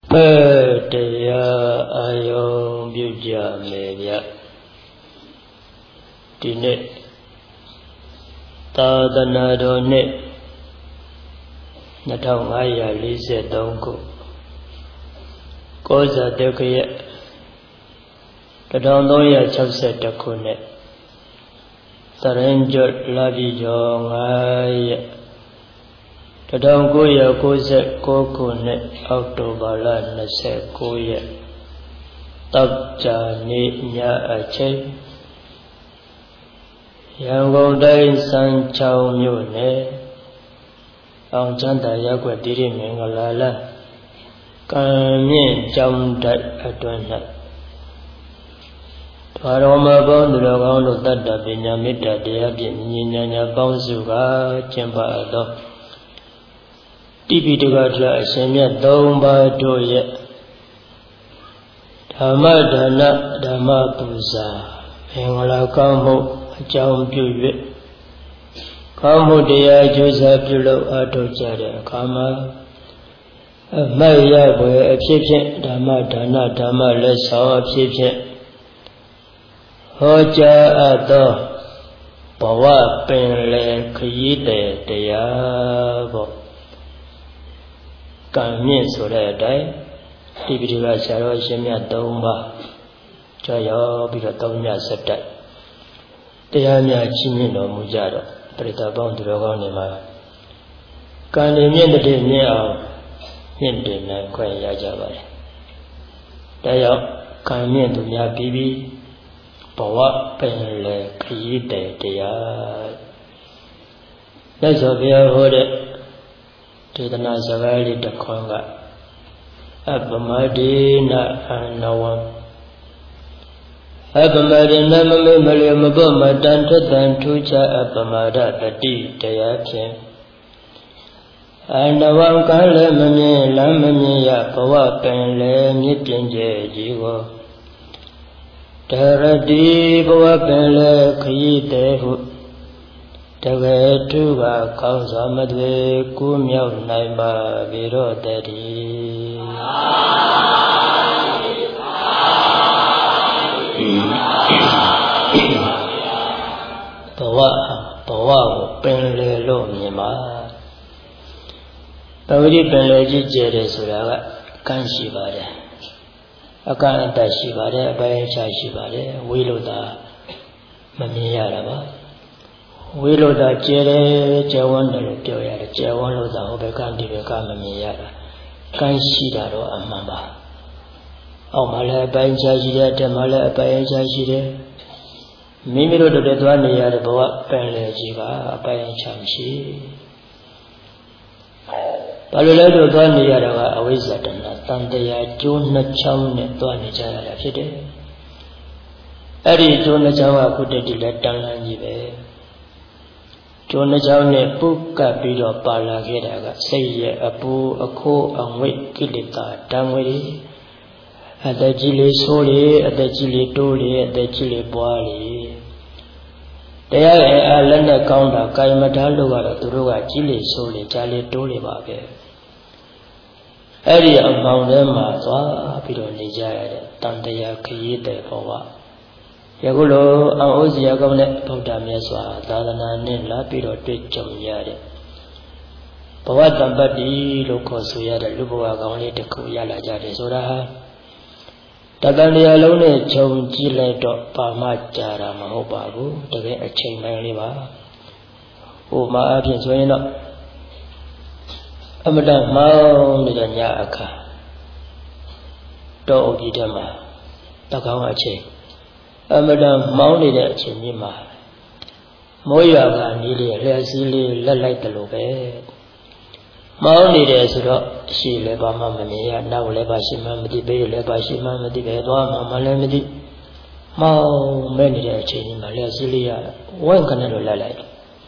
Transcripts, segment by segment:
တရားအာယုံပြုကြမယ်ဗျဒီနေ့သာသနာတော်နှစ်2543ခုကောဇာတက္ကရာ1362ခုနှစ်သရင်ကျွတ်လပြည့်ကျော်9ရက်1999ခုနှစ်အောက်တိုဘာလ29ရက်တောက်ကြနေ့ညအချိန်ရန်ကုန်တိုင်းစမ်းချောင်းမြို့နယ်အောင်ချမ်းသာရပ်ကွက်တိရိမင်္ဂလာလမ်းကံမြင့်ကျောင်းတိုက်အတွင်း၌ဘာတော်မှာပေါင်းသူတော်ကောင်းတို့တတ္တပညာမေတ္တာတရားဖြင့်ညီညာညာပေါင်းစုကကျင့်ပါသောတိပိဋကထအရှင်မြတ်၃ပါးတို့ရဲ့ဓမ္မဒါနဓမ္မပူဇာမင်္ဂလာကောင်းမှုအကြောင်းပြု၍ကောင်းမှုတရားကျိုးစားပြုလုပ်အားထုတ်ကြတဲ့အခါမှာအမတ်ရဖွယ်အဖြစ်ဖြင့်ဓမ္မဒါနဓမ္မလက်ဆောင်အဖြစ်ဖြင့်ဟောကြားအပ်သောဘဝပင်လေခရီးတဲ့တရားပေါ့ကံမြင့်ဆိုတဲ့အတိုင်းတိပိဋကဆရာတော်ရှင်မြတ်၃ပါးကြောက်ရောက်ပြီးတော့၃ညဆက်တိုက်တရားများချီးမြှင့်တော်မူကြတော့ပရိသတ်ပေါင်းသူတော်ကောင်းတွေမှာကံတွေမြင့်တဲ့မြင့်အောင်မြင့်တင်နိုင်ခွင့်ရကြပါတယ်။ဒါကြောင့်ကံမြင့်သူများပြီးဘဝပင်လေခရီးတဲ့တရားလက်စောဘုရားဟောတဲ့ဒေသနာစကားလေးတစ်ခွန်းကအပမဒေနအနဝံအပမဒေနမမေမလျမဘောမတန်ထတန်ထူးခြားအပမဒတတိတရားဖြင့်အနဝံကလည်းမမြင်လမ်းမမြင်ရဘဝပင်လည်းမြင့်တင်ကြကြီးကိုတရတိဘဝပင်လည်းခရီးတဲ့ဟုတကယ်သူကကောင်းစွာမသွေကိုမြောက်နိုင်ပါပြီတော့တည်းဘဝကိုပင်လေလို့မြင်ပါပဝိပင်လေကြီးကျဲတယ်ဆိုတာကကန့်ရှိပါတယ်အကန့်အတတ်ရှိပါတယ်အပိုင်းအခြားရှိပါတယ်ဝိလို့သာမမြင်ရတာပါဝိလို့သာကျဲတယ်ကျဲဝန်းတယ်လို့ပြောရတယ်ကျဲဝန်းလို့သာဟိုဘက်ကဒီဘက်ကမမြင်ရတာကန့်ရှိတာတော့အမှန်ပါအောက်မှာလည်းအပိုင်းအခြားရှိတယ်အထက်မှာလည်းအပိုင်းအခြားရှိတယ်မိမိတို့တည်းသွားနေရတဲ့ဘဝပင်လေကြီးကအပိုင်းအခြားမရှိဘာလို့လဲဆိုသွားနေရတာကအဝိဇ္ဇာတဏ္ဍတန်တရားကျိုးနှစ်ချောင်းနဲ့သွားနေကြရတာဖြစ်တယ်အဲ့ဒီကျိုးနှစ်ချောင်းကခုတည်းတည်းလည်းတန်လန်းကြီးပဲကျိုးနှစ်ချောင်းနဲ့ပုတ်ကပ်ပြီးတော့ပါလာခဲ့တာကစိတ်ရဲ့အပူအခိုးအငွေ့ကိလေသာတံငွေတွေအသက်ကြီးလေးဆိုးလေးအသက်ကြီးလေးတိုးလေးအသက်ကြီးလေးပွားလေးတရားရဲ့အလက်နဲ့ကောင်းတာကာယမထားလို့ကတော့သူတို့ကကြီးလေးဆိုးလေးကြားလေးတိုးလေးပါပဲအဲ့ဒီအမောင်ထဲမှာသွားပြီးတော့နေကြရတဲ့တန်တရားခရီးတဲ့ဘဝယခုလိုအောင်ဥစရာကောင်းတဲ့ဗုဒ္ဓမြတ်စွာသာသနာနဲ့လာပြီးတော့တွေ့ကြုံရတဲ့ဘဝတံပတ္တိလို့ခေါ်ဆိုရတဲ့လူဘဝကောင်းလေးတစ်ခုရလာကြတယ်ဆိုတာဟာတတန်တရားလုံးနဲ့ခြုံကြည့်လိုက်တော့ပါမကြတာမဟုတ်ပါဘူးတကယ်အချိန်ပိုင်းလေးပါဟိုမှာအဖြစ်ဆိုရင်တော့အမတန်မောင်းနေတဲ့ညအခါတော့အုပ်ကြီးထဲမှာတကောင်းအချိန်အမတန်မောင်းနေတဲ့အချိန်ကြီးမှာမိုးရွာကနေလေလျှက်စီးလေးလက်လိုက်တယ်လို့ပဲမောင်းနေတယ်ဆိုတော့အရှိလည်းဘာမှမမြင်ရနောက်လည်းဘာရှိမှမသိဘေးလည်းဘာရှိမှမသိပဲသွားမှလည်းမသိမောင်းမဲ့နေတဲ့အချိန်ကြီးမှာလျှက်စီးလေးရဝင့်ခနဲ့လို့လက်လိုက်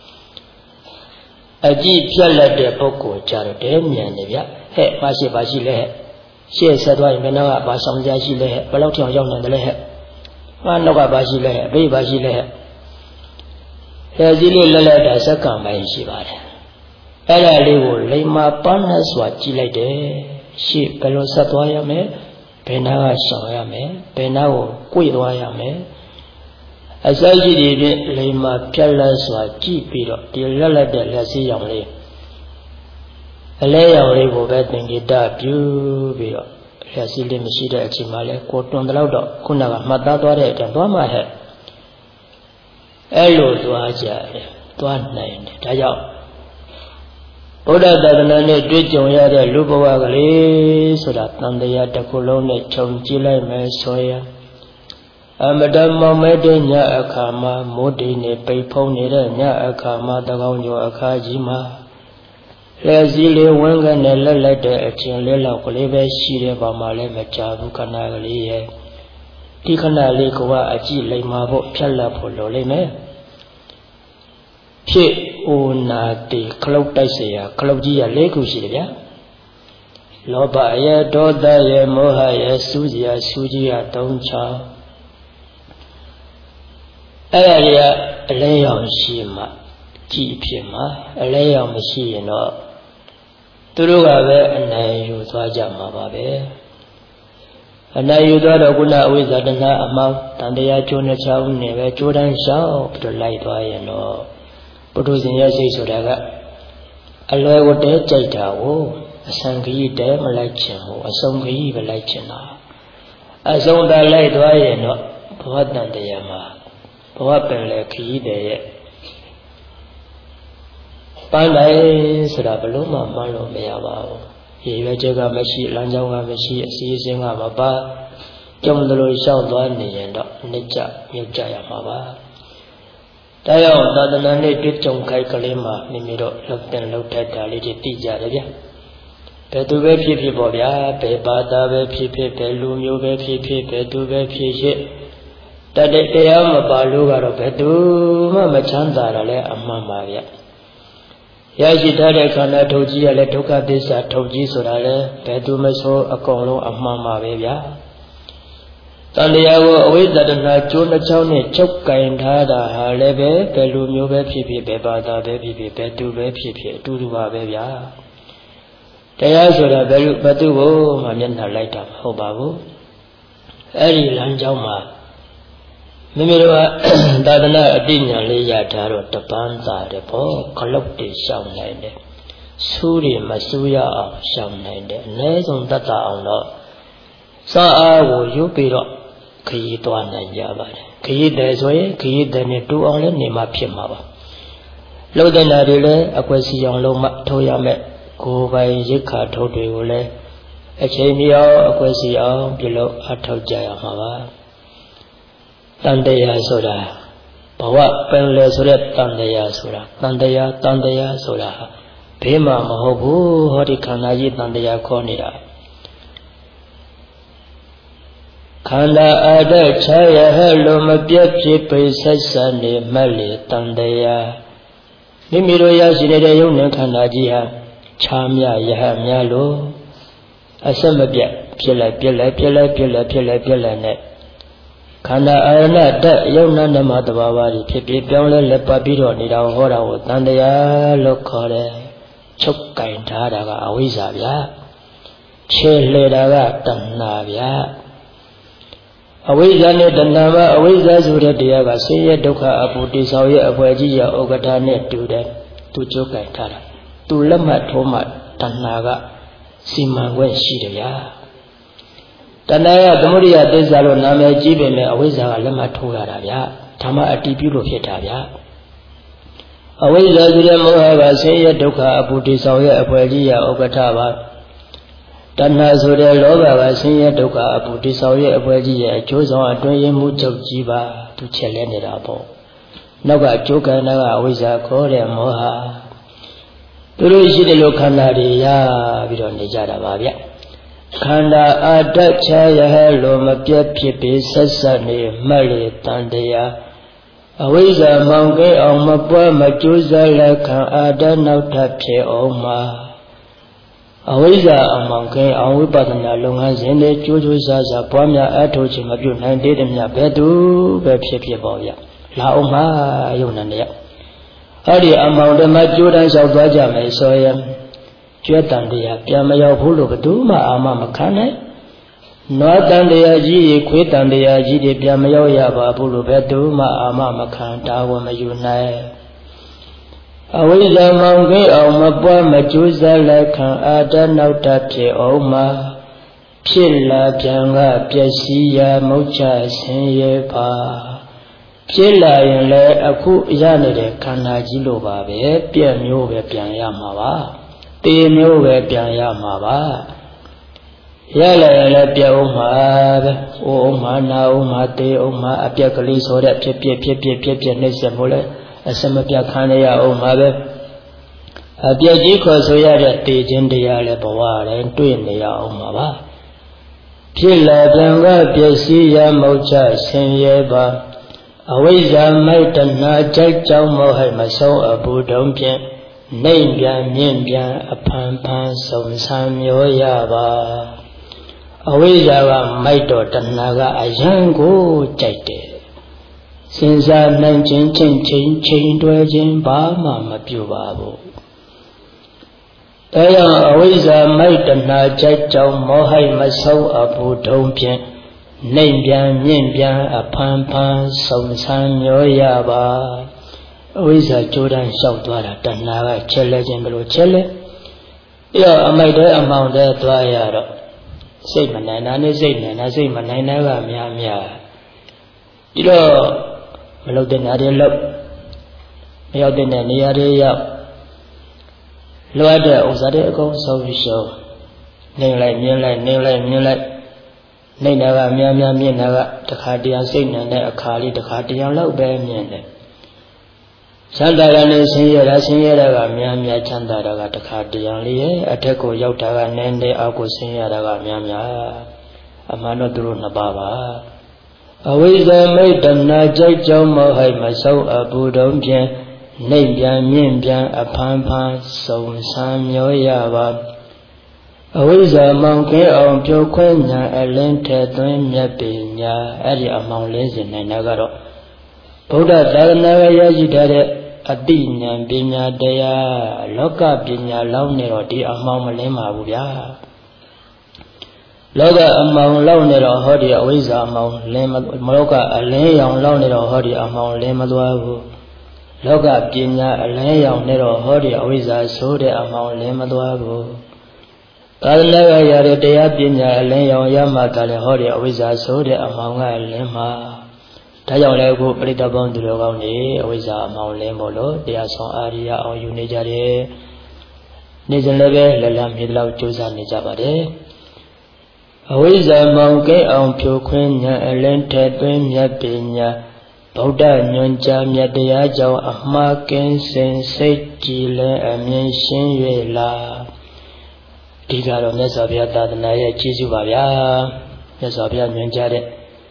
အကြည့်ပြက်လက်တဲ့ပုဂ္ဂိုလ်ကြတော့တဲမြန်နေဗျဟဲ့ဘာရှိလဲဟဲ့ရှေ့ဆက်သွားရင်ဘယ်နောက်ကဘာဆောင်ကြရှိလဲဟဲ့ဘယ်လောက်ထောင်ရောက်နေတယ်လဲဟဲ့ဘာနောက်ကဘာရှိလဲဟဲ့ဘေးဘာရှိလဲဟဲ့လျှက်စီးလေးလက်လိုက်တာစက္ကန့်ပိုင်းရှိပါတယ်အဲ့ဒါလေးကိုလိမ္မာပန်းနဲ့စွာကြည့်လိုက်တယ်ရှေ့ဘယ်လိုဆက်သွားရမလဲဘယ်နာကရှောင်ရမယ်ဘယ်နာကို꿰သွားရမယ်အစရှိတွေဖြင့်လိမ္မာပြတ်လက်စွာကြည့်ပြီးတော့ဒီလက်လက်တဲ့လက်စည်းရောင်လေးအလဲရောင်လေးကိုပဲသင်္ကေတပြုပြီးတော့လက်စည်းလေးမရှိတဲ့အချိန်မှာလဲကိုတွန်တလောက်တော့ခုနကမှတ်သားသွားတဲ့အတိုင်းသွားမှဟဲ့အဲ့လိုသွားကြတယ်သွားနိုင်တယ်ဒါကြောင့်ဗုဒ္ဓသာသနာနဲ့တွေ့ကြုံရတဲ့လူဘဝကလေးဆိုတာတန်တရားတစ်ခုလုံးနဲ့ခြုံကြည့်လိုက်မယ်ဆိုရင်အမတမောင်မဲတဲ့ညအခါမှာမိုးတိနဲ့ပိတ်ဖုံးနေတဲ့ညအခါမှာတကောင်းကျော်အခါကြီးမှာလက်စည်းလေးဝန်းကနေလက်လက်တဲ့အချင်းလေးလောက်ကလေးပဲရှိတဲ့ပုံမှာလည်းမကြဘူးခဏကလေးရဲ့ဒီခဏလေးကအကြည့်လိမ္မာဖို့ဖြတ်လက်ဖို့လိုလိမ့်မယ်ဖြစ်အိုနာတိခလုတ်တိုက်เสียခလုတ်ကြီးရ၄ခုရှိတယ်ဗျာလောဘရဲ့ဒေါသရဲ့မောဟရဲ့စူးစရာစူးကြီးရ၃ချောင်းအဲ့ဒါတွေကအလဲရောင်ရှိမှကြည့်ဖြစ်မှာအလဲရောင်မရှိရင်တော့သူတို့ကပဲအနိုင်ယူသွားကြမှာပါပဲအနိုင်ယူသွားတော့ခုနအဝိဇ္ဇာတဏှာအမောင်းတန်တရားကျိုးနှချောင်းနဲ့ပဲကျိုးတန်းရှောက်ပြီးတော့လိုက်သွားရင်တော့ပုထုဇဉ်ရဲ့စိတ်ဆိုတာကအလွယ်ကိုတဲကြိုက်တာကိုအစံကြီးတဲမလိုက်ချင်ဘူးအဆုံးကြီးပဲလိုက်ချင်တာအဆုံးသာလိုက်သွားရင်တော့ဘဝတန်တရားမှာဘဝပင်လေခကြီးတဲ့ရဲ့ပန်းတိုင်းဆိုတာဘလို့မှမှန်းလို့မရပါဘူးရေရွယ်ချက်ကမရှိလမ်းကြောင်းကမရှိအစီအစဉ်ကမပါကြုံတယ်လို့ရှောက်သွားနေရင်တော့နှစ်ကြမြုပ်ကြရမှာပါတရားသာသနာနဲ့တွေ့ကြုံခိုက်ကလေးမှာမိမိတို့လှုပ်တဲ့လှုပ်ထက်တာလေးတွေသိကြတယ်ဗျဘယ်သူပဲဖြစ်ဖြစ်ပေါ့ဗျာဘယ်ဘာသာပဲဖြစ်ဖြစ်ဘယ်လူမျိုးပဲဖြစ်ဖြစ်ဘယ်သူပဲဖြစ်ဖြစ်တတဲ့တရားမပါလို့ကတော့ဘယ်သူမှမချမ်းသာတာလဲအမှန်ပါဗျရရှိထားတဲ့ခန္ဓာထုတ်ကြီးရလဲဒုက္ခသစ္စာထုတ်ကြီးဆိုတာလဲဘယ်သူမဆိုအကုန်လုံးအမှန်ပါပဲဗျာတန်တရားကိုအဝိဇ္ဇာတဏှာကျိုးနှချောင်းနဲ့ချုပ်ကင်ထားတာဟာလည်းပဲဘယ်လူမျိုးပဲဖြစ်ဖြစ်ဘယ်ဘာသာပဲဖြစ်ဖြစ်ဘယ်သူပဲဖြစ်ဖြစ်အတူတူပါပဲဗျာတရားဆိုတာဘယ်သူကိုမှမျက်နှာလိုက်တာမဟုတ်ပါဘူးအဲ့ဒီလမ်းကြောင်းမှာမိမိတို့ကသာသနာအတိညာလေးရထားတော့တပန်းသာတယ်ပေါ့ခလုတ်တွေရှောင်နိုင်တယ်ဆူးတွေမဆူးရအောင်ရှောင်နိုင်တယ်အနည်းဆုံးတတ်တာအောင်တော့စာအားကိုယူပြီးတော့ခရီးသွားနိုင်ကြပါတယ်ခရီးတယ်ဆိုရင်ခရီးတယ်နဲ့တူအောင်လည်းနေမှဖြစ်မှာပါလှုပ်တဲ့နာတွေလည်းအကွက်စီအောင်လုံးမထိုးရမယ်ကိုယ်ပိုင်ရိက္ခာထုတ်တွေကိုလည်းအချိန်မီအောင်အကွက်စီအောင်ပြုလုပ်အထောက်ကြရမှာပါတန်တရားဆိုတာဘဝပင်လေဆိုတဲ့တန်တရားဆိုတာတန်တရားဆိုတာဘေးမှာမဟုတ်ဘူးဟောဒီခန္ဓာကြီးတန်တရားခေါ်နေတာခန္ဓာအာဒချာယဟလိုမပြတ်ဖြစ်ပိဆက်ဆံနေမှတ်လေတန်တရားမိမိတို့ရရှိနေတဲ့ယုံနဲ့ခန္ဓာကြီးဟာချာမြယဟများလို့အဆက်မပြတ်ဖြစ်လိုက်ပြက်လိုက်နဲ့ခန္ဓာအာရဏတယုံနာနမတဘာဝတွေဖြစ်ပြီးပြောင်းလဲလက်ပတ်ပြီးတော့နေတာဟောတာကိုတန်တရားလို့ခေါ်တယ်ချုပ်ကင်ထားတာကအဝိဇ္ဇာဗျာခြေလှေတာကတဏှာဗျာအဝိဇ္ဇာနဲ့တဏှာမှာအဝိဇ္ဇာဆိုတဲ့တရားကဆင်းရဲဒုက္ခအပူတိဆောင်ရဲ့အဖွဲကြီးရဥက္ကဋ္ဌနဲ့တူတယ်သူချုပ်ကင်ထားတာသူလက်မှတ်ထိုးမှတဏှာကစီမံခွင့်ရှိတယ်ဗျာတဏှာကသမုဒိယသစ္စာလို့နာမည်ကြီးပေမဲ့အဝိဇ္ဇာကလက်မှတ်ထိုးရတာဗျာဓမ္မအတ္တိပြုလို့ဖြစ်တာဗျာအဝိဇ္ဇာဆိုတဲ့မောဟကဆင်းရဲဒုက္ခအပူတိဆောင်ရဲ့အဖွဲကြီးရဥက္ကဋ္ဌပါတဏှာဆိုတဲ့လောဘကဆင်းရဲဒုက္ခအပူတိဆောင်ရဲ့အဖွဲကြီးရဲ့အကျိုးဆောင်အတွင်းရမှုချုပ်ကြီးပါသူချက်လဲနေတာပေါ့နောက်ကကျိုးကံကအဝိဇ္ဇာခေါ်တဲ့မောဟသူတို့ရှိတယ်လို့ခန္ဓာတွေရပြီးတော့နေကြတာပါဗျခန္ဓာအာတ္တချာယဟလိုမပြတ်ဖြစ်ပြီးဆက်ဆက်နေမှတ်လေတန်တရားအဝိဇ္ဇာမောင်ကဲအောင်မပွားမကြိုးစားလက်ခံအာတ္တနောက်ထပ်ဖြစ်အောင်မှာအဝိဇ္ဇာအမောင်ကဲအောင်ဝိပဿနာလုပ်ငန်းစဉ်တွေကြိုးကြိုးစားစားပွားများအထောက်ချင်မပြုနိုင်သေးတဲ့မြတ်ဘယ်သူပဲဖြစ်ပေါ့ဗျလာအောင်မှာယုံနေရအဲ့ဒီအမောင်တမကြိုးတန်းလျှောက်သွားကြမယ်ဆိုရင်ကျွဲတန်တရားပြန်မရောက်ဘူးလို့ဘယ်သူမှအာမမခံနိုင်နွားတန်တရားကြီးတွေခွေးတန်တရားကြီးတွေပြန်မရောက်ရပါဘူးလို့ဘယ်သူမှအာမမခံတာဝန်မယူနိုင်အဝိဇ္ဇာမောင်ကင်းအောင်မပွားမကြိုးစားလက်ခံအာတနောက်တဖြစ်အောင်မှာဖြစ်လာပြန်ကပျက်စီးရာမုတ်ချဆင်းရဲပါဖြစ်လာရင်လည်းအခုရနေတဲ့ခန္ဓာကြီးလိုပါပဲပြည့်မျိုးပဲပြန်ရမှာပါတေမျိုးပဲပြန်ရမှာပါရလာရင်လည်းပြည့်အောင်မှာပဲအိုးအောင်မှာနာအောင်မှာတေအောင်မှာအပြက်ကလေးဆိုတဲ့ဖြစ်နှိမ့်ဆက်မို့လဲအစမပြတ်ခံရအောင်မှာပဲအပြက်ကြီးခေါ်ဆိုရတဲ့တေခြင်းတရားလည်းဘဝတိုင်းတွေ့နေရအောင်မှာပါဖြစ်လာပြန်ကပျက်စီးရမုတ်ချဆင်းရဲပါအဝိဇ္ဇာမိုက်တနာကြိုက်ကြောင်းမောဟမဆုံးအဘူတုံဖြင့်နှိမ့်ပြန်မြင့်ပြန်အဖန်ဖန်စုံစမ်းမျောရပါအဝိဇ္ဇာကမိုက်တော့တဏှာကအယံကိုကြိုက်တယ်စဉ်းစားနိုင်ခြင်းချိန်တွဲခြင်းဘာမှမပြုပါဘူးဒါကြောင့်အဝိဇ္ဇာမိုက်တဏှာကြိုက်ကြောင်းမောဟမဆုံးအဘူတုံဖြင့်နှိမ့်ပြန်မြင့်ပြန်အဖန်ဖန်စုံစမ်းမျောရပါအဝိဇ္ဇာကြိုးတန်းလျှောက်သွားတာတဏှာကချက်လဲခြင်းဘလို့ချက်လဲပြီးတော့အမိုက်တဲ့အမောင်တဲ့သွားရတော့စိတ်မနိုင်တာနဲ့စိတ်နိုင်တာစိတ်မနိုင်တာကများပြီးတော့မလုပ်တဲ့နေရာတွေလုပ်မရောက်တဲ့နေရာတွေရောက်လွှတ်တဲ့ဥစ္စာတွေအကုန်ဆုံးရှုံးနေလိုက်မြင်လိုက်နေတာကများမြင်တာကတခါတရံစိတ်နိုင်တဲ့အခါလေးတခါတရံလောက်ပဲမြင်တယ်ချမ်းသာတာနဲ့ဆင်းရဲတာကများချမ်းသာတာကတခါတရံလေးရဲ့အထက်ကိုရောက်တာကနည်းနည်းအောက်ကိုဆင်းရဲတာကများအမှန်တော့သူတို့နှစ်ပါးပါအဝိဇ္ဇာမိတ်တဏှာကြိုက်ကြောင်းမောဟမဆုံးအဘူတုံဖြင့်နှိမ့်ပြန်မြင့်ပြန်အဖန်ဖန်စုံစမ်းမျောရပါအဝိဇ္ဇာမောင်ကင်းအောင်ဖြိုခွင်းညာအလင်းထဲသွင်းမြတ်ပညာအဲ့ဒီအမောင်လေးစဉ်နိုင်တာကတော့ဗုဒ္ဓသာသနာ့ရရှိထားတဲ့အတိဉာဏ်ပညာတရားလောကပညာလောင်းနေတော့ဒီအမောင်မလင်းပါဘူးဗျာလောကအမောင်လောက်နေတော့ဟောဒီအဝိဇ္ဇာအမောင်လင်းမလောကအလင်းရောင်လောက်နေတော့ဟောဒီအမောင်လင်းမသွားဘူးလောကပညာအလင်းရောင်နေတော့ဟောဒီအဝိဇ္ဇာဆိုတဲ့အမောင်လင်းမသွားဘူးသာသနာ့ရတဲ့တရားပညာအလင်းရောင်ရမှကလည်းဟောဒီအဝိဇ္ဇာဆိုတဲ့အမောင်ကလင်းမှာဒါကြောင့်လည်းအခုပရိသတ်ပေါင်းသူတော်ကောင်းတွေအဝိဇ္ဇာအမောင်လင်းဖို့လို့တရားဆောင်အာရိယအောင်ယူနေကြတယ်နေ့စဉ်လည်းပဲလက်လမြေလောက်ကြိုးစားနေကြပါတယ်အဝိဇ္ဇာမောင်ကဲအောင်ဖြိုခွင်းညာအလင်းထဲသွင်းမြတ်ပညာဗုဒ္ဓညွန်ကြားမြတ်တရားကြောင့်အမှားကင်းစင်စိတ်ကြည်လင်အမြင်ရှင်း၍လာဒီကတော့မြတ်စွာဘုရားသာသနာရဲ့ကျေးဇူးပါဗျာမြတ်စွာဘုရားညွန်ကြားတဲ့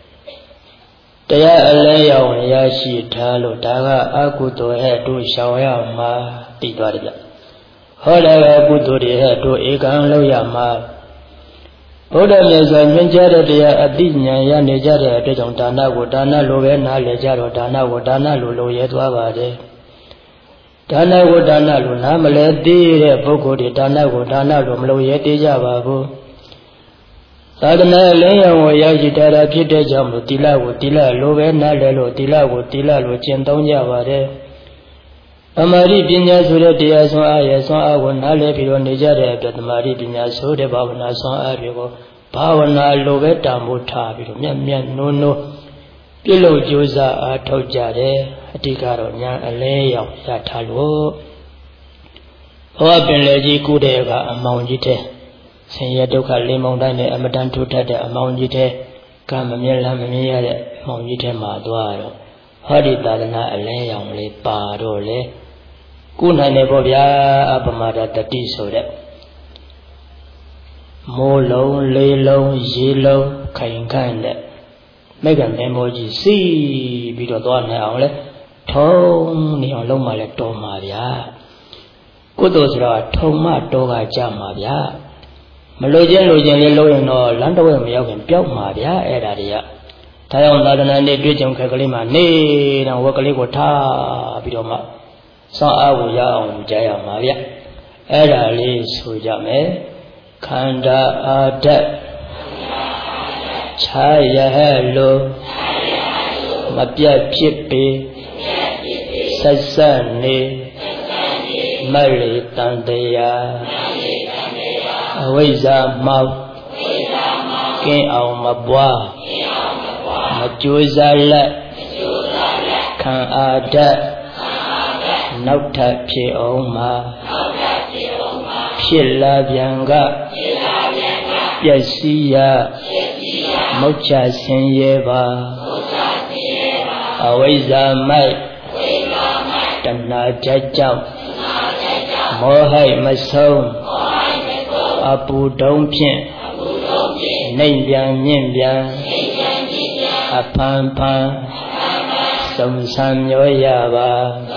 တရားအလင်းရောင်ရရှိထားလို့ဒါကအကုသိုလ်ဟဲ့တို့ရှောင်ရမှာတည်သွားတယ်ဗျဟောတယ်ကုသိုလ်တွေဟဲ့တို့ဧကံလောက်ရမှာဘုရားမြတ်စွာညွှန်ကြားတဲ့တရားအတိညာရနေကြတဲ့အတွက်ကြောင့်ဒါနကိုဒါနလိုပဲနားလည်ကြတော့ဒါနကိုဒါနလိုရဲသွားပါတယ်ဒါနကိုဒါနလိုနားမလဲသေးတဲ့ပုဂ္ဂိုလ်တွေဒါနကိုဒါနလိုမလိုရဲသေးကြပါဘူးသာသနာ့လင်းရောင်ကိုရရှိထားတာဖြစ်တဲ့ကြောင့်သီလကိုသီလလိုပဲနားလည်လို့သီလကိုသီလလိုကျင့်သုံးကြပါတယ်သမာဓိပညာဆိုတဲ့တရားဆွမ်းအားရဲ့ဆွမ်းအားကိုနားလည်ပြီးတော့နေကြတဲ့အတွက်သမာဓိပညာဆိုတဲ့ဘာဝနာဆွမ်းအားတွေကိုဘာဝနာလိုပဲတန်ဖိုးထားပြီးတော့မြတ်နိုးပြုလုပ်ကြိုးစားအားထုတ်ကြတယ်အတိကတော့ညာအလဲရောက်ရထားလို့ဘောပင်လေကြီးကုတဲ့ကအမောင်ကြီးတဲ့ဆင်းရဲဒုက္ခလေးမောင်တိုင်းနဲ့အမတန်ထိုးထက်တဲ့အမောင်ကြီးတဲ့ကမမြင်လားမမြင်ရတဲ့အမောင်ကြီးတဲ့မှာသွားတော့ဟောဒီသာသနာအလဲရောင်လေးပါတော့လေကုနိုင်တယ်ပေါ့ဗျာအပမဒတတိဆိုတဲ့မိုးလုံးလေးလုံးရေလုံးခိုင်ခန့်တဲ့မိကံမေမိုးကြီးစီးပြီးတော့သွားနိုင်အောင်လဲထုံနေအောင်လုံးမှလဲတော်မှာဗျာကုသိုလ်ဆိုတာထုံမှတော်ကကြမှာဗျာမလိုခြင်းလေးလုံးရင်တော့လမ်းတစ်ဝက်မရောက်ခင်ပျောက်မှာဗျာအဲ့ဒါတွေကဒါကြောင့်သာသနာ့နေ့တွေ့ကြုံခက်ကလေးမှာနေတော့ဝက်ကလေးကိုထားပြီးတော့မှစောအားကိုရအောင်ကြရမှာဗျအဲ့ဒါလေးဆိုကြမယ်ခန္ဓာအာဓာတ်ခြားရဟလို့မပြတ်ဖြစ်ပေဆက်ဆက်နေမရိတန်တရားအဝိဇ္ဇာမောက်ကင်းအောင်မပွားမကြိုးစားလက်ခံအာဓာတ်နောက်ထပ်ဖြစ်အောင်မှာဖြစ်လာပြန်ကပျက်စီးရမုတ်ချဆင်းရဲပါအဝိဇ္ဇာမိုက်တဏှာချက်ကြောင့်မောဟိမဆုံးအပူတုံးဖြင့်နှိမ်ပြန်မြင့်ပြန်အဖန်ဖန်စုံစမ်းမျောရပါ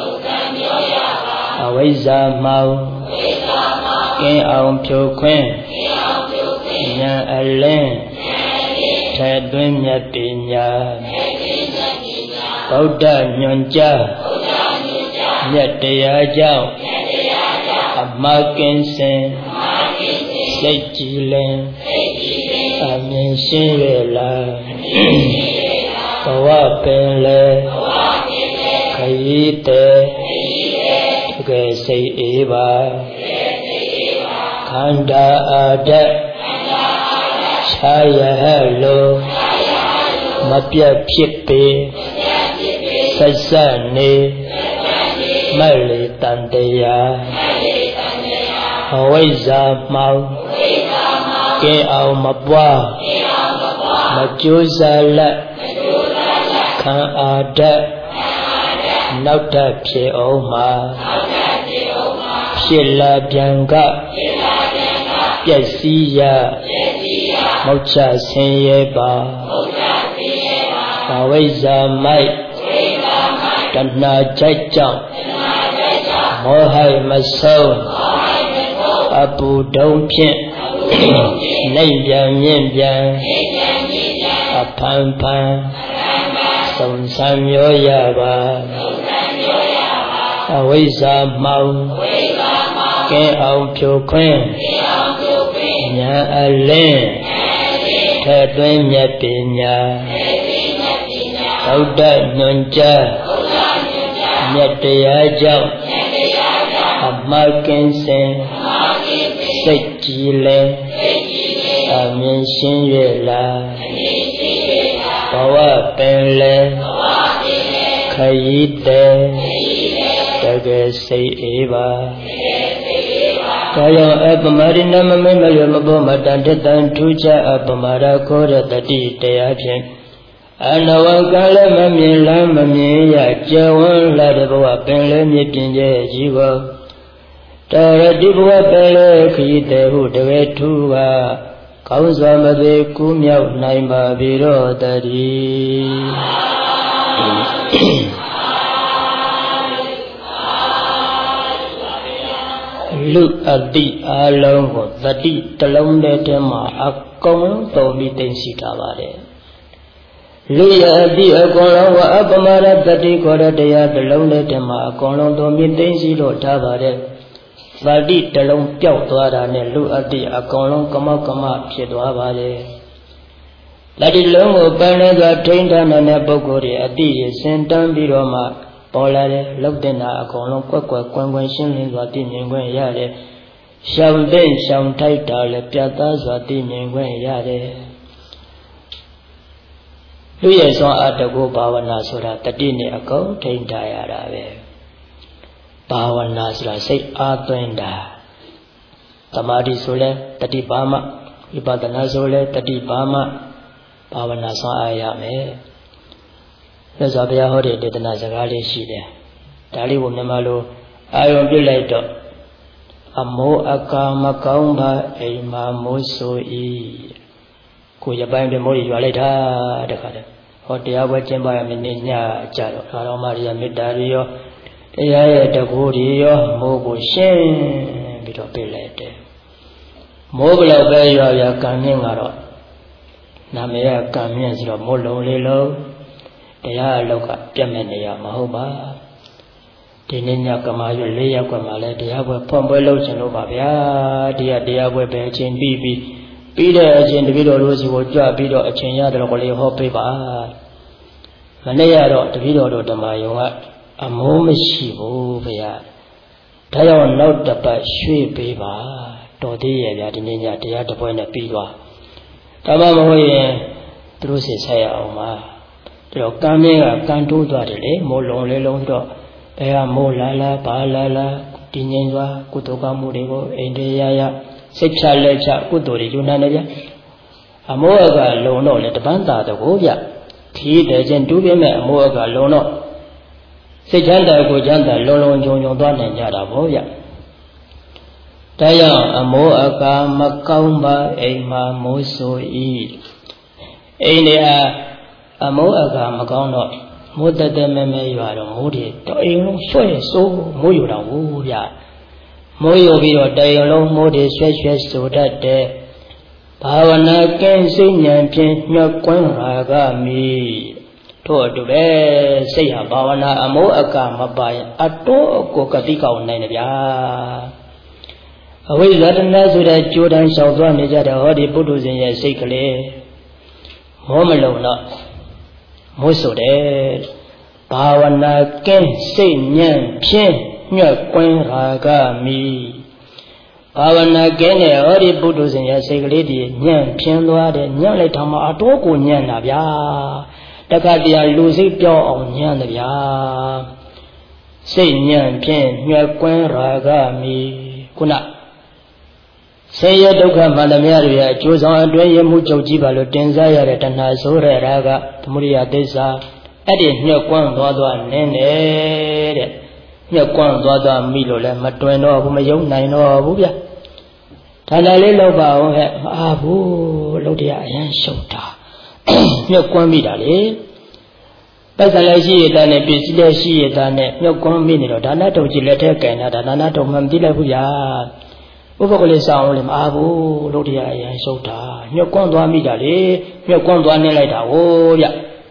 အဝိဇ္ဇာမောက်ကင်းအောင်ဖြိုခွင်းဉာဏ်အလင်းထဲသွင်းမြတ်ပညာဗုဒ္ဓညွန်ကြားမြတ်တရားကြောင့်အမကင်းစင်စိတ်ကြည်လင်အမြင်ရှင်းရလားဘဝပင်လေခရီးတဲ့တကယ်စိတ်အေးပါခန္ဓာအာဓာတ်ခြားရဟလို့မပြတ်ဖြစ်ပေဆက်ဆက်နေမရိတန်တရားအဝိဇ္ဇာမောက်ကင်းအောင်မပွားမကြိုးစားလက်ခံအာဓာတ်နောက်ထပ်ဖြစ်အောင်မှာဖြစ်လာပြန်ကပျက်စီးရမုတ်ချဆင်းရဲပါအဝိဇ္ဇာမိုက်တဏှာကြိုက်ကြောင့်မောဟိမဆုံးအပူတုံးဖြင့်နှိမ်ပြန်မြင့်ပြန်အဖန်ဖန်စုံစမ်းမျောရပါအဝိဇ္ဇာမောက်ကင်းအောင်ဖြိုခွင်းဉာဏ်အလင်းထဲသွင်းမြတ်ပညာဗုဒ္ဓညွန်ကြားမြတ်တရားကြောင့်အမကင်းစင်စိတ်ကြည်လင်အမြင်ရှင်းရလားဘဝပင်လေခရီးတဲ့တကယ်စိတ်အေးပါဒါကြောင့်အပမရိနမမိမလျမဘောမတန်တတန်ထူးခြားအပမရာခေါ်တဲ့တတိတရားဖြင့်အနဝကလည်းမမြင်လားမမြင်ရကျဝန်းလာတဲ့ဘဝပင်လေမြင့်ပြင်းရဲ့ကြီးကိုတရတိဘဝပင်လေခရီးတဲ့ဟုတကယ်ထူးပါကောင်းစွာမသေးကူးမြောက်နိုင်ပါပြီတော့တည်းလူအတိအလုံးကိုတတိတလုံးနဲ့တည်းမှာအကုန်လုံးသုံးပြီးသိသိထားပါတယ်လူရအတိအကုန်လုံးကအပမရတတိခေါ်တဲ့တရားတလုံးနဲ့တည်းမှာအကုန်လုံးသုံးပြီးသိသိလို့ထားပါတယ်တတိတလုံးပျောက်သွားတာနဲ့လူအတိအကုန်လုံးကမောက်ကမဖြစ်သွားပါတယ်တတိလုံးကိုပန်းလဲစွာထိန်းထားတဲ့ပုဂ္ဂိုလ်တွေအတိရစင်တန်းပြီးတော့မှပေါ်လာတယ်လောက်တဲ့နာအကုန်လုံးကွက်ကွယ်ကွန်းကွန်းရှင်းလင်းစွာသိမြင်ခွင့်ရတယ်ရှောင်တဲ့ရှောင်ထိုက်တာလည်းပြတ်သားစွာသိမြင်ခွင့်ရတယ်လူရဲ့စွမ်းအားတကူဘာဝနာဆိုတာတတိနဲ့အကုန်ထိန်းထားရတာပဲဘာဝနာဆိုတာစိတ်အားသွင်းတာသမာဓိဆိုလဲတတိပါမဝိပဿနာဆိုလဲတတိပါမဘာဝနာစွမ်းအားရမယ်မြတ်စွာဘုရားဟောတဲ့ဒေသနာစကားလေးရှိတယ်ဒါလေးကိုမြန်မာလိုအာရုံပြုလိုက်တော့အမိုးအကာမကောင်းပါအိမ်မှာမိုးဆို၏ကိုရပိုင်းပြမိုးရွာလိုက်တာတခါတည်းဟောတရားပွဲကျင်းပရမနေ့ညကြတော့အာရောမရိယမေတ္တာတွေရောတရားရဲ့တကူတွေရောမိုးကိုရှင်းပြီးတော့ပြလိုက်တယ်မိုးဘလောက်ပဲရွာရွာကံမြင့်ကတော့နာမည်ကကံမြင့်ဆိုတော့မိုးလုံးလေးလုံးတရားအလောက်ကပြတ်မဲ့နေရမဟုတ်ပါတဒီနေ့ညကမာရွ4ရက်ကွယ်မှာလဲတရားပွဲဖွင့်ပွဲလုပ်ခြင်းလို့ပါဗျာဒီကတရားပွဲပဲအချိန်ပြီးတဲ့အချိန်တပည့်တော်တို့စီကိုကြွပြီးတော့အချိန်ရတယ်ကိုလေးဟောပေးပါမနေ့ကတော့တပည့်တော်တို့ဓမ္မယုံကအမိုးမရှိဘူးဗျာဒါကြောင့်နောက်တစ်ပတ်ရွှေ့ပေးပါတော်သေးရဲ့ဗျာဒီနေ့ညတရားတစ်ပွဲနဲ့ပြီးသွားဒါမှမဟုတ်ရင်သူတို့စီဆက်ရအောင်ပါဒါတော့ကံမင်းကကံတိုးသွားတယ်လေမိုးလုံးလေးလုံးတော့ဘယ်ကမိုးလာဘာလာတည်ငြိမ်စွာကုသိုလ်ကောင်းမှုတွေကိုအိန္ဒိယရစိတ်ချလက်ချကုသိုလ်တွေယူနိုင်တယ်ဗျအမောကလုံတော့လေတပန်းတာတော့ဗျခီးတယ်ချင်းတူးပြမဲ့အမောကလုံတော့စိတ်ချမ်းသာကိုချမ်းသာလုံခြုံသွားနိုင်ကြတာဗောဗျဒါကြောင့်အမောအကာမကောင်းပါအိမ်မှာမိုးဆို၏အိမ်တွေအမောအကာမကောင်းတော့မိုးတက်မဲရွာတော့မိုးတွေတအိမ်လုံးဆွဲဆိုးမိုးယူတော့ဘူးဗျမိုးယူပြီးတော့တအိမ်လုံးမိုးတွေဆွဲဆိုတတ်တယ်ဘာဝနာကင်းစိတ်ဉာဏ်ဖြင့်ညှော့ကွန်းရာဂမိထို့အတူပဲစိတ်ဟာဘာဝနာအမောအကမပါရင်အတောအကိုကတိကောင်းနိုင်တယ်ဗျာအဝိဇ္ဇာတဏှာဆိုတဲ့ကြိုးတန်းလျှောက်သွားနေကြတဲ့ဟောဒီပုထုဇဉ်ရဲ့စိတ်ကလေးမောမလုံတော့မိုးဆိုတယ်ဘာဝနာကင်းစိတ်ဉာဏ်ဖြင့်ညှော့ကွန်းရာဂမိဘာဝနာကင်းတဲ့ဟောဒီပုထုဇဉ်ရဲ့စိတ်ကလေးဒီညံ့ဖြင်းသွားတယ်ညံ့လိုက်တော့မှအတော်ကိုညံ့တာဗျာတခါတည်းလူစိတ်ပြောင်းအောင်ညံ့တယ်ဗျာစိတ်ညံ့ဖြင်းညှော့ကွန်းရာဂမိခုနဆင်းရဲဒုက္ခမှန်သမျှတွေရဲ့အကျိုးဆောင်အတွင်းရမှုချုပ်ကြည့်ပါလို့တင်စားရတဲ့တဏှာဆိုတဲ့ရာဂသမုဒိယသစ္စာအဲ့ဒီညှော့ကွန်းသွားနင်းတယ်တဲ့ညှော့ကွန်းသွားမိလို့လည်းမတွင်တော့ဘူးမယုံနိုင်တော့ဘူးဗျဒါလည်းလေးလောက်ပါအောင်ဟဲ့မအားဘူးလောက်တရားအရင်ရှုပ်တာညှော့ကွန်းမိတာလေပတ်စံလည်းရှိရတဲ့နဲ့ပြည့်စည်လည်းရှိရတဲ့နဲ့ညှော့ကွန်းမိနေတော့ဒါနတုံကြီးလက်ထက်ကင်တာဒါနတုံမှမသိလိုက်ဘူးဗျာဥပ္ပကလေးစောင်းလည်းမအားဘူးလောက်တရားအရင်ရှုပ်တာညှော့ကွန်းသွားမိတာလေညှော့ကွန်းသွားနေလိုက်တာဟိုးဗျ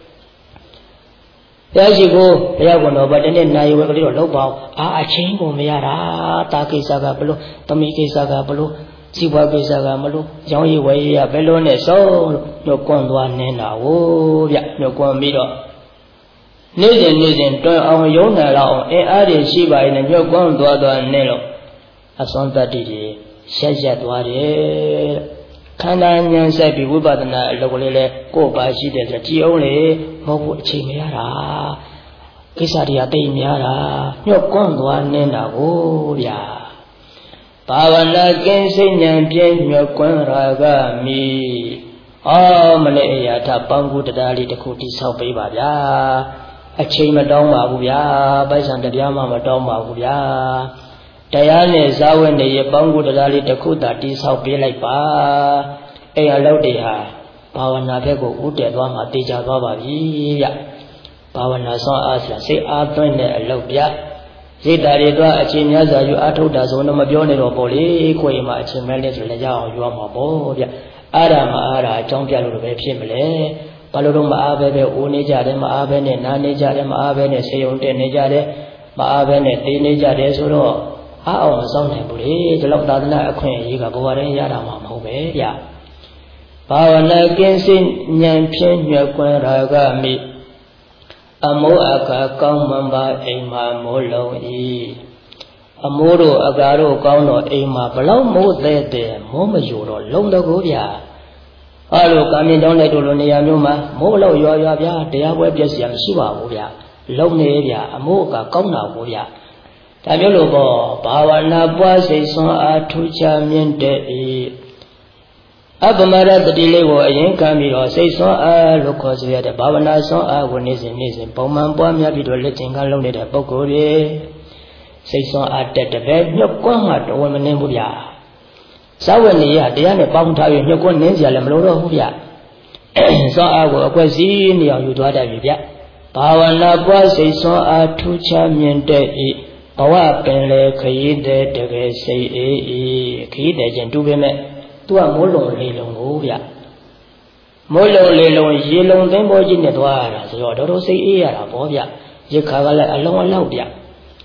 ဘုရားရှိခိုးဘုရားကွန်တော်ဗတ်တဲ့နိုင်ဝဲကလေးတော့လောက်ပါအောင်အချင်းကိုမရတာတာကိစ္စကဘလို့သမီးကိစ္စကဘလို့စီပွားကိစ္စကမလို့ရောင်းရည်ဝယ်ရဘယ်လိုနဲ့စောလို့ညှော့ကွန်းသွားနေတာဟိုးဗျညှော့ကွန်းပြီးတော့နေ့စဉ်တွန်းအောင်ယုံနာလောက်အောင်အားတွေရှိပါရင်ညှော့ကွန်းသွားနေလို့အစွမ်းတတ္တိတွေရက်သွားတယ်ခန္ဓာဉာဏ်ဆက်ပြီးဝိပဿနာအလုပ်ကလေးလဲကိုယ်ပါရှိတယ်ဆိုကြည်အောင်လေမဟုတ်ဘူးအချိန်မရတာကိစ္စတွေကတိတ်များတာညှော့ကွန်းသွားနေတာကိုဗျာဘာဝနာကင်းစိတ်ဉာဏ်ပြည့်ညှော့ကွန်းရာဂမိမလေးအရာထပေါင်းကူတရားလေးတစ်ခုတိဆောက်ပေးပါဗျာအချိန်မတောင်းပါဘူးဗျာပိုက်ဆံတရားမှမတောင်းပါဘူးဗျာတရားနဲ့ဇာဝနဲ့ရပေါင်းကူတရားလေးတစ်ခုသာတိဆောက်ပေးလိုက်ပါအဲ့အလုပ်တွေဟာဘာဝနာဘက်ကိုဥတည်သွားမှတေချာသွားပါပြီဗျဘာဝနာဆောင်အားစိတ်အားသွင်းတဲ့အလုပ်ဗျစိတ်ဓာတ်တွေတော့အချိန်များစွာယူအားထုတ်တာဆိုတော့မပြောနေတော့ပေါ့လေကိုယ်မှာအချိန်မဲလဲဆိုလည်းရအောင်ယူရမှာပေါ့ဗျအားရမအားရအကြောင်းပြလို့ပဲဖြစ်မလဲဘာလို့တော့မအားပဲအိုးနေကြတယ်မအားပဲနဲ့နားနေကြတယ်မအားပဲနဲ့ဆေးရုံတက်နေကြတယ်မအားပဲနဲ့တေးနေကြတယ်ဆိုတော့အားအောင်မဆောင်နိုင်ဘူးလေဒီလောက်သာသနာအခွင့်အရေးကဘဝတည်းရတာမှမဟုတ်ပဲဗျဘာဝနာကင်းစိတ်ဉာဏ်ဖြင့်ညှော့ကွန်းရာဂမိအမောအကာကောင်းမှန်ပါအိမ်မှာမိုးလုံး၏အမိုးတို့အကာတို့ကောင်းတော့အိမ်မှာဘလောက်မိုးသေးတယ်မိုးမယူတော့လုံးတော့ကိုဗျာအဲ့လိုကာမင်းတောင်းလိုက်တို့လိုနေရာမျိုးမှာမိုးဘလောက်ရွာဗျာတရားပွဲပြည့်စရာမရှိပါဘူးဗျာလုံးနေဗျာအမိုးအကာကောင်းတာကိုဗျာဒါမျိုးလို့ပေါ့ဘာဝနာပွားစိတ်ဆွမ်းအားထူးခြားမြင့်တဲ့၏အပမရတတိလေးကိုအရင်ခံပြီးတော့စိတ်ဆွမ်းအားလို့ခေါ်ဆိုရတဲ့ဘာဝနာဆွမ်းအားကိုနေ့စဉ်ပုံမှန်ပွားများပြီးတော့လက်ကျင်ကလုံးနေတဲ့ပုဂ္ဂိုလ်တွေစိတ်ဆွမ်းအားတက်တဲ့ပဲညှော့ကွန်းမှတော်ဝင်မနှင်းဘူးဗျာဇဝနေရတရားနဲ့ပေါင်းထားပြီးညှော့ကွန်းနှင်းစရာလည်းမလိုတော့ဘူးဗျာဆွမ်းအားကိုအကွက်စီးနေအောင်ယူသွားတတ်ပြီဗျာဘာဝနာပွားစိတ်ဆွမ်းအားထူးခြားမြင့်တဲ့၏ဘဝပင်လေခရီးတဲ့တကယ်စိတ်အေးခရီးတဲ့ချင်းတူပေမဲ့သူကမိုးလုံလေးလုံးကိုဗျမိုးလုံလေးလုံးရေလုံသိမ်းပေါ်ကြီးနဲ့သွားရတာဆိုတော့တော်တော်စိတ်အေးရတာဗောဗျရခါကလည်းအလုံးအလောက်ဗျ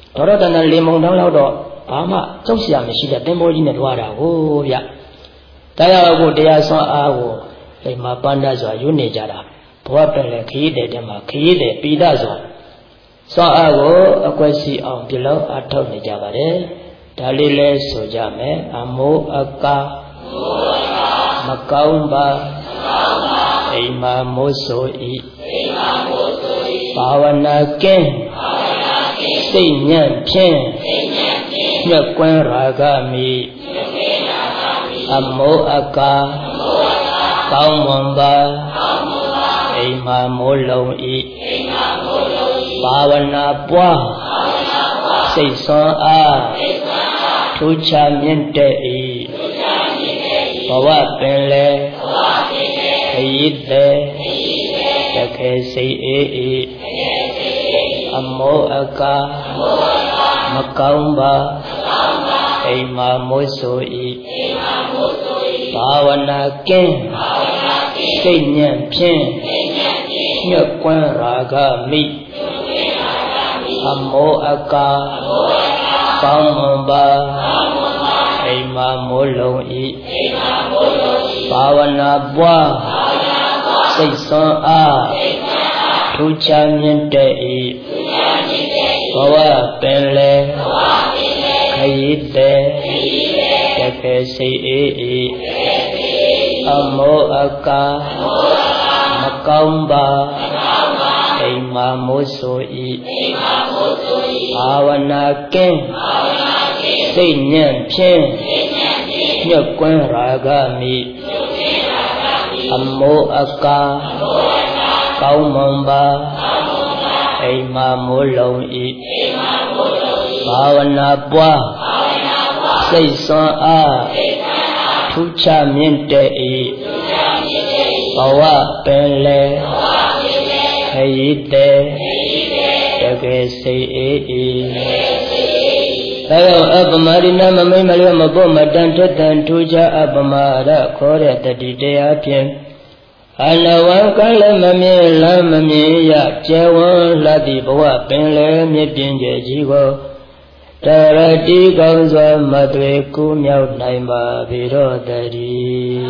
တော်တော်တန်တန်လေမုံတောင်းတော့ဘာမှကြောက်စရာမရှိတဲ့သင်္ဘောကြီးနဲ့တွားတာကိုဗျတရားကိုတရားဆွမ်းအားကိုအိမ်မှာပန်းတတ်စွာယူနေကြတာဘဝပင်လေခရီးတဲ့တဲမှာခရီးတဲ့ပိဒစွာဆွမ်းအားကိုအကွက်စီအောင်ပြုလုပ်အထောက်နေကြပါတယ်ဒါလေးလဲဆိုကြမယ်အမိုးအကာမကောင်းပါအိမ်မှာမိုးဆိုဤဘာဝနာကင်းစိတ်ညံ့ဖြင့်ညက်ကွန်းရာဂမိအမောအကာကောင်းမွန်ပါအိမ်မှာမိုးလုံးဤဘာဝနာပွားစိတ်ဆွမ်းအားထူးခြားမြင့်တဲ့ဤဘဝပင်လေခရီးတဲ့တခဲစိတ်အေးဤအမောအကာမကောင်းပါအိမ်မှာမိုးဆိုဤဘာဝနာကင်းစိတ်ညံ့ဖြင့်ညှက်ကွန်းရာဂမိအမောအကာကောင်းမွန်ပါအိမ်မှာမိုးလုံးဤဘာဝနာပွားစိတ်ဆွမ်းအားထူးခြားမြင့်တဲ့ဤဘဝပင်လေခရီးတဲ့တကယ်စိတ်အေးဤအမောအကာမကောင်းပါအိမ်မှာမိုးဆိုဤဘာဝနာကင်းစိတ်ညံ့ဖြင့်ညှက်ကွန်းရာဂမိအမောအကာကောင်းမွန်ပါအိမ်မှာမိုးလုံးဤဘာဝနာပွားစိတ်ဆွမ်းအားထူးခြားမြင့်တဲ့ဤဘဝပင်လေခရီးတဲ့တကယ်စိတ်အေးဤဒါကြောင့်အပမရိနာမမိမလျောမဖို့မတန်ထက်တန်ထူးခြားအပမရခေါ်တဲ့တတိတရားဖြင့်အနဝံကလည်းမမြင်လမ်းမမြင်ရကျဲဝန်းလှသည့်ဘဝပင်လေမြင့်ပြင်းကျကြီးကိုတရတိကောင်းစွာမသွေကူးမြောက်နိုင်ပါပေတော့တည်း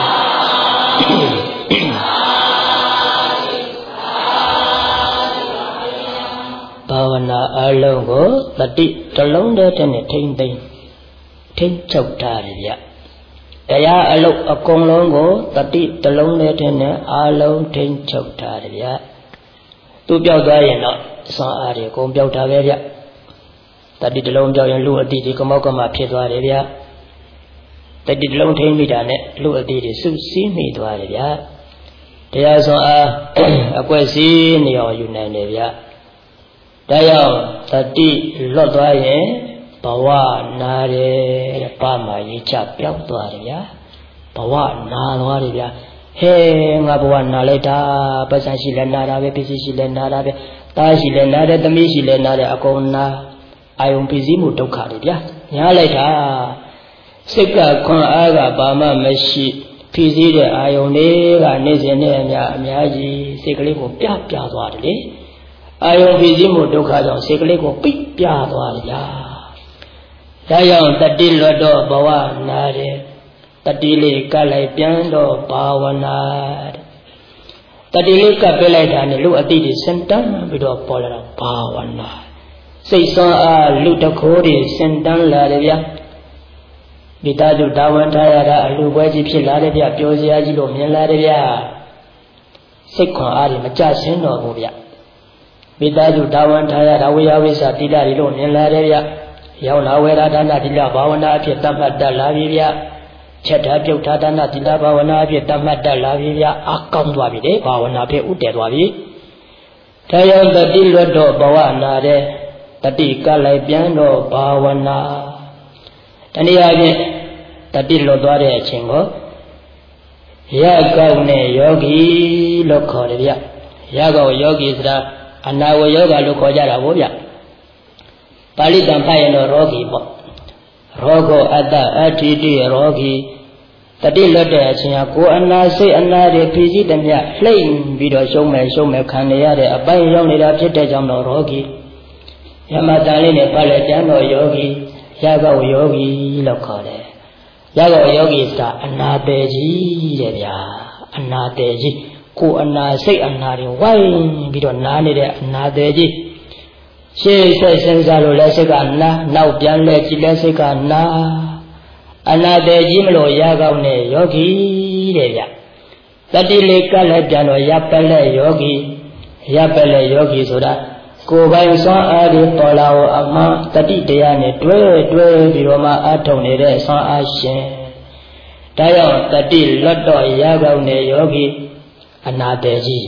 ဘာဝနာအလုံးကိုတတိတလုံးတည်းနဲ့ထိမ့်သိမ်းချုပ်ထားတယ်ဗျတရားအလုံးအကုန်လုံးကိုတတိတလုံးတည်းနဲ့အလုံးထိမ့်ချုပ်ထားတယ်ဗျသူပြောက်သွားရင်တော့ဆွမ်းအားတွေအကုန်ပြောက်တာပဲဗျတတိတလုံးပြောက်ရင်လူအတိတွေကမောက်ကမဖြစ်သွားတယ်ဗျတတိတလုံးထိမ့်မိတာနဲ့လူအတိတွေစုစည်းမိသွားတယ်ဗျတရားဆွမ်းအားအကွက်စီးနေအောင်ယူနိုင်တယ်ဗျဒါကြောင့်တတိလွတ်သွားရင်ဘဝနာတယ်တဲ့ပါမရေးချပြောက်သွားတယ်ဗျာဘဝနာသွားတယ်ဗျာဟဲငါဘဝနာလိုက်တာပတ်စံရှိလဲနာတာပဲပစ္စည်းရှိလဲနာတာပဲသားရှိလဲနာတယ်သမီးရှိလဲနာတယ်အကုန်နာအာယုံပစ္စည်းမှုဒုက္ခတွေဗျာညားလိုက်တာစိတ်ကခွန်အားကဘာမှမရှိပစ္စည်းတဲ့အာယုံတွေကနေ့စဉ်နဲ့အများကြီးစိတ်ကလေးကိုပြသွားတယ်လေအာယုံပစ္စည်းမှုဒုက္ခကြောင့်စိတ်ကလေးကိုပိပြသွားတယ်ဗျာဒါကြောင့်တတိလွတ်တော့ဘဝနာတယ်တတိလေးကပ်လိုက်ပြန်တော့ဘာဝနာတတိလေးကပ်ပြလိုက်တာနဲ့လူအတိတွေစင်တန်းပြီးတော့ပေါ်လာတော့ဘာဝနာစိတ်ဆွမ်းအားလူတခိုးတွေစင်တန်းလာတယ်ဗျာမိသားစုတာဝန်ထားရတာအလူပွဲကြီးဖြစ်လာတယ်ဗျပျော်စရာကြီးလို့မြင်လာတယ်ဗျစိတ်ခွန်အားတွေမကြဆင်းတော့ဘူးဗျမိသားစုတာဝန်ထားရတာဝိယဝိသတိလာတွေလို့မြင်လာတယ်ဗျရောက်လာဝေရာဒါနတိလဘာဝနာအဖြစ်တတ်မှတ်တတ်လာပြီဗျချက်ထားပြုတ်ထားဒါနတိလဘာဝနာအဖြစ်တတ်မှတ်တတ်လာပြီဗျအကောင်းသွားပြီလေဘာဝနာဖြစ်ဥတည်သွားပြီဒါကြောင့်တတိလွတ်တော့ဘဝနာတဲ့တတိကလိုက်ပြန်တော့ဘာဝနာတနည်းအားဖြင့်တတိလွတ်သွားတဲ့အချိန်ကိုရကောက်နဲ့ယောဂီလို့ခေါ်တယ်ဗျရကောက်ယောဂီဆိုတာအနာဝယောဂလို့ခေါ်ကြတာဗောဗျပါဠိတန်ဖတ်ရင်တော့ရောဂီပေါ့ရောဂောအတ္တအဋ္ဌိတိရောဂီတတိလွတ်တဲ့အချိန်ဟာကိုယ်အနာစိတ်အနာတွေဖြည့်စည်းသည်မြလှိမ့်ပြီးတော့ရှုံးမယ်ခံရတဲ့အပိုင်းရောက်နေတာဖြစ်တဲ့ကြောင့်တော့ရောဂီတတိလွတ်တော့ဘဝနာတဲ့တတိကလိုက်ပြန်တော့ဘာဝနာတတိလွတ်တော့ဘဝနာတဲ့တတိကလိုက်ပြန်တော့ဘာဝနာ Yamatali ne pale jano yogi, yago yogi lokore. Yago yogi sta anateji jebya, anateji. Ku anasik anari wai bido nani de anateji. She sensalo lesika na, nau pian leji lesika na. Anateji mlo yago ne yogi jebya. Tati leka le jano yapele yogi soda. Ko bai son ari polao ama tati deya ne dwe biroma atong ne de son ashin. Tayo tati lotto yagao ne yogi anateji.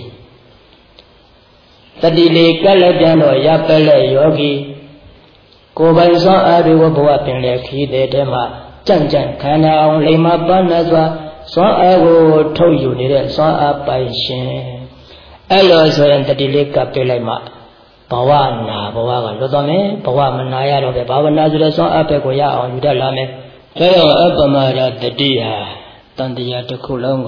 Tati leka le jano yapele yogi. Ko bai son ari wabawa pinle khide de ma chan khana aung lima panazwa son ago thau yu ne de son a pai shin. Elo so yan tati leka pelai ma Bawa na bawa ka lotome bawa manaya ro be bhavana so le son ape ko ya aung yu dat la me tayo apamara tati ha tantiya takku long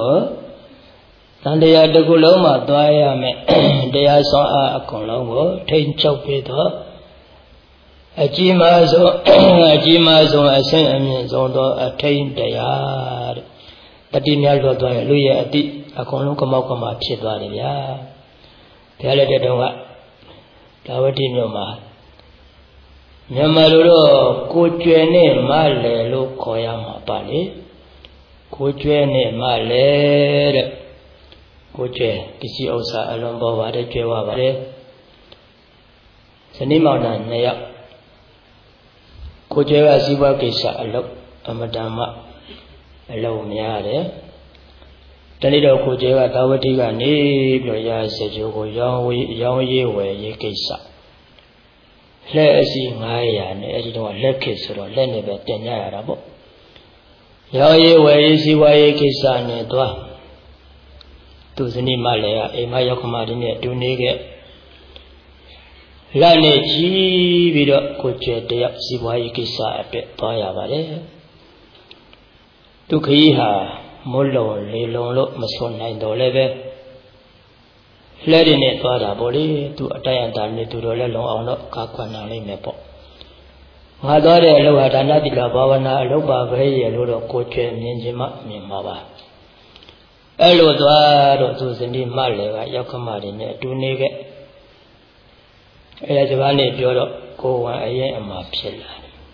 ma twa ya me taya son a akon long ko thein chok pi tho aji ma so asin amyin son tho athein taya tati nya lo twa ya lu ye ati akon long kamauk kama phit twa de bya bya le de tong ka Dawati nyoma Nyamalo ko chwe ne ma le lo khoya ma pa le ko chwe ne ma le de ko chwe kisi ousa alon bo ba de chwe wa ba de Sani maung na 2 ယောက်ကိုချဲကစီးပွားကိစ္စအလုပ်အမတန်မှအလုပ်များတယ်တနေ့တော့ကိုကျဲကသာဝတိကနေပြီးရာစကြိုကိုရောင်းရေးဝယ်ရေးကိစ္စလက်အစီ900နဲ့အဲ့ဒီတော့လက်ခစ်ဆိုတော့လက်နဲ့ပဲတင်ကြရတာပေါ့ရောင်းရေးဝယ်ရေးစီးပွားရေးကိစ္စနဲ့သွားသူစနိမလည်းကအိမ်မရောက်ခမလေးနဲ့တူနေခဲ့လက်နဲ့ကြီးပြီးတော့ကိုကျဲတယောက်စီးပွားရေးကိစ္စအတွက်သွားရပါတယ်ဒုက္ခကြီးဟာမိုးလုံးလေလုံးလို့မစွန်နိုင်တော့လည်းပဲလက်ရည်နဲ့သွားတာပေါ့လေသူအတိုက်အတာနဲ့သူတော်လည်းလုံအောင်တော့ကာကွယ်နိုင်လိမ့်မယ်ပေါ့ငါသွားတဲ့အလုပ်ဟာဒါနတိလဘာဝနာအလုပ်ပါပဲရဲ့လို့တော့ကိုကျွဲမြင်ခြင်းမှမြင်ပါပါအဲ့လိုသွားတော့သူစနေမှလည်းကရောက်ခမတွေနဲ့အတူနေခဲ့အဲ့ဒါဒီဘာနဲ့ပြောတော့ကိုယ်ဝန်အရင်အမှာဖြစ်လာ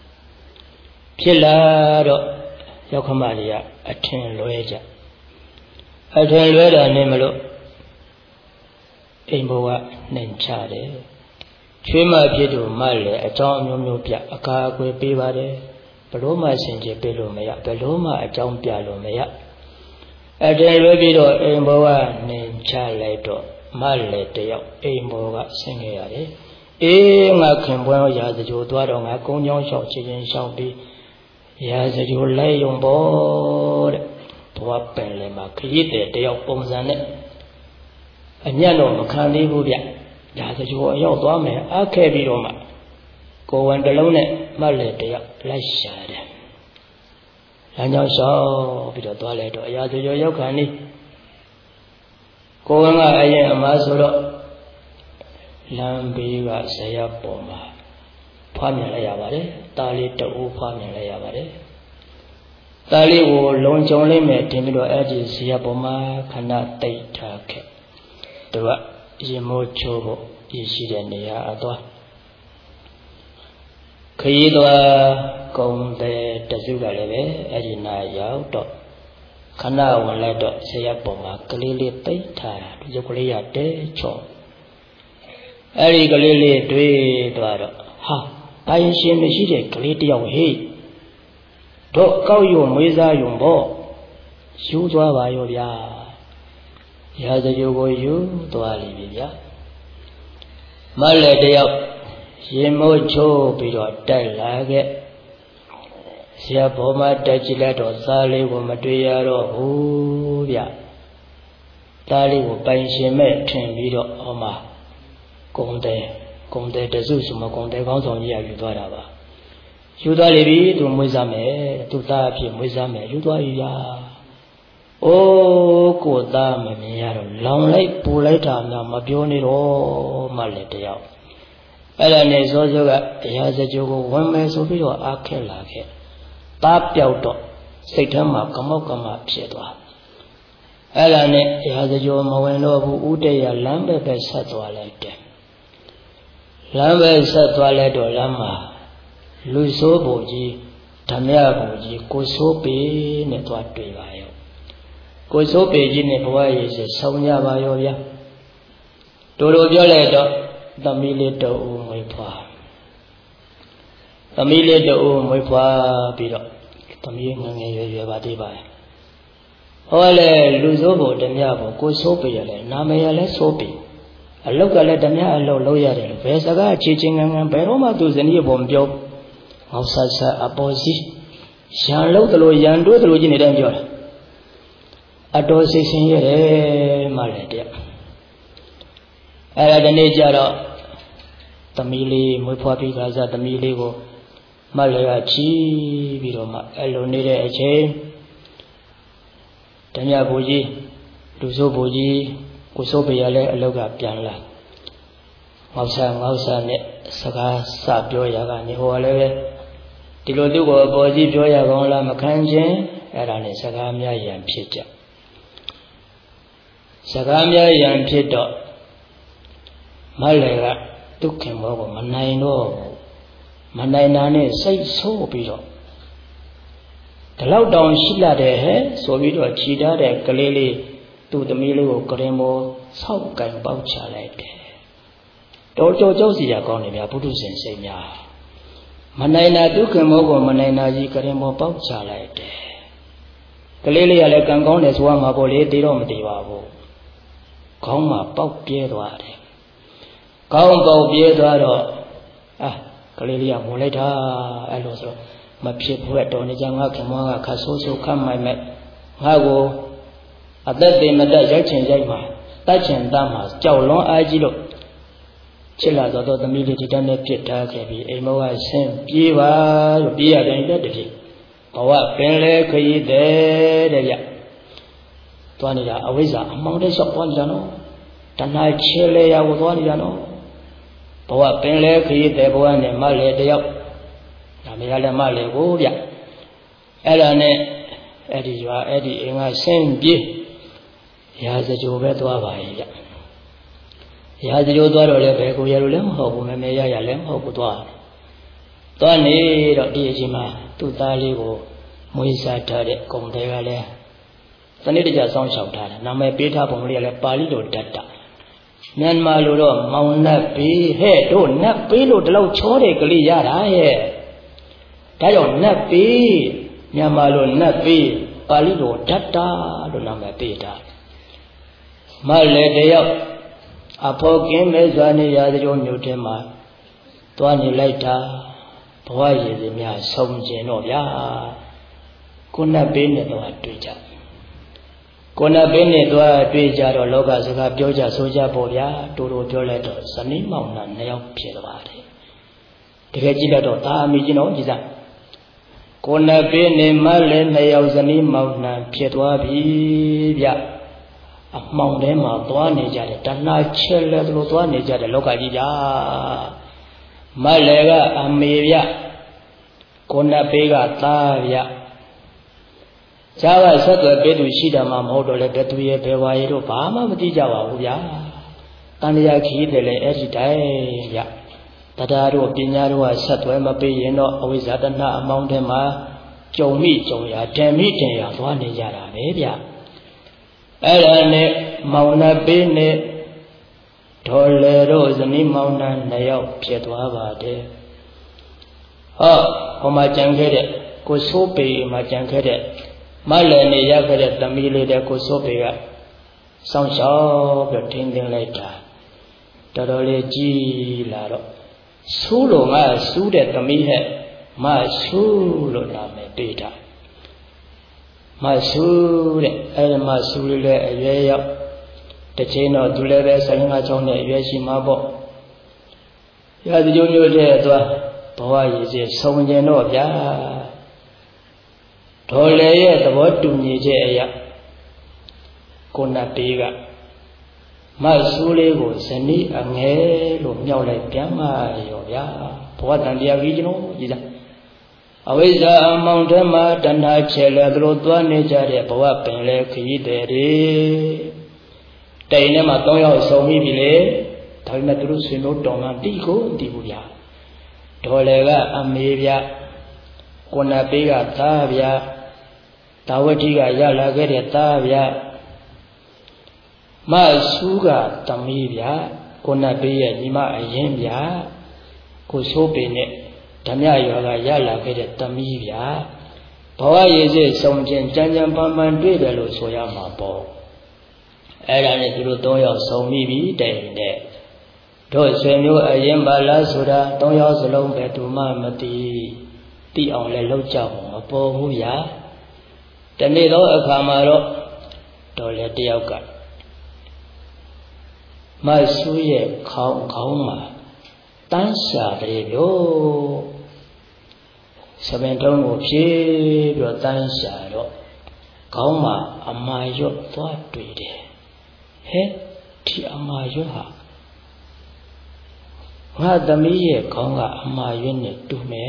တော့ရောက်ခမတွေကအထင်လွဲကြအထင်လွဲတာနဲ့မလို့အိမ်ဘဝနှိမ်ချတယ်ချွေးမဖြစ်သူမလည်းအကြောင်းအမျိုးမျိုးပြအကာအကွယ်ပေးပါတယ်ဘလို့မှဆင်ခြင်ပေးလို့မရဘလို့မှအကြောင်းပြလို့မရအထင်လွဲပြီးတော့အိမ်ဘဝနှိမ်ချလိုက်တော့မလည်းတယောက်အိမ်ဘဝဆင်းခဲ့ရတယ်အေးငါခင်ပွန်းရာဇကြိုသွားတော့ငါကုန်းချောင်းလျှောက်ချင်းချင်းလျှောက်ပြီးရာဇကြိုလိုက်ရုံပေါ့တဲ့ဘဝပင်လည်းမှာခရစ်တဲ့တယောက်ပုံစံနဲ့အညံ့တော့မခံသေးဘူးဗျရာဇကြိုအရောက်သွားမယ်အခက်ပြီးတော့မှကိုယ်ဝန်တစ်လုံးနဲ့မှတ်လေတယောက်လိုက်ရှာတယ်လမ်းကြောင်းလျှောက်ပြီးတော့သွားလိုက်တော့ရာဇကြိုရောက်ခံနေကိုယ်ဝန်ကအရင်အမှားဆိုတော့လမ်းဘေးကဇရပ်ပေါ်မှာဖွားမြင်လိုက်ရပါတယ်တာလေးတအိုးဖွားမြင်လိုက်ရပါတယ်တာလေးကိုလုံခြုံလိမ့်မယ်တင်ပြီးတော့အဲ့ဒီဇရပ်ပေါ်မှာခဏတိတ်ထားခဲ့သူကရင်မိုးချိုးဖို့ရရှိတဲ့နေရာအသွားခရီးသွားကုံတဲ့တစုကလည်းပဲအဲ့ဒီနာရောက်တော့ခဏဝင်လိုက်တော့ဇရပ်ပေါ်မှာကလေးလေးတိတ်ထားတာဒီကလေးရတဲချော့အဲ့ဒီကလေးလေးတွေးသွားတော့ဟာပိုင်ရှင်မရှိတဲ့ကလေးတယောက်ဟေ့တော့ကောက်ရုံမွေးစားရုံပေါ့ယူသွားပါရောဗျာရာဇကြိုကိုယူသွားလိမ့်ပြီဗျာမလည်းတယောက်ရင်မိုးချိုးပြီးတော့တိုက်လာခဲ့ဆရာဘောမတက်ကြည့်လိုက်တော့သားလေးကိုမတွေ့ရတော့ဘူးဗျသားလေးကိုပိုင်ရှင်မဲ့ထင်ပြီးတော့ဟောမှာကုံတဲ့တစုဆိုမကုံတဲ့ကောင်းဆောင်ကြီးကယူသွားတာပါယူသွားလိပြီသူမွေးစားမယ်သူသားအဖြစ်မွေးစားမယ်ယူသွားပြီဗျာအိုးကိုသားမမြင်ရတော့လောင်လိုက်ပူလိုက်တာများမပြောနေတော့မှလည်းတယောက် Ella ne sojoga Yazajogo one man so be or Akelake. Tapiauto, Satama, Kamokama, Pietwa. Ella ne Yazajo Maweno Udea Lambe Besatwa like Lambe Satwa or Lama. Luso Boji, Tamia Boji, Kosope, Netwatwayo. Kosope, Jinepaway is a Sonia Bayoya. Toro Violeto, the Milito Umwepa. The Milito Umwepa Bido, the Ming Badiba. Ole Luzobo, the Miabo, Kosope, Namea Sopi. A local at the Mia Loya, Vesaga, Chiching and Peroma to the Nibom. Outside a bossy, shall look the Loyan do the Login Danger. A dosi signore Maladia. Era the Nejara Tamili, Mupapi Gaza, the Miligo, Malaya Chi, Viroma, Elonide Eche, Tanya Boji, Luzo Boji, Kusopiale, Aloga Pianla. Mausa, Saga, Sabio Yaga, Nihoale. Tilodugo Boji Joya Gonla Makanje, Erane Sagamia Yan Pita. Sagamia Yan Pita Malega took him over Manaino Manainane say so below. The loud down Shilla de he, so we do a cheetah de Kalili to the Milo Koremo, South Gang Boucha like Dojo Josia Gonia Pudus and Senya. Manaina took him over Manaina Karemo Poucha like Kalili Alekangon is one of the Dirom Divavo. Koma Pau Piedware. Kaumbo Piedwaro. Ah, Kalilia Moleta, Aloso. My people at Donijanga Kamanga Kasoso come my met. Hago. At that day, Mada Jackson Jagma. Touch and Damas, Jow Long Agilo. Chilla the military done a pita cabi, a moa sent Piva, Pia than the Owa Penle Kay de Tuanida, Awiza, among the shop one jano. Tana Chile, I was one jano. Owa Penle Kay de Boan and Male de Yop. Namiala Male, oh, ya. Elane, Eddie, Eddie, and I send Pi. He has a job at Wavaya. He has your daughter, Lebeco Yelem, Hope, Mamea Yalem, Hope. Tony, Dijima, Tutaligo, Moisa Tade, Comtegale. Sanita sound shouted, Name Peter Pomria Palido Data. Nanma Luro, Mount Napi, hey, don't Napi, low chore, Galiara, eh. Tayo Napi, Yamalo Napi, Palido Data, Lunama Peter. Malay Apo game is one Yadro Nutema, Tony later, Boy is in ya, some genoya. Kuna bene do a tweeter. Kuna bene do a tweeter or logas of Joja Soja Boya, Toro Joleto, Sunny Mountain, Neo Piedwari. The Regulator, Tamijino, Giza. Kuna bene Male, Nayauzani Mountain, Piedwabi. Among them are Dwanija, Tana Chilla, Dwanija, the Localija Malega, Amelia Kona Pega, Tavia Java said to a bed with Shida Mamodo, let that we a Bewairo, Pama, Dijawa, Tania Ki, the Edita, Tadaro, Pinaro, Satwema Payino, always Adana among them are Jomi, Joya, Temite, Dwanija, Media. Elane Mauna Bene Tolero Zani Mauna Nayo Pietwava de Homa Jangere, Kosope, Majangere, Malene Yagare, Tamile de Kosopea, Sound Shaw, the Tinding later. Tadole G. Laro Sulu, my suited the Mihe, my Sulu Name Peter. My soul, and my soul, the chain of Duleve, Salina Chone, Yashimabo. You have the junior there, boy, is a song, you know, ya. Tole, the word to Nigeria. Kuna Piga. Masulego seni angelo nyolai piama yoya buatan dia gijno jida aweza mountain dana chele dro ne jare bawa penle khi de re tai ne ma 3 yaw som mi bi le da pai ma tu lu sin lo taw ma ti ko ti bu ya do le ga ame bya kona pe ga ta bya tawati ga ya la ke de ta bya Masuga tamibya, kona beya nima ayembya, kusope ne, tamya yoga yala kede tamibya, bawa yeze somjen janjan paman dwebe lo soya mapo. Era ne tulu 3 yaw somibi tay ne. Do swenyo ayemba la soda 3 yaw salong be tu ma mati. Ti aw le lauk jaw mapo hu ya. Tane do akha ma do do le tayaw ka Masuye kauma tansha de lo saben tong ko phie pi tansha do kauma ama yot twa twi de he thi ama yot ha nga thami ye kaung ga ama yot ne tu me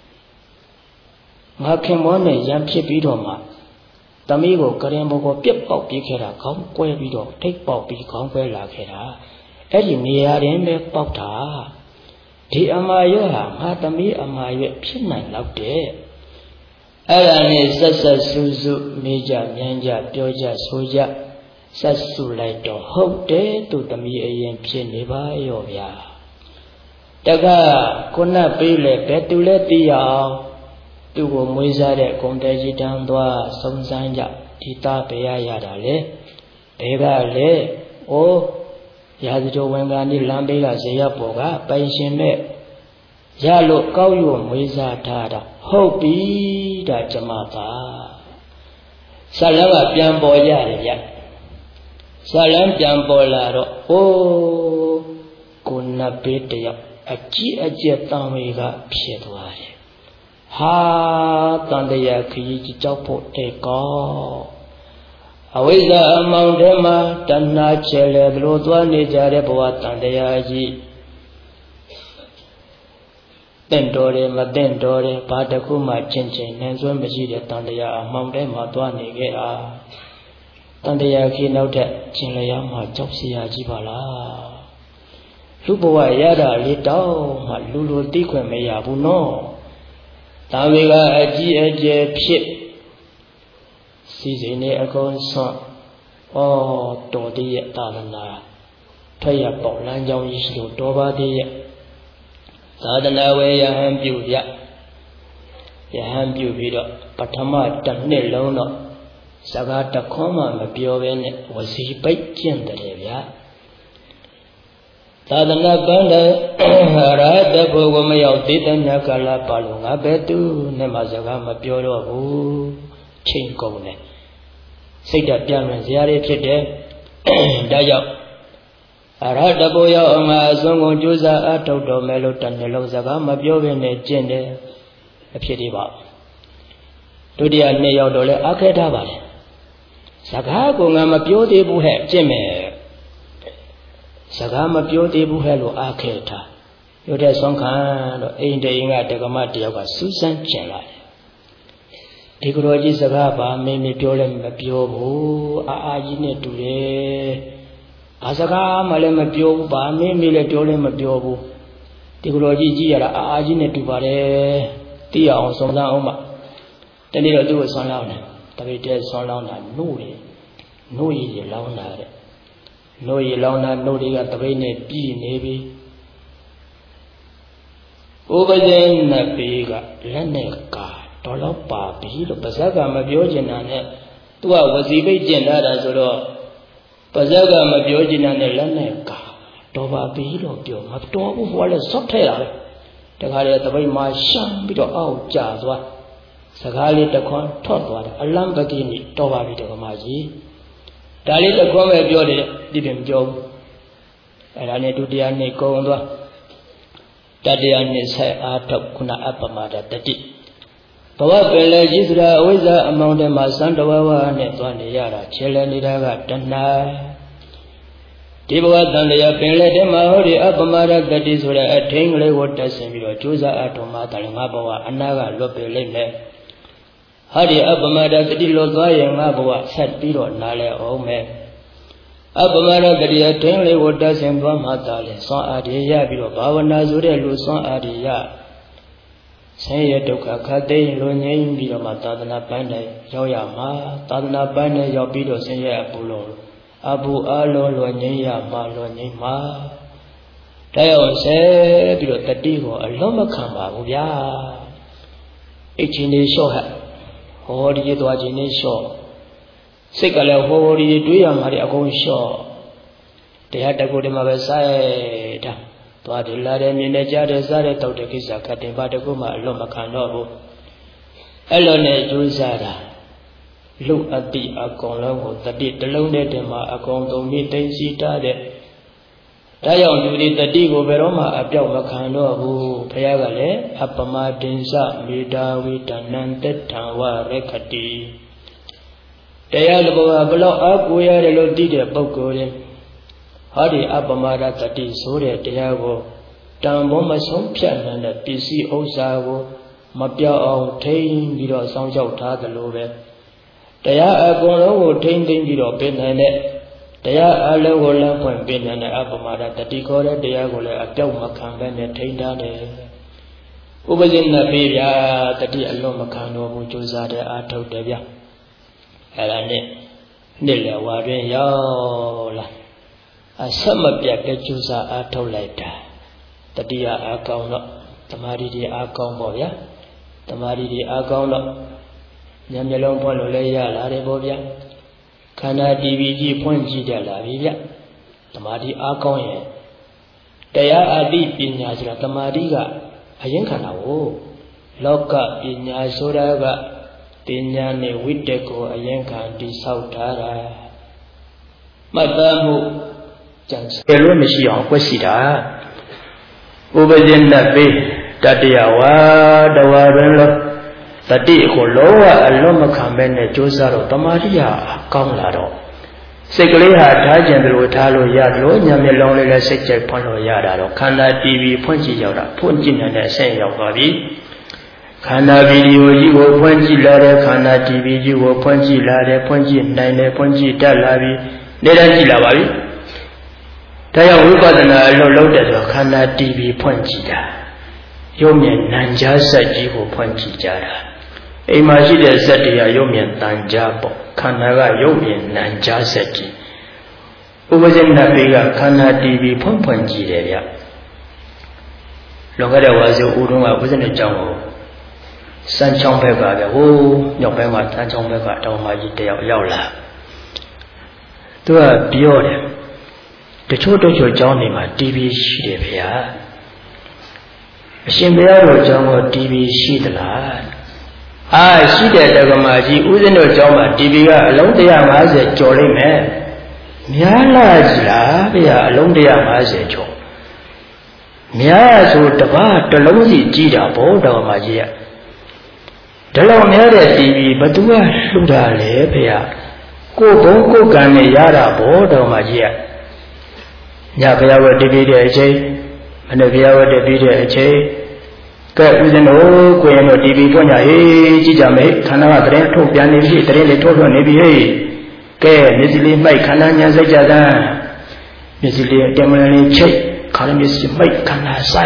nga khin mo ne yan phit pi do ma Tami ko karin mo ko piep pok pi khe da kaung kwe pi do thik pok pi kaung kwe la khe da Edi neya rin me pok tha Di ama yo ha nga tami ama yo phit nai lauk de Era ne sat sat su su me ja myan ja pyo ja so ja sat su lai do hout de tu tami ayen phit ne ba yo bya Taka kona pe le be tu le ti ya Tu ko mwe sa de kong tae ji tang twa song san ja di ta pe ya ya da le be ga le o ya jo wen ga ni lam pe ga se ya po ga pai shin me ya lo kaw yo mwe sa tha da hout pi da jama ta sa lan ga pyan po ya de ya sa lan pyan po la do o ko na pe te ya a ji a je tang we ga phit twa de Ha tandaya khi chi chok pho te ko Aweza among dema tanna chele blo twa ne ja de bwa tandaya ji Ten do de ma ten do de ba ta khu ma chin chin nan swa ma shi de tandaya among de ma twa ne ge a Tandaya khi nauk that chin la ya ma chok sia ji ba la Lu bwa ya da le taw ma lu lu ti khwet ma ya bu no Ta we ga a ji a je phit si sin ne a kaung swat o to ti ye ta na thwet ya pauk lan jaung yi shi lo to ba ti ye Sadana we ya han pyu bya ya han pyu pi do pathama tat nit long do saka ta khon ma ma pyo be ne wasi pai chin de bya Sadana banda Rata bho ko ma yauk ti ta nya ka la pa lo nga be tu ne ma saka ma pyo do bu chain kaung ne Sait ta pyan lwan sia de phit de Da yauk Rata bho yauk ma aswang ko jyu sa a thok do me lo tat ne long saka ma pyo be ne chin de a phit de ba Dutiya ne yauk do le a khe tha ba le Saka ko nga ma pyo de bu he chin me Saka ma pyo te bu he lo a khe tha yo de song khan do ain de yin ga de ka ma tayaw ka su san chin la de Di kro ji saka ba me me pyo le ma pyo bu a ji ne tu de A saka ma le ma pyo bu ba me me le pyo le ma pyo bu Di kro ji ji ya la a ji ne tu ba de ti aung song san aung ma Tani do tu ko song laung na ta bai de song laung na nu de nu yi laung na de No yi long na no de ga tabai ne pi ne bi Ubazen na pe ga lan ne ka do lo pa bi lo pasat ka ma pyo chin na ne tu wa wasi pai chin da da so do pasat ka ma pyo chin na ne lan ne ka do ba bi lo pyo ma to bu hwa le sot thai la be ta kha le tabai ma sham pi do aw ja twa saka le ta khon thot twa da alam ba ki ni to ba bi to ka ma ji Da li ta khon me pyo de Di pin pyo Era ne dutiya ne kaung twa Tatiya ne sai a thok kuna appamada tati Bawa pen le ji sura aweza among de ma san tawa wa ne twa ne ya da che le ni da ga tanna ဒီဘဝတန်တရားပင်လက်ထဲမှာဟောဒီအပမရတတိဆိုတဲ့အထင်းကလေးကိုတက်ဆင်ပြီးတော့ကြိုးစားအထောက်မှတလည်းငါဘဝအနာကလွတ်ပေလိမ့်မယ်ဟာဒီအပမရတတိလွတ်သွားရင်ငါဘဝဆက်ပြီးတော့နားလဲအောင်မယ်အပမရတတိအထင်းလေးကိုတက်ဆင်သွားမှတလည်းစွမ်းအားရရပြီးတော့ဘာဝနာဆိုတဲ့လူစွမ်းအားရဆင်းရဲဒုက္ခခတ်သိမ်းလွန်ငြိမ်းပြီးတော့မှသာသနာပိုင်းတိုင်းရောက်ရမှာသာသနာပိုင်းတိုင်းရောက်ပြီးတော့ဆင်းရဲအပူလုံးအဘူအလုံးလွန်ငြိမ်းရမှာလွန်ငြိမ်းမှာတရားဆဲပြီးတော့တတိကိုအလုံးမခံပါဘူးဗျာအချင်းလေးလျှော့ဟဟောဒီသွားခြင်းလေးလျှော့စိတ်ကလည်းဟောဒီတွေးရမှာဒီအကုန်လျှော့တရားတကူတည်းမှာပဲစားရတာသွားတယ်လာတယ်မြင်တယ်ကြားတယ်စားတယ်တောက်တယ်ကိစ္စခတ်တယ်ဘာတကူမှအလုံးမခံတော့ဘူးအဲ့လိုနဲ့ကြိုးစားတာလူအတိအကောင်လုံးကိုတတိတလုံးနဲ့တည်းမှာအကောင်သုံးပြီးသိသိတာတဲ့ဒါကြောင့်လူတွေတတိကိုဘယ်တော့မှအပြောက်မခံတော့ဘူးဘုရားကလည်းအပမတင်္စမေတ္တာဝိတနံတထံဝရခတိတရားတစ်ပုဒ်ကဘလို့အားကိုရတယ်လို့သိတဲ့ပုဂ္ဂိုလ်တွေဟောဒီအပမရတတိဆိုတဲ့တရားကိုတန်ဖိုးမဆုံးဖြတ်နိုင်တဲ့ပစ္စည်းဥစ္စာကိုမပြောင်းအောင်ထိန်းပြီးတော့စောင့်ရှောက်ထားသလိုပဲတရားအကုန်လုံးကိုထိန်းသိမ်းပြီးတော့ပြင်နိုင်တဲ့တရားအလုံးကိုလမ်းဖွင့်ပြင်နိုင်တဲ့အပမရတတိခေါ်တဲ့တရားကိုလည်းအပြောက်မခံဘဲနဲ့ထိန်းထားတယ်ဥပဇင်းနဲ့ပြေးဗျာတတိအလုံးမခံတော့ဘူးကြိုးစားတဲ့အာထုတ်တယ်ဗျအဲ့ဒါနဲ့နှစ်လဝါတွင်ရောက်လာအဆက်မပြတ်တဲ့ကြိုးစားအားထုတ်လိုက်တာတတိယအားကောင်းတော့တမာရီတွေအားကောင်းပေါ့ဗျာတမာရီတွေအားကောင်းတော့ဉာဏ်မျက်လုံးဖွင့်လို့လည်းရလာတယ်ပေါ့ဗျာခန္ဓာတည်ပြီးကြီးဖွင့်ကြည့်တတ်လာပြီဗျတမာရီအားကောင်းရင်တရားအတိပညာဆိုတာတမာရီကအရင်ခန္ဓာကိုလောကပညာဆိုတာကပညာနဲ့ဝိတ္တကိုအရင်ခံတိဆောက်ထားတာမှတ်သားမှုကြံစည်လို့မရှိအောင်ကွက်စီတာဥပဇင်းနဲ့ပေးတတ္တယဝါတဝါတွင်လို့တတိကိုလုံးဝအလွတ်မခံဘဲနဲ့ကြိုးစားတော့တမာရိယကောင်းလာတော့စိတ်ကလေးဟာထားကျင်တယ်လို့ထားလို့ရတယ်လို့ညမျက်လုံးလေးလည်းစိတ်ကြိုက်ဖွင့်လို့ရတာတော့ခန္ဓာတီဗီဖွင့်ကြည့်ရောက်တာဖွင့်ကြည့်နေတဲ့အဆင့်ရောက်သွားပြီခန္ဓာဗီဒီယိုကြီးကိုဖွင့်ကြည့်လာတဲ့ခန္ဓာတီဗီကြီးကိုဖွင့်ကြည့်လာတဲ့ဖွင့်ကြည့်နိုင်တယ်ဖွင့်ကြည့်တတ်လာပြီနေ့တိုင်းကြည့်လာပါပြီဒါကြောင့်ဝိပဿနာအလုပ်လုပ်တဲ့ဆိုခန္ဓာတီဗီဖွင့်ကြည့်တာရုပ်မြင်နံကြားစက်ကြီးကိုဖွင့်ကြည့်ကြတာအိမ်မှာရှိတဲ့စက်တရားရုပ်မြင်တန်ကြားပေါ့ခန္ဓာကရုပ်မြင်နံကြားစက်ကြီးဥပဇင်းနာပေကခန္ဓာတီဗီဖွင့်ကြည့်တယ်ဗျလောကတဲ့ဝါစုဦးတုံးကဥပဇင်းရဲ့ကြောင်းကိုစမ်းချောင်းဘက်ကဗျဟိုးမြောက်ပိုင်းမှာစမ်းချောင်းဘက်ကတောင်မကြီးတယောက်ရောက်လာသူကပြောတယ်တချို့ကျောင်းတွေမှာ TV ရှိတယ်ဗျာအရှင်ဘုရားတော်ကျောင်းက TV ရှိသလားရှိတဲ့တက္ကမကြီးဦးဇင်းတို့ကျောင်းမှာ TV ကအလုံး150ကျော်လိမ့်မယ်များလားကြီးလားဗျာအလုံး150ကျော်များဆိုတပတ်တစ်လုံးစီကြည့်တာဘုံတော်မှာကြီးကဒါလောက်များတဲ့ TV ဘသူကလှူတာလဲဗျာကိုယ်ဘုံကိုယ်ကံနဲ့ရတာဘုံတော်မှာကြီးကညဘုရားဝတ်တပြီးတဲ့အချိန်မနေ့ဘုရားဝတ်တပြီးတဲ့အချိန်ကဲဦးဇင်းတို့ကိုရင်တို့ TV ပွင့်ကြဟေးကြည့်ကြမယ်ခန္ဓာကတရင်ထုတ်ပြန်နေပြီတရင်လေးထုတ်လွှတ်နေပြီဟေးကဲမျက်စိလေးမှိုက်ခန္ဓာညာစိတ်ကြသမ်းမျက်စိလေးအတမန်လေးချိတ်ခါရမျက်စိမှိုက်ခန္ဓာဆိုင်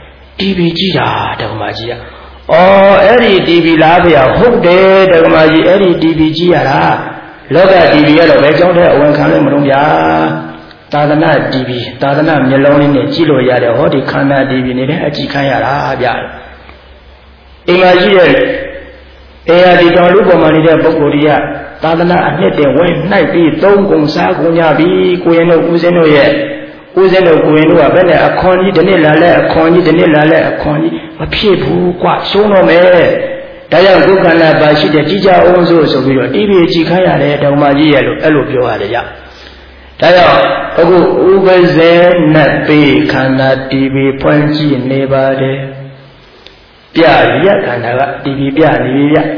TV ကြည့်တာဓမ္မကြီးကအဲ့ဒီ TV လားဗျာဟုတ်တယ်ဓမ္မကြီးအဲ့ဒီ TV ကြည့်ရတာလောက TV ကတော့ဘယ်ကြောင့်လဲအဝင်ခံလို့မလို့ဗျာသာသနာ TV သာသနာမျက်လုံးလေးနဲ့ကြည့်လို့ရတယ်ဟောဒီခန္ဓာ TV နေတဲ့အကြည့်ခံရတာဗျာအိမ်မှာရှိတဲ့ဒီတော်လူပေါ်မှာနေတဲ့ပုဂ္ဂိုလ်တွေကသာသနာအနှစ်တင်ဝင်နှိုက်ပြီးသုံးကုန်စားကုန်ကြပြီကိုရင်တို့ဦးဇင်းတို့ရဲ့ဦးဇင်းတို့ကိုရင်တို့ကဘယ်နဲ့အခွန်ကြီးဒီနေ့လာလဲအခွန်ကြီးဒီနေ့လာလဲအခွန်ကြီးမဖြစ်ဘူးကွရှုံးတော့မယ်ဒါကြောင့်ဒုက္ခနာပါရှိတဲ့ကြည်ကြအောင်ဆိုပြီးတော့ TV ကြည့်ခိုင်းရတယ်ဓမ္မကြီးရဲ့လို့အဲ့လိုပြောရတယ်ကြဒါကြောင့်အခုဥပဇေနဲ့ပေခန္ဓာ TV ဖွင့်ကြည့်နေပါတယ်ပြရခန္ဓာက TV ပြနေပြီဗျ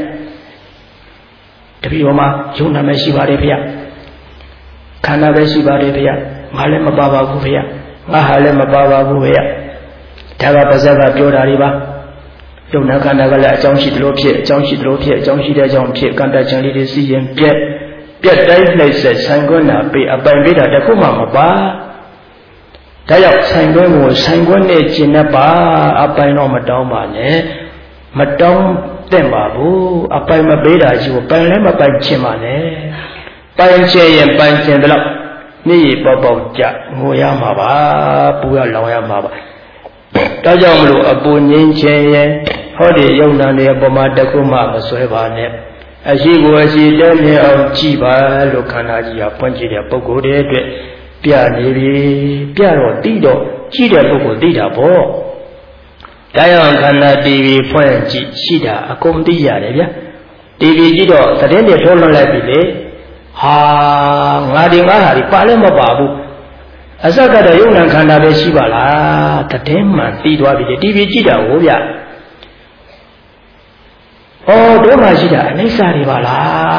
တပည့်တော်မှာယုံနာမရှိပါတယ်ဗျခန္ဓာပဲရှိပါတယ်ဗျ Malema Baba Guvia, Mahalema Baba Guvia, Tava Bazava Pura Riva, Yonakanaga, Johnshit Lopia, Johnshit Lopia, Johnshit John Pia, Kanda Johnny C. and Piet Places, Sangona, be a bandita, the Kumama. Tayak Sangon was Sangone Chinaba, up by no Madama, Madame Tembabu, up by Mabeda, you will buy them up by Chimane, Banche and Banchendra. Ni Bobo Jack, Moyamaba, Pualayamaba. Tajamlu, a bunyin chain, Hodi Yona near Bomadakuma, Suevane. As he was he done here of Chiba, Locanagia, Ponchia, Pogo de Piani, Piano, Dido, Chida Pogo Dida Bo. Dion Kana TV, Fonchi, Shida, a Comdia, TV Gido, the Dende Tola Labile. Ngadi Palema Babu. Asaka the Yunan Kanabe Shibala, the Temman, Tidwabi, the TV Jida, Obia. Oh, Doma Jida, Nisa Rivala.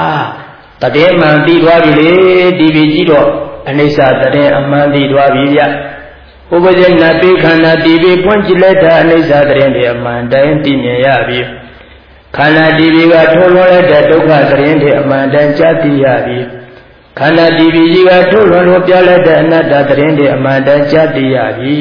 The Temman, Tidwabi, TV Jido, and Nisa, the Temman, Tidwabi. Over the Napikana, TV, Ponchileta, and Nisa, the Temman, the Antinia. Kana diviga tolole de dukkha sarinde amandan jati yabi. Kana diviga tolole pyale de anatta sarinde amandan jati yabi.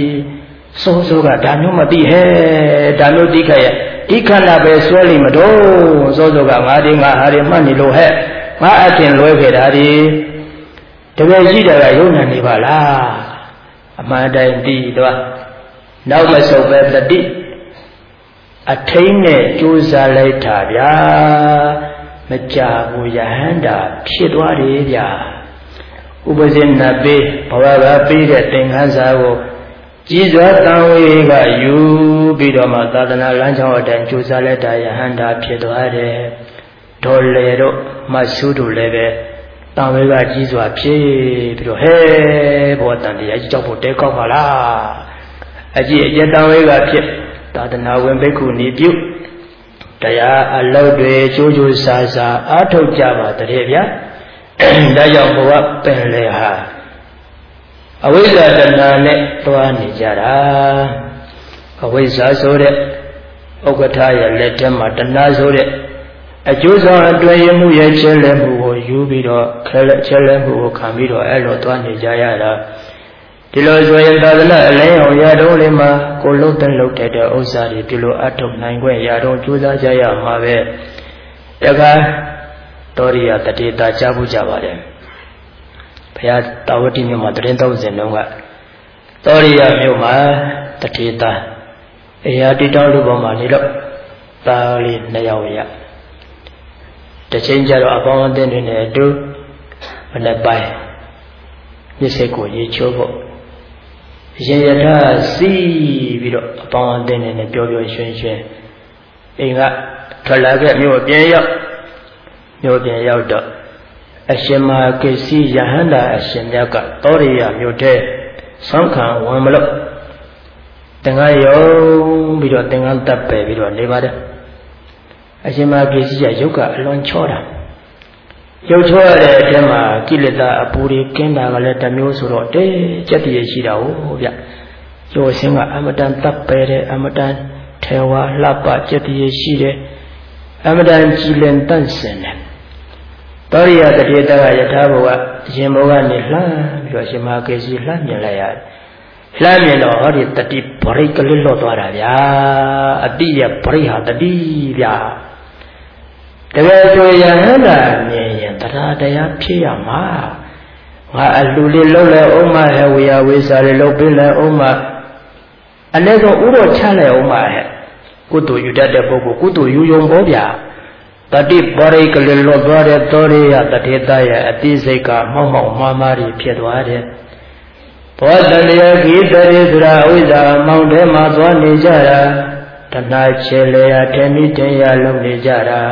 So ga daမျိုးမသိဟဲ့ဒါမျိုးသိခဲ့ရဲ့ဒီခန္ဓာပဲဆွဲလိမ့်မတော့စောစောကငါဒီငါဟာဒီမှတ်နေလို့ဟဲ့ငါအထင်လွဲခဲ့တာဒီတကယ်ရှိတယ်ကယုံနာနေပါလားအမှန်တိုင်းသိတော့နောက်မဆုတ်ပဲတတိအထိန်နဲ့ကြိုးစားလိုက်တာဗျာမကြဘူးယဟန္တာဖြစ်သွားတယ်ဗျာဥပဇင်နဘေးဘဝကပြီးတဲ့သင်္ကန်းစာကိုကြီးစွာတန်ဝေကယူပြီးတော့မှသာသနာလမ်းကြောင်းအတိုင်းကြိုးစားလိုက်တာယဟန္တာဖြစ်သွားတယ်ဒေါ်လေတို့မဆုတို့လည်းပဲတန်ဝေကကြီးစွာဖြစ်ပြီးတော့ဟဲဘောတန်တရားကြီးကြောက်ဖို့တဲကောက်ပါလားအကြည့်အကျတန်ဝေကဖြစ်သာသနာဝင်ဘိက္ခုနီပြုတရားအလုပ်တွေချိုးချိုးဆာဆာအားထုတ်ကြပါတည်းဗျာဒါကြောင့်ဘဝပင်လေဟာအဝိဇ္ဇာတဏှာနဲ့သွားနေကြတာအဝိဇ္ဇာဆိုတဲ့ဥက္ကဋ္ဌရဲ့လက်ထဲမှာတဏှာဆိုတဲ့အကျိုးဆောင်အတွင်းရမှုရဲ့ချဲလဲမှုကိုယူပြီးတော့ချဲလဲမှုကိုခံပြီးတော့အဲ့လိုသွားနေကြရတာဒီလိုဆိုရင်သာသနာအလင်းအောင်ရတော့လေမှာကိုလုံးတဲ့လုံးတဲ့ဥစ္စာတွေဒီလိုအထုတ်နိုင်ခွင့်ရတော့ကြိုးစားကြရမှာပဲတခါတော်ရိယတတိတာကြားဖို့ကြပါတယ်ဘုရားတာဝတိမြို့မှာတရင်30လုံးကတော်ရိယမြို့မှာတတိတာအရာတိတောလူပေါ်မှာနေတော့တာလေး2ယောက်ရတစ်ချိန်ကျတော့အပေါင်းအသင်းတွေနဲ့အတူမနေ့ပိုင်းမျက်စိကိုရေချိုးဖို့ရင်ရထစီးပြီးတော့အပေါင်းအသင်းနဲ့ပျော်ပျော်ရွှင်ရွှင်အိမ်ကထွက်လာခဲ့မြို့ပြင်ရောက်တော့အရှင်မကိစီယဟန္တာအရှင်မြတ်ကသောရိယမြို့ထဲဆောင်းခံဝင်မလို့သင်္ကန်းယုံပြီးတော့သင်္ကန်းတပ်ပယ်ပြီးတော့နေပါတယ်အရှင်မကိစီယယုတ်ကအလွန်ချောတာရုပ်ချောရတဲ့အထဲမှာကိလေသာအပူတွေကင်းတာကလည်းတစ်မျိုးဆိုတော့တဲကြက်တည်းရှိတာဟုတ်ဗျရုပ်အရှင်ကအမတန်တပ်ပယ်တယ်အမတန်ထေဝါလှပကြက်တည်းရှိတယ်အမတန်ကြည်လင်တန့်စင်တယ်သောရိယတတိတကယထာဘုရားအရှင်ဘုရားနေလှမ်းပြီးတော့ရှင်မကေစီလှမ်းမြင်လိုက်ရတယ်လှမ်းမြင်တော့ဟောဒီတတိပရိကလေးလွတ်သွားတာဗျာအတိယပရိဟာတတိဗျာတကယ်ဆိုယဟန္တာမြင်ရင်တရားတရားဖြစ်ရမှာငါအလှလေးလုံးလဲဥမ္မာဟေဝေယဝေစာလေးလုံးပြလဲဥမ္မာအနည်းဆုံးဥတော်ချလဲဥမ္မာဟဲ့ကုသိုလ်ယူတတ်တဲ့ပုဂ္ဂိုလ်ကုသိုလ်ယူယုံပေါ်ဗျာတတိပရိကလေးလွတ်သွားတဲ့သောရိယတတိတရဲ့အတိစိတ်ကမောက်မောက်မှားမှားပြီးဖြစ်သွားတယ်ဘောတလျာခိတရေဆိုတာအဝိဇ္ဇာမောင်ထဲမှာသွားနေကြတာတဏှာချေလျာထေမိတင်ရလုံးနေကြတာ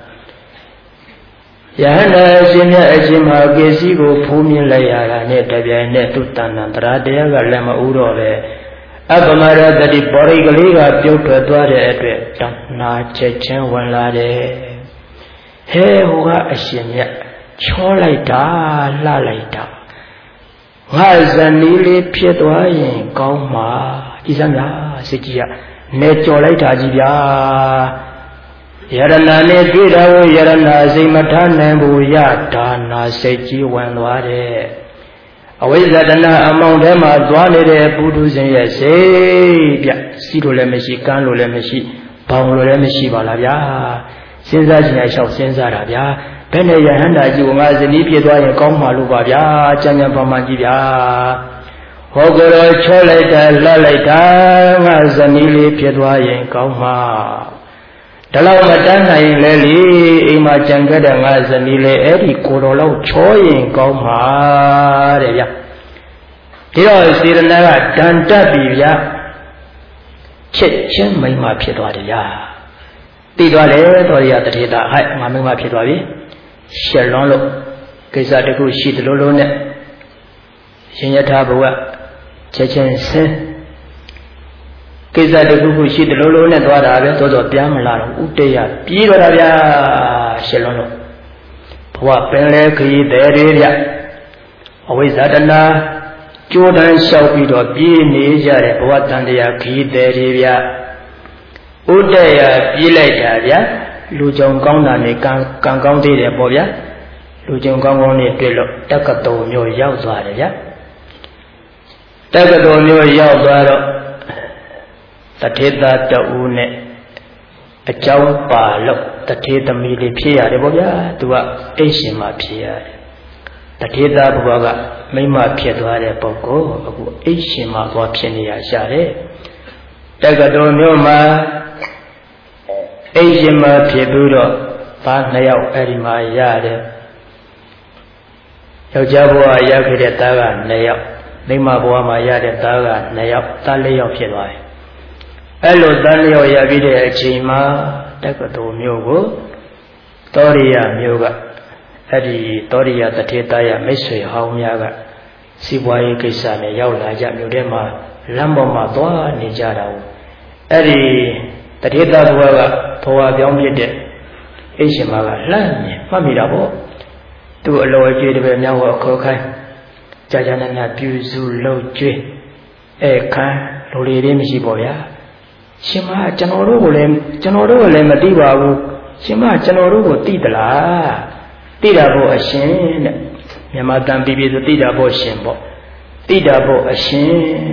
ယဟန္တာအရှင်မြတ်အရှင်မဟာကေစီကိုဖူးမြင်လိုက်ရတာနဲ့တပြိုင်နက်သူတဏ္ဍတရားတရားကလည်းမဥတော့ပဲအပမရတတိပရိကလေးကပြုတ်ထွက်သွားတဲ့အတွက်တဏှာချက်ချင်းဝင်လာတယ်ဟဲဟိုကအရှင်မြတ်ချောလိုက်တာလှလိုက်တာ ngã dân đi lê phía đó yên cao mà đi sang nhà sẽ chia nè cho lấy trả gì bia yarana nè tuy đâu yarana gì mà thằng nè bùi ya thằng na sẽ chia quan đó đấy vậy là đàn ông đấy mà đoán đấy bùi du sinh ya sẽ bia xí đồ lên mấy xí can đồ lên mấy xí bao đồ lên mấy xí bảo là bia sinh ra gì này sau sinh ra là bia bên này ya hắn đại chịu ngã dân đi phía đó yên cao mà lúc bảo bia chân nhân phong man gì bia hồ cơ rồi cho lấy ta lấy ta ngã dân đi lê phía đó yên cao mà đó là mà đàn này lê lì em mà chẳng cái đàn ngã dân đi lê ấy thì cô đó lâu cho yên cao mà đấy ya thì rồi xí ra là đàn ta bị ya chết chân mấy mà phía đó đấy ya tí đó đấy tôi ya tự ta hay mà mấy mà phía đó đi sẽ lo lộ cái gì đó cũng xịt lộ lộ nè xin nhớ thà bố ạ chết chân sen cái gì đó cũng xịt lộ lộ nè đó là tôi rồi bia mà là út đây à bia đó là bia sẽ lo lộ bố ạ bên lề cái đấy đấy ya ở bây giờ đó là chỗ đó sau khi đó bia này ra đấy bố ạ thằng đấy à cái đấy đấy ya út đây à bia lại ra ya lưu trong công đoàn này càng công ty để bỏ giá lưu trong công này tuyệt lộ tất cả tổ nhiều giao doa đấy giá tất cả tổ nhiều giao doa đó tất hết ta tàu này cháu bà lộc tất hết ta mi để phía để bỏ giá tu à ấy xem mà phía tất hết ta bỏ cả mấy mà phía doa để bỏ cô ấy xem mà bỏ phía này à đấy tất cả tổ nhiều mà ấy xem mà phía đó ba này ao ấy mà ra đấy cháu cháu bố ya cái đấy ta cả này ao nếu mà bố mà ya đấy ta cả này ao ta lấy ao phía ngoài ấy lúc ta lấy ao ya cái đấy chỉ mà tất cả đồ nhiều quá tôi đi à nhiều cả ấy thì tôi đi à tất cả ta ya mấy suy hao nha cả si quay cái sản này ao là ya nhiều đấy mà làm bao mà toa này ra đâu ấy thì tất cả ta bố cả thôi biểu hiện đấy ấy xem mà là mà bị đâu tu lôi chơi được nhau khó khăn cha cha nên là tiêu du lâu chơi khá lôi đi đến mấy bộ ya xem mà chân nó đó lên mà đi vào xem mà chân nó đó đi được là đi ra bộ xem nhà mà tam bị rồi đi ra bộ xem bộ đi ra bộ xem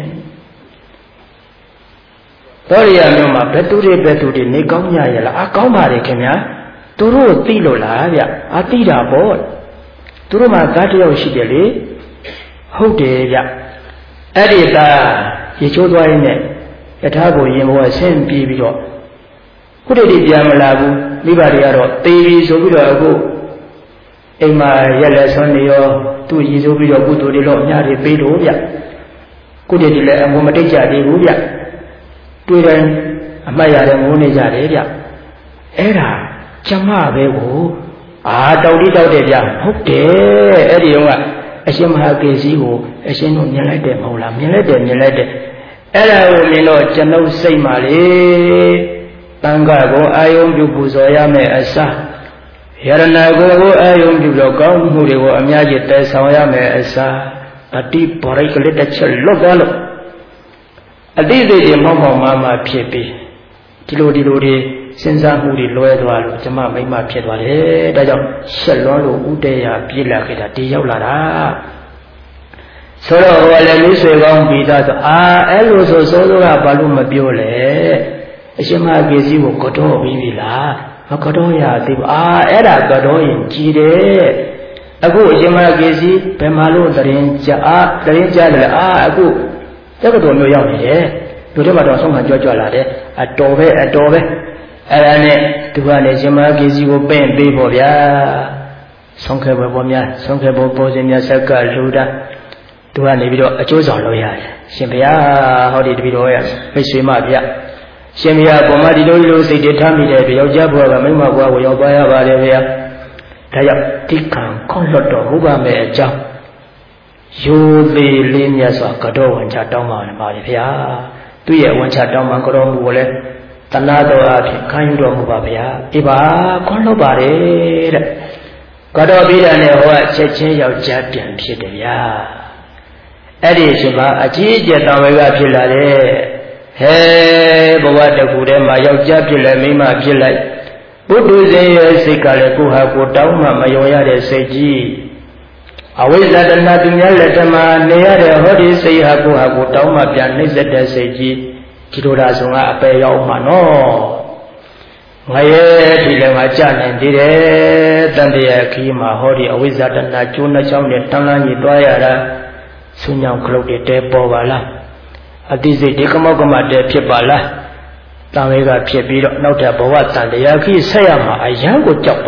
đó là nhưng mà bé tu đi này công nhà vậy là công mà đấy cái nhá tu rồi đi rồi là vậy đi ra bộ tu rồi mà cái điều gì đấy hậu thế vậy ấy thì ta chỉ cho tôi này cái thằng bố yên bố xem bị rồi cái đấy thì làm là bu mấy bà đi rồi TV số bị rồi bu em mà giờ là sao này tu gì số bị rồi bu tu đi rồi nhà thì bị rồi vậy cái đấy thì là em mà đi trả đi bu vậy tuy rằng mà giờ là muốn đi trả đấy vậy ấy là chăm mà về bu đâu đi đâu để vậy hậu thế ấy thì không ạ xem hai cái gì bu xem nó nhận lại đẹp không làm nhận lại đẹp ấy là mình nói chân đâu xây mà đi tăng cả của ai ông chụp bù soi ya mẹ ở xa hiện nay của ai ông chụp được có người của anh nhà gì tại sao ya mẹ ở xa đi bỏ cái lấy đất chân lót ra luôn đi thì mà phía bên đi sinh ra người đi lôi ra luôn chứ mà mấy mà phía bên đấy đại giống sẽ lo luôn u đây à phía là cái đó đi nhau là đó sau đó họ lại lấy sợi gông bị ta rồi ấy lúc sau đó là bao lúc mà biểu lệ xem mà cái gì cũng có đồ bị là mà có đồ ya thì ấy là có đồ gì đấy aku xem mà cái gì phải mà lúc đến cha là aku chắc cái đồ nhiều nhau này đồ đấy mà đồ xong hành cho là đấy đồ về ấy này tu anh xem mà cái gì cũng bền bỏ ya xong cái bỏ nha xong cái bỏ xem nha sao cả lưu đó tu anh bây giờ chỗ giỏi rồi ya xem bây giờ họ đi bây giờ ya phải suy mà bây giờ xem bây giờ bọn mà đi đâu xây để tham đi bây giờ giá bùa và mấy mà qua bây giờ bây giờ bây giờ đại giờ tí càng con lọt đồ hú ba mẹ cháu dù vì liên nhà sợ cả đồ hoàn trả đông mà đi bây giờ tuy vậy hoàn trả đông mà có đồ mua lên tan na đồ à thì khai đồ mua ba bây giờ đi ba con lọt ba đấy cả đồ bây giờ này họ sẽ giàu giá tiền phía đấy ya Eddie Shiba, a cheese, Tamaga Pilla, hey, Bawata Kudema, Yapila, Mima Pilla. Buddha say, Sikale, Kuha, Kutama, Mayoya, Seji. Away that nothing else, near the Hodi say, Haku, Kutama, Pianisa, Seji, Kidorazunga, Payomano. Maye, Tilemajan, and did it, then the Akima, Hodi, a wizard and Najuna, Chomni, Tanani, Doyara, Sunyam Cloaked, Povala. At this, they come over my de Pipala. Tamega Pipiro, not a Bowat and the Yaki Sayama, a young good job.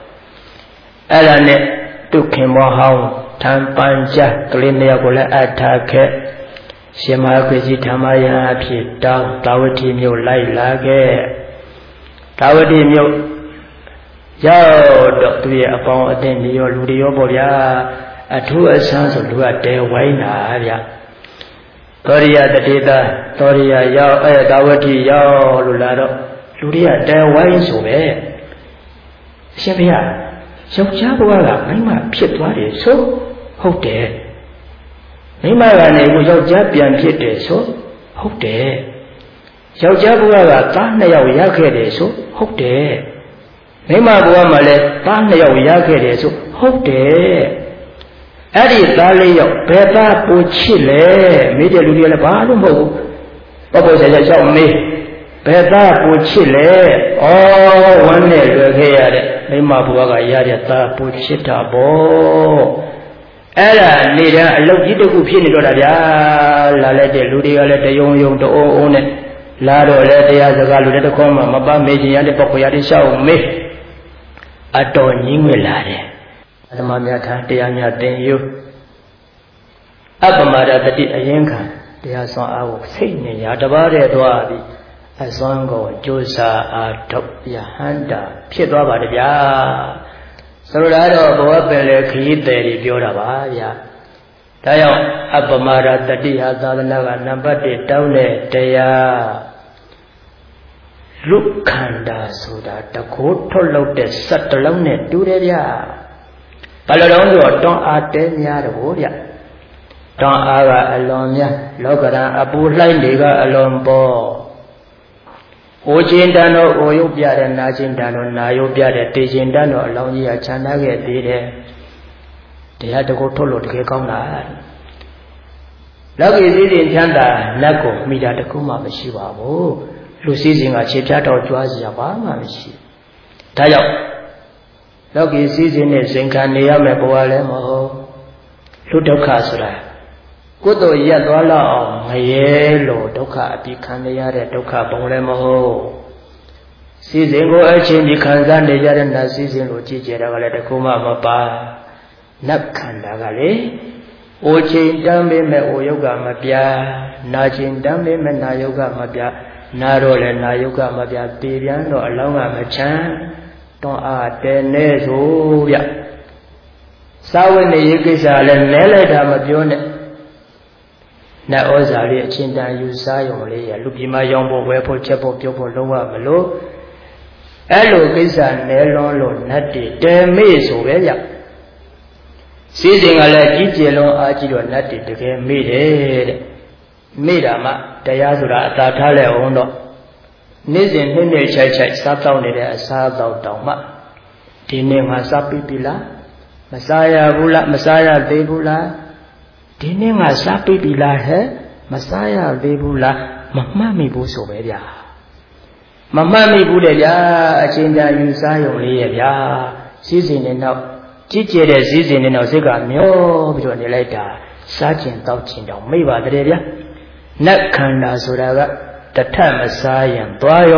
Alane took him more how, Tampanja, Cliniagola attack, Shema Crazy Tamaya, Pita, Tawati, New Lage. Tawadi New Yo, Doctor, upon a den, your Ludio Boya, a 2 sons of Lua de Waina. Toria the data, Toria Yao, Dawati Yao, Lulado, Ludia, there wine so bad. Shabia, so Jabuala, Nima Pitwadi, so, hope there. Nima Rane was your Japian Pit, so, hope there. So Jabuala, Tanaya Yake, so, hope there. Nima Buamale, Tanaya Yake, so, hope there. Eddie Dalio, Peta Puchile, Media Ludia Balumo, Papa says, me, Peta Puchile, oh, one day, here, Nima Buaga Yada Puchita Bo. Ella, Nida, look you to Pini, La let the Ludia let the young to own it. Lado let the other let the coma, Maba Meji and the Pocoyadi show me. I don't need Mamata, the Anya, then you. Abamada, the Ayanka, they are so our saying, Yatabare, Dwabi, a song of Josa, Top Yahanda, Piedra, Ya. So that of Wapele, Kid, the Biorabaya. Tayo, Abamada, the Dia, Dalanaga, number the down there, Lukanda, so that the court told the Satalone, do the Palon, don't attend the Wodia. Don't aga alone, Logara, Abu Liga alone, Bo. Ojindano, Oyobia, and Najindano, Nayobia, the Tijindano, along the Chanaga did it. They had to go to Lord Kekona. Lucky did in Chanda, Nako, Mida the Kuma Mishiva, Lucizing a chipchat or Juazia Bama Mishi. Tayo. Lucky season is in Kania Mepoalemo, Ludokasra. Kudo Yadwala, Mayelo, Doka, Picania, Doka, Bolemo. Season go urging the Kanzan, the Yarana season, Luchijera, the Kuma Mapa, Nakandagale, Ochin Dambe me Oyoga Mapia, Najin Dambe me Nayoga Mapia, Naro and Nayoga Mapia, Bibiano, Alonga Machan. Don't add the Nezoya. Sawan the Yukisa and Nelada Madione. Now, Ozari, Chinda, you say only, Lupima Yombo, Wepo, Chepo, Piopo, Loa, Malo. Hello, Kisa, Nelon, Nati, Demesoya. Seizing a legitimo Agilo Nati, the game made it. Midama, Dayazura, Tatale, Ondo. Nizin Hene Chai sat down in a Sada Dama. Dine Masapi Pila, Messiah Bula, Messiah Debula. Dine Masapi Pila, Messiah Debula, Mamma Busoveria. Mamma Budeya, a Chinda Yusayo Leia, season enough. Chichi season in Osega, no, between the later, Sergeant Douchin, Mayba the area. Nakanda Suraga. The time as I am,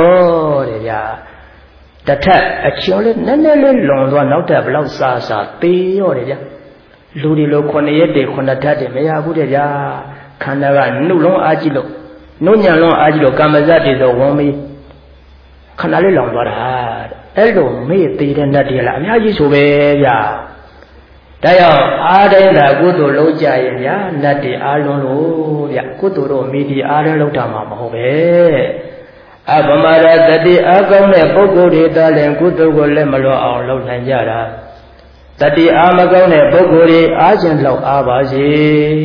Toyo, the tap actually Nanelli long one out of Lausasa, Pioria. Ludi Loconia de Conatati, Mea Buddha, Canara, no long agilo, no long agilo, Gamazati, the woman, Canali long what hard. Eldo made the Nadia, Yajisoveya. Tayo, Ada, good Loja, Nati, Alon, Yakuturo, Midi, Ada Lotama, Hove. Abamara, the day Agone, Bogori, Darling, Kudo, Lemalo, or Lotanjara. That the Amagone, Bogori, Argent Lo Abazi,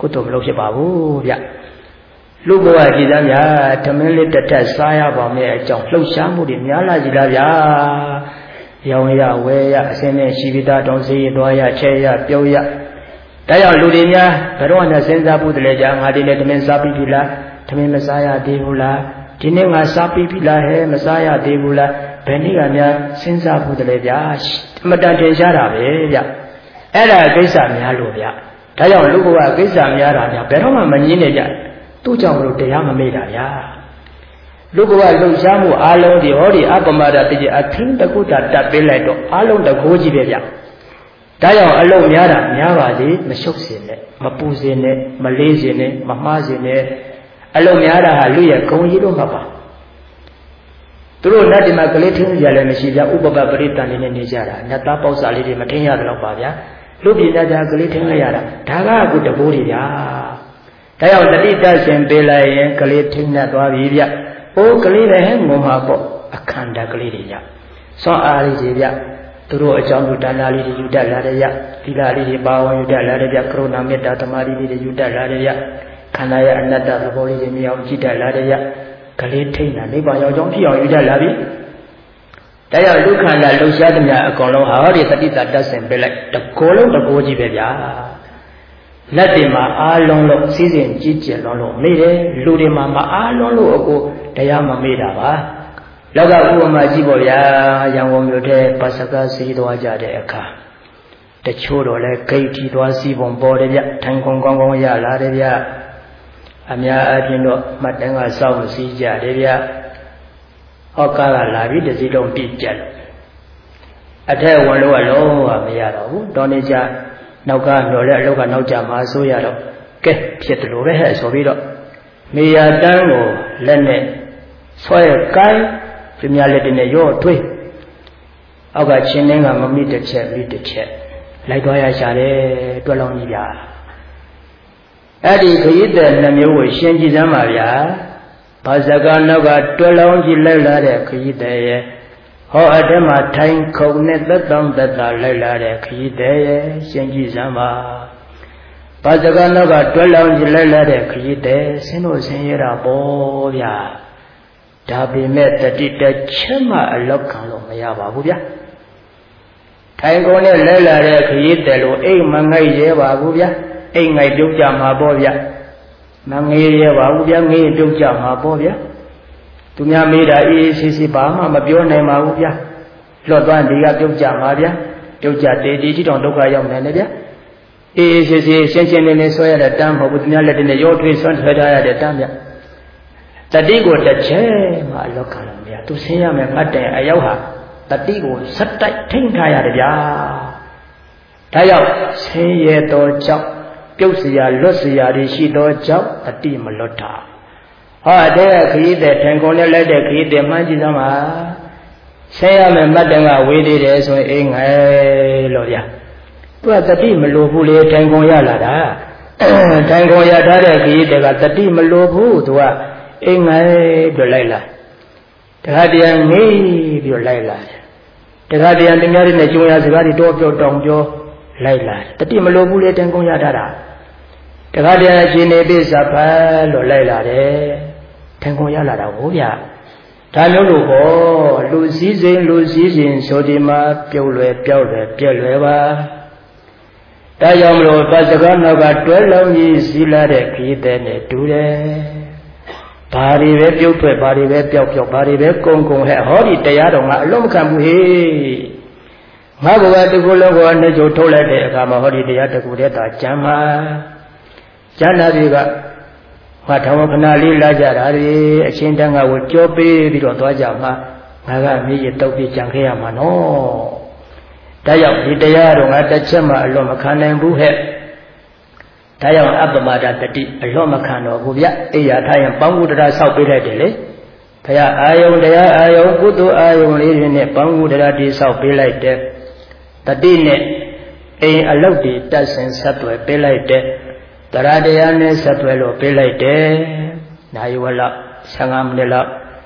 ကုသိုလ်မလုပ်ဖြစ်ပါဘူးဗျလူဘဝကြည်သားများဓမင်းလေးတစ်ထက်စားရပါမယ်အကြောင်းလှုပ်ရှားမှုတွေများလာကြည်လားဗျာရောင်ရဝဲရအစင်းနဲ့ရှိပြီးသားတောင်းစီးသွားရချဲရပြုံးရဒါကြောင့်လူတွေများဘယ်တော့မှစဉ်းစားဘူးတည်းကြာငါဒီနေ့ဓမင်းစားပြီးပြီလားဓမင်းမစားရသေးဘူးလားဒီနေ့ငါစားပြီးပြီလားဟဲ့မစားရသေးဘူးလားဘယ်နည်းကများစဉ်းစားဘူးတည်းဗျာအမတန်ထင်ရှားတာပဲဗျအဲ့ဒါကိစ္စများလို့ဗျဒါကြောင့်လူဘဝကိစ္စများတာများဘယ်တော့မှမငြင်းနေကြသူ့ကြောင့်မလို့တရားမမေ့တာဗျာလူဘဝလှုပ်ရှားမှုအားလုံးဒီဟောဒီအပမဒတိကျအထင်းတကုတာတက်ပေးလိုက်တော့အားလုံးတကိုးကြီးပဲဗျဒါကြောင့်အလုံးများတာများပါလေမရှုပ်စင်နဲ့မပူစင်နဲ့မလေးစင်နဲ့မမှားစင်နဲ့အလုံးများတာဟာလူရဲ့ဂုဏ်ကြီးတော့မှပါသူတို့လက်ဒီမှာကလေးထင်းကြလည်းမရှိကြဥပပပရိတန်နေနေကြတာနတ်သားပေါ့စာလေးတွေမထင်းရတော့ပါဗျာလူပြည်သားကလေးထင်းလိုက်ရတာဒါကအခုတကိုးတွေဗျာဒါကြောင့်တတိတဆင်ပေးလိုက်ရင်ကလေးထင်းနဲ့သွားပြီဗျ။အိုးကလေးလည်းငုံမှာပေါ့အခန္ဓာကလေးတွေဗျ။စွန့်အားလေးတွေဗျ။သူတို့အကြောင်းတို့ဒါနလေးတွေယူတတ်လာတဲ့ဗျ။သီလလေးတွေပါဝင်ယူတတ်လာတဲ့ဗျ။ကရုဏာမေတ္တာသမာဓိလေးတွေယူတတ်လာတဲ့ဗျ။ခန္ဓာရဲ့အနတ္တသဘောလေးတွေမြင်အောင်ကြည့်တတ်လာတဲ့ဗျ။ကလေးထိတ်တာနိဗ္ဗာန်ရောက်ကြောင်းဖြစ်အောင်ယူတတ်လာပြီ။ဒါကြောင့်ဒုက္ခလာလှုပ်ရှားသမျှအကုန်လုံးဟာဟောဒီတတိတတဆင်ပေးလိုက်တကိုယ်လုံးတကိုးကြီးပဲဗျာ။လက်တွေမှာအားလုံးလို့စီးစဉ်ကြည့်ကြလုံးလို့မေ့တယ်လူတွေမှာမအားလုံးလို့အကိုတရားမမေ့တာပါလောကဥပမာကြည့်ပေါ့ဗျာရန်ကုန်မြို့ထဲပါစကားစီးသွားကြတဲ့အခါတချို့တော့လဲဂိတ်ကြီးသွားစီးပုံပေါ်တယ်ဗျထိုင်ကုန်ကောင်းကောင်းရလာတယ်ဗျအများအပြင်းတော့မှတ်တမ်းကစောင့်စီးကြတယ်ဗျဟောကားကလာပြီးတစည်းလုံးပြည့်ကြတယ်အထက်ဝင်လို့ကလုံးဝမရတော့ဘူးတောနေကြနောက်ကမျော်လဲအလောက်ကနောက်ကြမှာဆိုရတော့ကဲဖြစ်တယ်လို့ပဲဟဲ့ဆိုပြီးတော့မေယာတန်းကိုလက်နဲ့ဆွဲကိုင်းပြမြလက်တွေနဲ့ရော့ထွေးအောက်ကချင်းနှင်းကမမိတစ်ချက်မိတစ်ချက်လိုက်သွားရရှာတယ်တွက်လောင်းကြီးဗျာအဲ့ဒီခရီးတဲ့နှမျိုးကိုရှင်းကြည့်စမ်းပါဗျာဘာစကားနောက်ကတွက်လောင်းကြီးလိုက်လာတဲ့ခရီးတဲ့ရဲ့ဟောအတ္တမှာထိုင်ခုံနဲ့သက်တောင့်သက်သာလိုက်လာတဲ့ခရီးတဲ့ရဲ့ရှင်းကြည့်စမ်းပါဘာစကားနောက်ကတွက်လောင်းကြီးလိုက်လာတဲ့ခရီးတဲ့ဆင်းလို့ဆင်းရတာပေါ့ဗျာဒါပေမဲ့တတိတချက်မှအလောက်ခံလို့မရပါဘူးဗျာထိုင်ခုံနဲ့လဲလာတဲ့ခရီးတဲ့လို့အိမ်မငိုက်ရဲပါဘူးဗျာအိမ်ငိုက်ပြုတ်ကြမှာပေါ့ဗျာမငေးရဲပါဘူးဗျာငေးပြုတ်ကြမှာပေါ့ဗျာသူများမေးတာအေးအေးဆေးဆေးဘာမှမပြောနိုင်ပါဘူးဗျာလွတ်သွားဒီကပြုတ်ကြမှာဗျာပြုတ်ကြတေတီတိတောင်ဒုက္ခရောက်နေတယ်ဗျာအေးအေးဆေးဆေးရှင်းရှင်းလင်းလင်းဆွဲရတဲ့တန်းမဟုတ်ဘူးသူများလက်နဲ့ရောထွေးဆွမ်းထွဲထားရတဲ့တန်းဗျာတတိကိုတစ်ချက်မှအလောက်ခံလို့မရသူဆင်းရမယ်မှတ်တယ်အရောက်ဟာတတိကိုစက်တိုက်ထိန်းထားရတယ်ဗျာဒါကြောင့်ဆင်းရဲသောကြောင့်ပြုတ်เสียလွတ်เสียတွေရှိသောကြောင့်တတိမလွတ်တာဟောတဲ့ခရီးတဲ့ထိုင်ကုန်နဲ့လိုက်တဲ့ခရီးတဲ့မှန်းကြည့်စမ်းပါဆင်းရမယ်မှတ်တယ်ကဝေးသေးတယ်ဆိုရင်အေးငယ်လို့ဗျာသူကတတိမလိုဘူးလေထိုင်ကုန်ရလာတာထိုင်ကုန်ရထားတဲ့ခရီးတဲ့ကတတိမလိုဘူးသူကအိမ်ငယ်ပြလိုက်လာတခါတည်းငေးပြလိုက်လာတခါတည်းတများတွေနဲ့ကျုံရစကားတွေတော့ပြောတောင်ပြောလိုက်လာတတိမလိုဘူးလေတန်ကုန်ရတာတခါတည်းအရှင်နေပိစဖတ်လို့လိုက်လာတယ်တန်ကုန်ရလာတာဟိုဗျဒါမျိုးလို့ဟောလူစည်းစိမ်ဆိုဒီမှာပြုတ်လွယ်ပြောက်လွယ်ပြက်လွယ်ပါဒါကြောင့်မလို့ပတ်စကားနောက်ကတွဲလုံးကြီးစီးလာတဲ့ခရီးသည်နဲ့တူတယ်ဘာတွေပဲပြုတ်ထွက်ဘာတွေပဲပျောက်ပျောက်ဘာတွေပဲကုန်းဟဲ့ဟောဒီတရားတော်ကအလုံးမခံဘူးဟေးငါကတကူလုံးကိုနှစ်ကြိုထုတ်လိုက်တဲ့အခါမှာဟောဒီတရားတကူတည်းသာကျမ်းမှာကျမ်းနာတွေကငါထောင်ခဏလေးလာကြတာတွေအချင်းတန်းကကိုကြောပေးပြီးတော့သွားကြမှာငါကမြေကြီးတုပ်ပြီးကြံခဲ့ရမှာနော်ဒါကြောင့်ဒီတရားတော်ငါတစ်ချက်မှအလွန်မခံနိုင်ဘူးဟဲ့ဒါကြောင့်အပ္ပမဒတတိအလွန်မခံတော့ဘူးဗျအိယာထားရင်ပေါင်းကုတရားဆောက်ပေးလိုက်တယ်လေဘုရားအာယုံတရားအာယုံကုသိုလ်အာယုံလေးတွေနဲ့ပေါင်းကုတရားတိဆောက်ပေးလိုက်တယ်တတိနဲ့အိမ်အလုတ်တွေတတ်ဆင်ဆက်သွယ်ပေးလိုက်တယ်တရားတရားနဲ့ဆက်သွယ်လို့ပေးလိုက်တယ်နာယဝလောက်15မိနစ်လောက်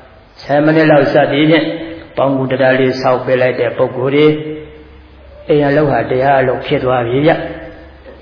10မိနစ်လောက်စသည်ဖြင့်ပေါင်းကုတရားလေးဆောက်ပေးလိုက်တဲ့ပုဂ္ဂိုလ်တွေအိမ်အလုတ်ဟာတရားအလုတ်ဖြစ်သွားပြီဗျ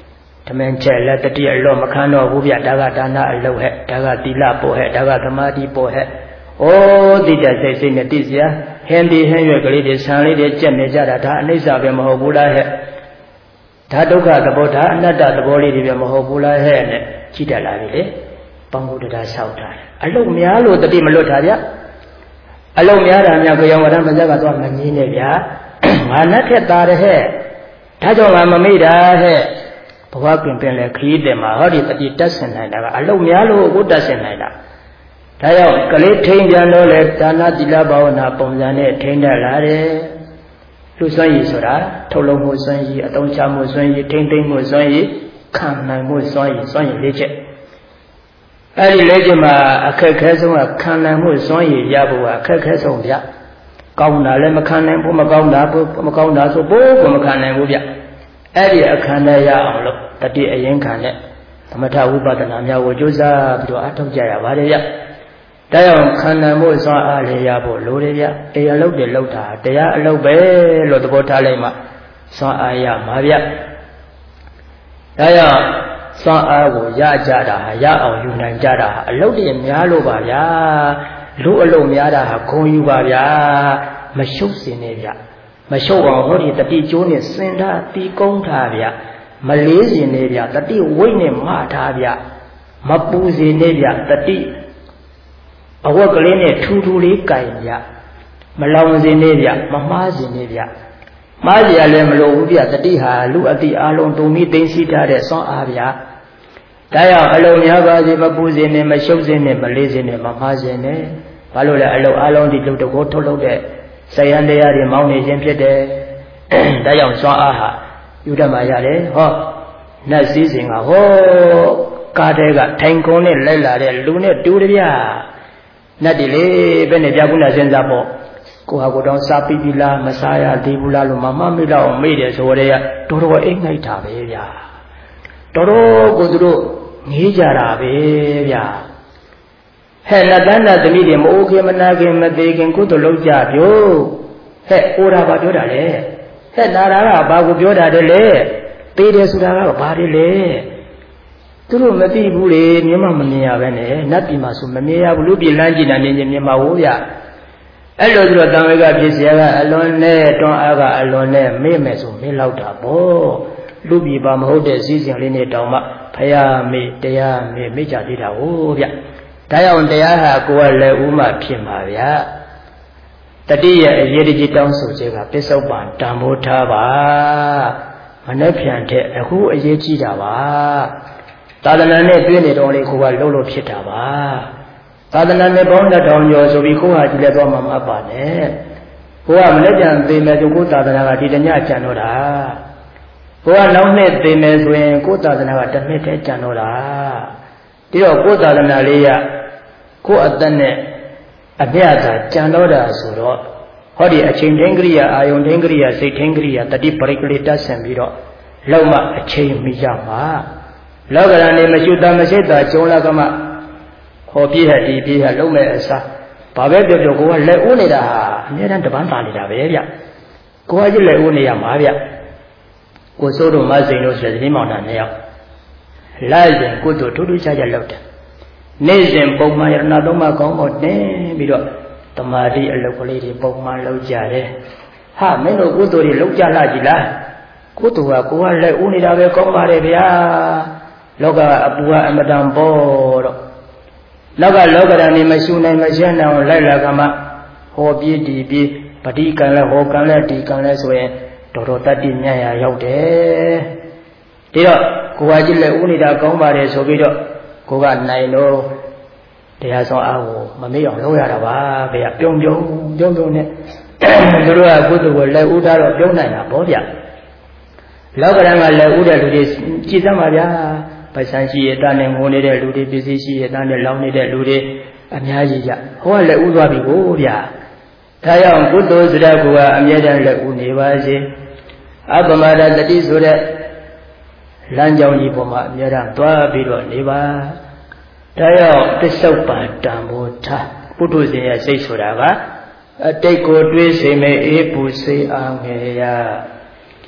ဓမင်ချက်လက်တတိအလောမခန်းတော့ဘူးဗျဒါကဒါနအလုပ်ဟဲ့ဒါကသီလပေါ်ဟဲ့ဒါကသမာဓိပေါ်ဟဲ့ဩတိတစိတ်စိတ်နဲ့တိစရာဟင်းဒီဟင်းရွက်ကလေးတွေဆံလေးတွေကြက်နေကြတာဒါအနိစ္စပဲမဟုတ်ဘူးလားဟဲ့ဒါဒုက္ခသဘောဒါအနတ္တသဘောလေးတွေပဲမဟုတ်ဘူးလားဟဲ့နဲ့ကြည့်တတ်လာပြီလေပေါင်းဖို့တရားဆောက်တာအလုပ်များလို့တတိမလွတ်တာဗျအလုံးများတာများကြောင်ဝရမဇ္ဇကတော့မငင်းနဲ့ဗျာငါနဲ့ထက်သားတယ်ဟဲ့ဒါကြောင့်ငါမမေ့တာဟဲ့ဘဝပင်ပင်လဲခရီးတယ်မှာဟောဒီတတိတက်ဆင်နိုင်တာကအလုံးများလို့ကိုတက်ဆင်နိုင်တာဒါကြောင့်ကလေးထိန်ပြန်တော့လေဒါနသီလဘာဝနာပုံစံနဲ့ထိန်တတ်လာတယ်လူစွမ်းရည်ဆိုတာထုတ်လုံးမှုစွမ်းရည်အတုံးချမှုစွမ်းရည်ထိန်သိမ့်မှုစွမ်းရည်ခံနိုင်မှုစွမ်းရည်လေးချက်အဲ့ဒီလေးချက်မှာအခက်ခဲဆုံးကခံနိုင်မှုစွမ်းရည်ရဖို့ကအခက်ခဲဆုံးဗျကောင်းတာလည်းမခံနိုင်ဘူးမကောင်းတာဆိုဘိုးကမခံနိုင်ဘူးဗျအဲ့ဒီအခန္ဓာရအောင်လို့တတိအရင်ခံနဲ့သမထဝိပဿနာများကိုကြိုးစားပြီးတော့အထောက်ကြရပါတယ်ဗျဒါကြောင့်ခံနိုင်မှုစွမ်းအားလေးရဖို့လိုတယ်ဗျအေးအလုပ်တွေလုပ်တာတရားအလုပ်ပဲလို့သဘောထားလိုက်မှစွမ်းအားရမှာဗျဒါကြောင့်စွမ်းအားကိုရကြတာဟာရအောင်ယူနိုင်ကြတာဟာအလုပ်တွေများလို့ပါဗျာလူအလုပ်များတာဟာဂုဏ်ယူပါဗျာမရှုပ်စင်နေဗျမရှုပ်အောင်ဟောဒီတတိကျိုးနဲ့စင်ထားတီးကုန်းထားဗျမလေးစင်နေဗျတတိဝိတ်နဲ့မထားဗျမပူစင်နေဗျတတိအဝတ်ကလေးနဲ့ထူထူလေးကြိုင်ဗျမလောင်စင်နေဗျမမှားစင်နေဗျမှားကြရလည်းမလိုဘူးဗျတတိဟာလူအတိအလုံးတုံပြီးသိသိထားတဲ့စွမ်းအားဗျာဒါကြောင့်အလုံးများပါစေမပူစင်နဲ့မရှုပ်စင်နဲ့မလေးစင်နဲ့မမှားစင်နဲ့ဘာလို့လဲအလုံးအလုံးဒီလူတကိုထုတ်လုပ်တဲ့ဆယံတရားတွေမောင်းနေခြင်းဖြစ်တယ်ဒါကြောင့်စွမ်းအားဟာယူတတ်မှရတယ်ဟောနတ်စည်းစိမ်ကဟောကားတဲ့ကထိုင်ကုန်နဲ့လိုက်လာတဲ့လူနဲ့တူတယ်ဗျာနတ်တွေလေဘယ်နဲ့ပြကုဏစဉ်းစားပေါ့ကိုဟာကိုတောင်စားပြီးပြီလားမစားရသေးဘူးလားလို့မမမေ့တော့မေ့တယ်ဆိုရဲတော်တော်အိတ်ငိုက်တာပဲဗျာတော်တော်ကိုသူတို့ငေးကြတာပဲဗျာဟဲ့လက်တန်းသားသမီးတွေမအိုးခင်မနာခင်မသေးခင်ကုသိုလ်လုပ်ကြပြို့ဟဲ့အိုတာဘာပြောတာလဲဟဲ့နာတာကဘာကိုပြောတာတယ်လဲသေးတယ်ဆိုတာကဘာတွေလဲသူတို့မသိဘူးလေမြင်မှမမြင်ရပဲနဲ့နတ်ပြည်မှာဆိုမမြင်ရဘူးလူပြည်လမ်းကြည့်တာမြင်မြင်မှာဟုတ်ဗျအဲ့လိုဆိုတော့တန်ဝေကဖြစ်เสียကအလွန်နဲ့တွန်းအားကအလွန်နဲ့မေ့မယ်ဆိုမေ့လောက်တာပေါ့လူပြည်ပါမဟုတ်တဲ့စည်းစိမ်လေးနဲ့တောင်မှဖယားမေ့တရားမေ့ကြသေးတာဟုတ်ဗျဒါကြောင့်တရားဟာကိုယ်ကလည်းဥမှဖြစ်မှာဗျာတတိယအရေးကြီးတောင်းဆိုချက်ကပစ္စုပန်တန်ဖိုးထားပါမနှက်ဖြန်တဲ့အခုအရေးကြီးတာပါသာသနာနဲ့တွေ့နေတော့လေကိုယ်ကလှုပ်လို့ဖြစ်တာပါသာသနာနဲ့ပေါင်းတဲ့တောင်ကျော်ဆိုပြီးကိုယ်ဟာကြည့်လဲတော့မှမပါနဲ့ကိုယ်ကမနှက်ပြန်သိမယ်ဆိုကိုယ်သာသနာကဒီတညကြံတော့တာကိုယ်ကနောက်နှစ်သိမယ်ဆိုရင်ကိုယ်သာသနာကတစ်နှစ်တည်းကြံတော့တာဒီတော့ကိုယ်သာသနာလေးရကိုယ်အသက်နဲ့အပြတ်သာကြံတော့တာဆိုတော့ဟောဒီအချိန်ထိန်ကရိယာအာယုန်ထိန်ကရိယာစိတ်ထိန်ကရိယာတတိပရိကလေးတတ်ဆင်ပြီးတော့လောက်မှအချိန်မိကြမှာလောကရဏနေမရှိတာမရှိတာကျုံလာကမှဟောပြည့်ဟဲ့ဒီပြည့်ဟဲ့လုံးမဲ့အစားဘာပဲပြောပြောကိုကလက်ဦးနေတာဟာအများတန်းတပန်းသာနေတာပဲဗျကိုကကြီးလက်ဦးနေရမှာဗျကိုစိုးတို့မစိန်တို့ဆိုတဲ့ဒီမောင်နှံနှစ်ယောက်လိုက်ရင်ကိုတို့ထူးထူးခြားခြားလောက်တယ်နေ့စဉ်ပုံမှန်ရဏသုံးပါးကောင်းဖို့တင်ပြီးတော့တမာတိအလုပ်ကလေးတွေပုံမှန်လုပ်ကြတယ်ဟာမင်းတို့ကိုတို့တွေလုပ်ကြလားကြည်လားကိုတို့ကကိုကလက်ဦးနေတာပဲကောင်းပါတယ်ဗျာလောကအပူကအမတန်ပေါ်တော့လောကရဏနေမရှိနိုင်မရှင်းနိုင်လိုက်လာကမှဟောပြည့်ဒီပြည့်ပဋိကံလဲဟောကံလဲဒီကံလဲဆိုရင်တော်တော်တတ္တိမြတ်ရာရောက်တယ်ဒီတော့ကိုယ်ကကြည့်လဲဦးနေတာကောင်းပါတယ်ဆိုပြီးတော့ကိုကနိုင်လို့တရားဆောင်အားကိုမမေ့အောင်လုပ်ရတာပါဗျာပြုံးနဲ့သူတို့ကကုသိုလ်ကိုလက်ဦးထားတော့ပြုံးနိုင်တာဗောဗျာလောကရန်ကလက်ဦးတဲ့လူတွေကြည်စမ်းပါဗျာပိုက်ဆံရှိရတဲ့နဲ့ငိုနေတဲ့လူတွေပစ္စည်းရှိရတဲ့နဲ့လောင်းနေတဲ့လူတွေအများကြီးကြဟောကလက်ဦးသွားပြီကိုဗျာဒါကြောင့်ကုသိုလ်စရကူကအမြဲတမ်းလက်ဦးနေပါစေအပမဒတတိဆိုတဲ့လမ်းကြောင်းကြီးပေါ်မှာအမြဲတမ်းသွားပြီးတော့နေပါဒါကြောင့်ပစ္စုပန်တန်ဖိုးထားပုထုဇဉ်ရဲ့စိတ်ဆိုတာကအတိတ်ကိုတွေးစိမ်မဲ့အေးပူစေးအားငယ်ရ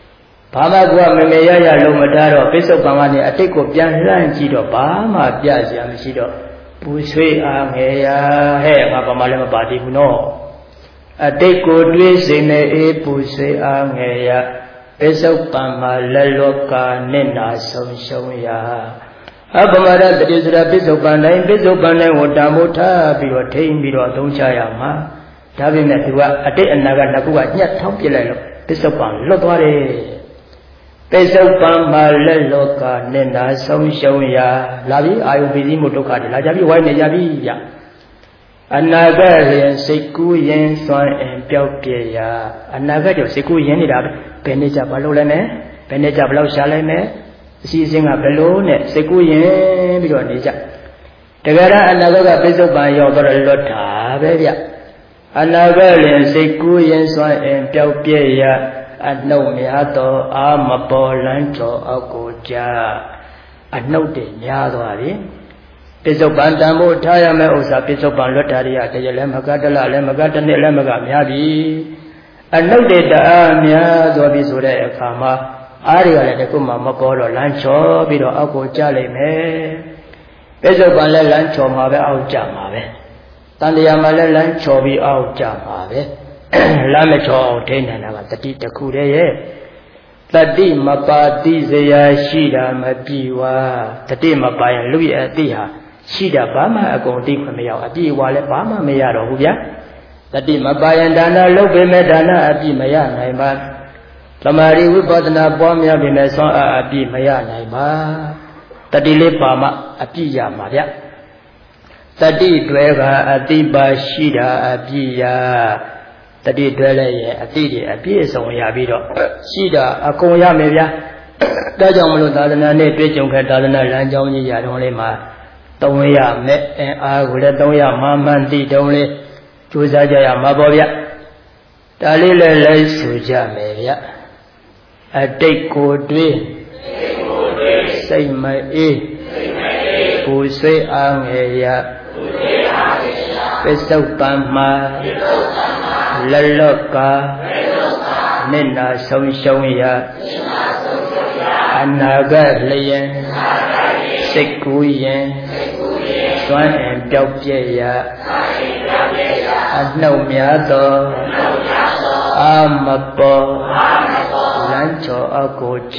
ဘာမှကမမေရရလုံးမထားတော့ပိဿုပံကနေအတိတ်ကိုပြန်လှမ်းကြည့်တော့ဘာမှပြစရာမရှိတော့ပူဆွေးအားငယ်ရဟဲ့ငါဘာမှလည်းမပါသေးဘူးနော်အတိတ်ကိုတွေးစိနေအေးပူဆွေးအားငယ်ရပိဿုပံမှာလက်လောကနိနာဆုံးရှုံးရာအပမရတတိစရပိဿုပံတိုင်းပိဿုပံတိုင်းကိုတံမိုးထားပြီးတော့ထိမ့်ပြီးတော့အသုံးချရမှာဒါပေမဲ့သူကအတိတ်အနာကနှစ်ခုကညှက်ထောင်းပြလိုက်လို့ပိဿုပံလွတ်သွားတယ်ပိဿုပံမှာလက်လောကနိနာဆုံးရှုံးရာလာပြီအာယုပိသီမှုဒုက္ခတွေလာကြပြီဝိုင်းနေကြပြီဗျအနာဂတ်ရင်စိတ်ကူးရင်စွမ်းအင်ပြောက်ပြဲရာအနာဂတ်ကြောင့်စိတ်ကူးရင်နေတာဘယ်နေကြဘာလို့လဲနဲ့ဘယ်နေကြဘလောက်ရှာလိုက်မယ်အစီအစဉ်ကဘယ်လိုနဲ့စိတ်ကူးရင်ပြီးတော့နေကြတကယ်တော့အနာဂတ်ကပိဿုပံရောက်တော့လွတ်တာပဲဗျအနာဂတ်ရင်စိတ်ကူးရင်စွမ်းအင်ပြောက်ပြဲရာအနှုတ်များသောအာမပေါ်လန်းတော်အောက်ကိုကြာအနှုတ်တွေများသွားပြီပိဿုပံတံမိုးထားရမယ့်ဥစ္စာပိဿုပံလွတ်တာတွေကတရလည်းမကတလလည်းမကတနှစ်လည်းမကများပြီအနှုတ်တွေတအားများသွားပြီဆိုတဲ့အခါမှာအားတွေကလည်းတခုမှမပေါ်တော့လမ်းချော်ပြီးတော့အောက်ကိုကျလိုက်မယ်ပိဿုပံလည်းလမ်းချော်မှာပဲအောက်ကျမှာပဲတန်တရားမှာလည်းလမ်းချော်ပြီးအောက်ကျမှာပဲလမ်းမချော်အောင်ထိနေတာကတတိတခုတည်းရဲ့တတိမပါတိစရာရှိတာမပြေဝါတတိမပါရင်လူရဲ့အတိဟာရှိတာဘာမှအကုန်သိခွင့်မရအောင်အပြေဝါလည်းဘာမှမရတော့ဘူးဗျာတတိမပါရင်ဒါနလုပ်ပေမဲ့ဒါနအပြည့်မရနိုင်ပါသမာဓိဝိပဿနာပွားများပေမဲ့ဆွမ်းအားအပြည့်မရနိုင်ပါတတိလေးပါမှအပြည့်ရမှာဗျတတိတွေကအတိပါရှိတာအပြည့်ရတတိတွဲလည်းရဲ့အတိတွေအပြည့်အစုံရပြီးတော့ရှိတာအကုန်ရမယ်ဗျာဒါကြောင့်မလို့သာသနာနဲ့တွေ့ကြုံခဲ့သာသနာလမ်းကြောင်းကြီးရာတော်လေးမှာသုံးရမယ်အင်အားကိုလည်းသုံးရမှမှန်သိတုံးလေးကြိုးစားကြရမှာပေါ့ဗျဒါလေးလည်းလိုက်ဆိုကြမယ်ဗျအတိတ်ကိုတွေးစိတ်မအေးပူဆွေးအားငယ်ရပိဿုပံမှာလက်လောကနိနာဆုံးရှုံးရာအနာဂတ်လျင်စိတ်ကူးရင်စွမ်းအင်ပြောက်ပြဲရာအနှုတ်များသောအာမပေါ်လမ်းချော်အောက်ကိုကြ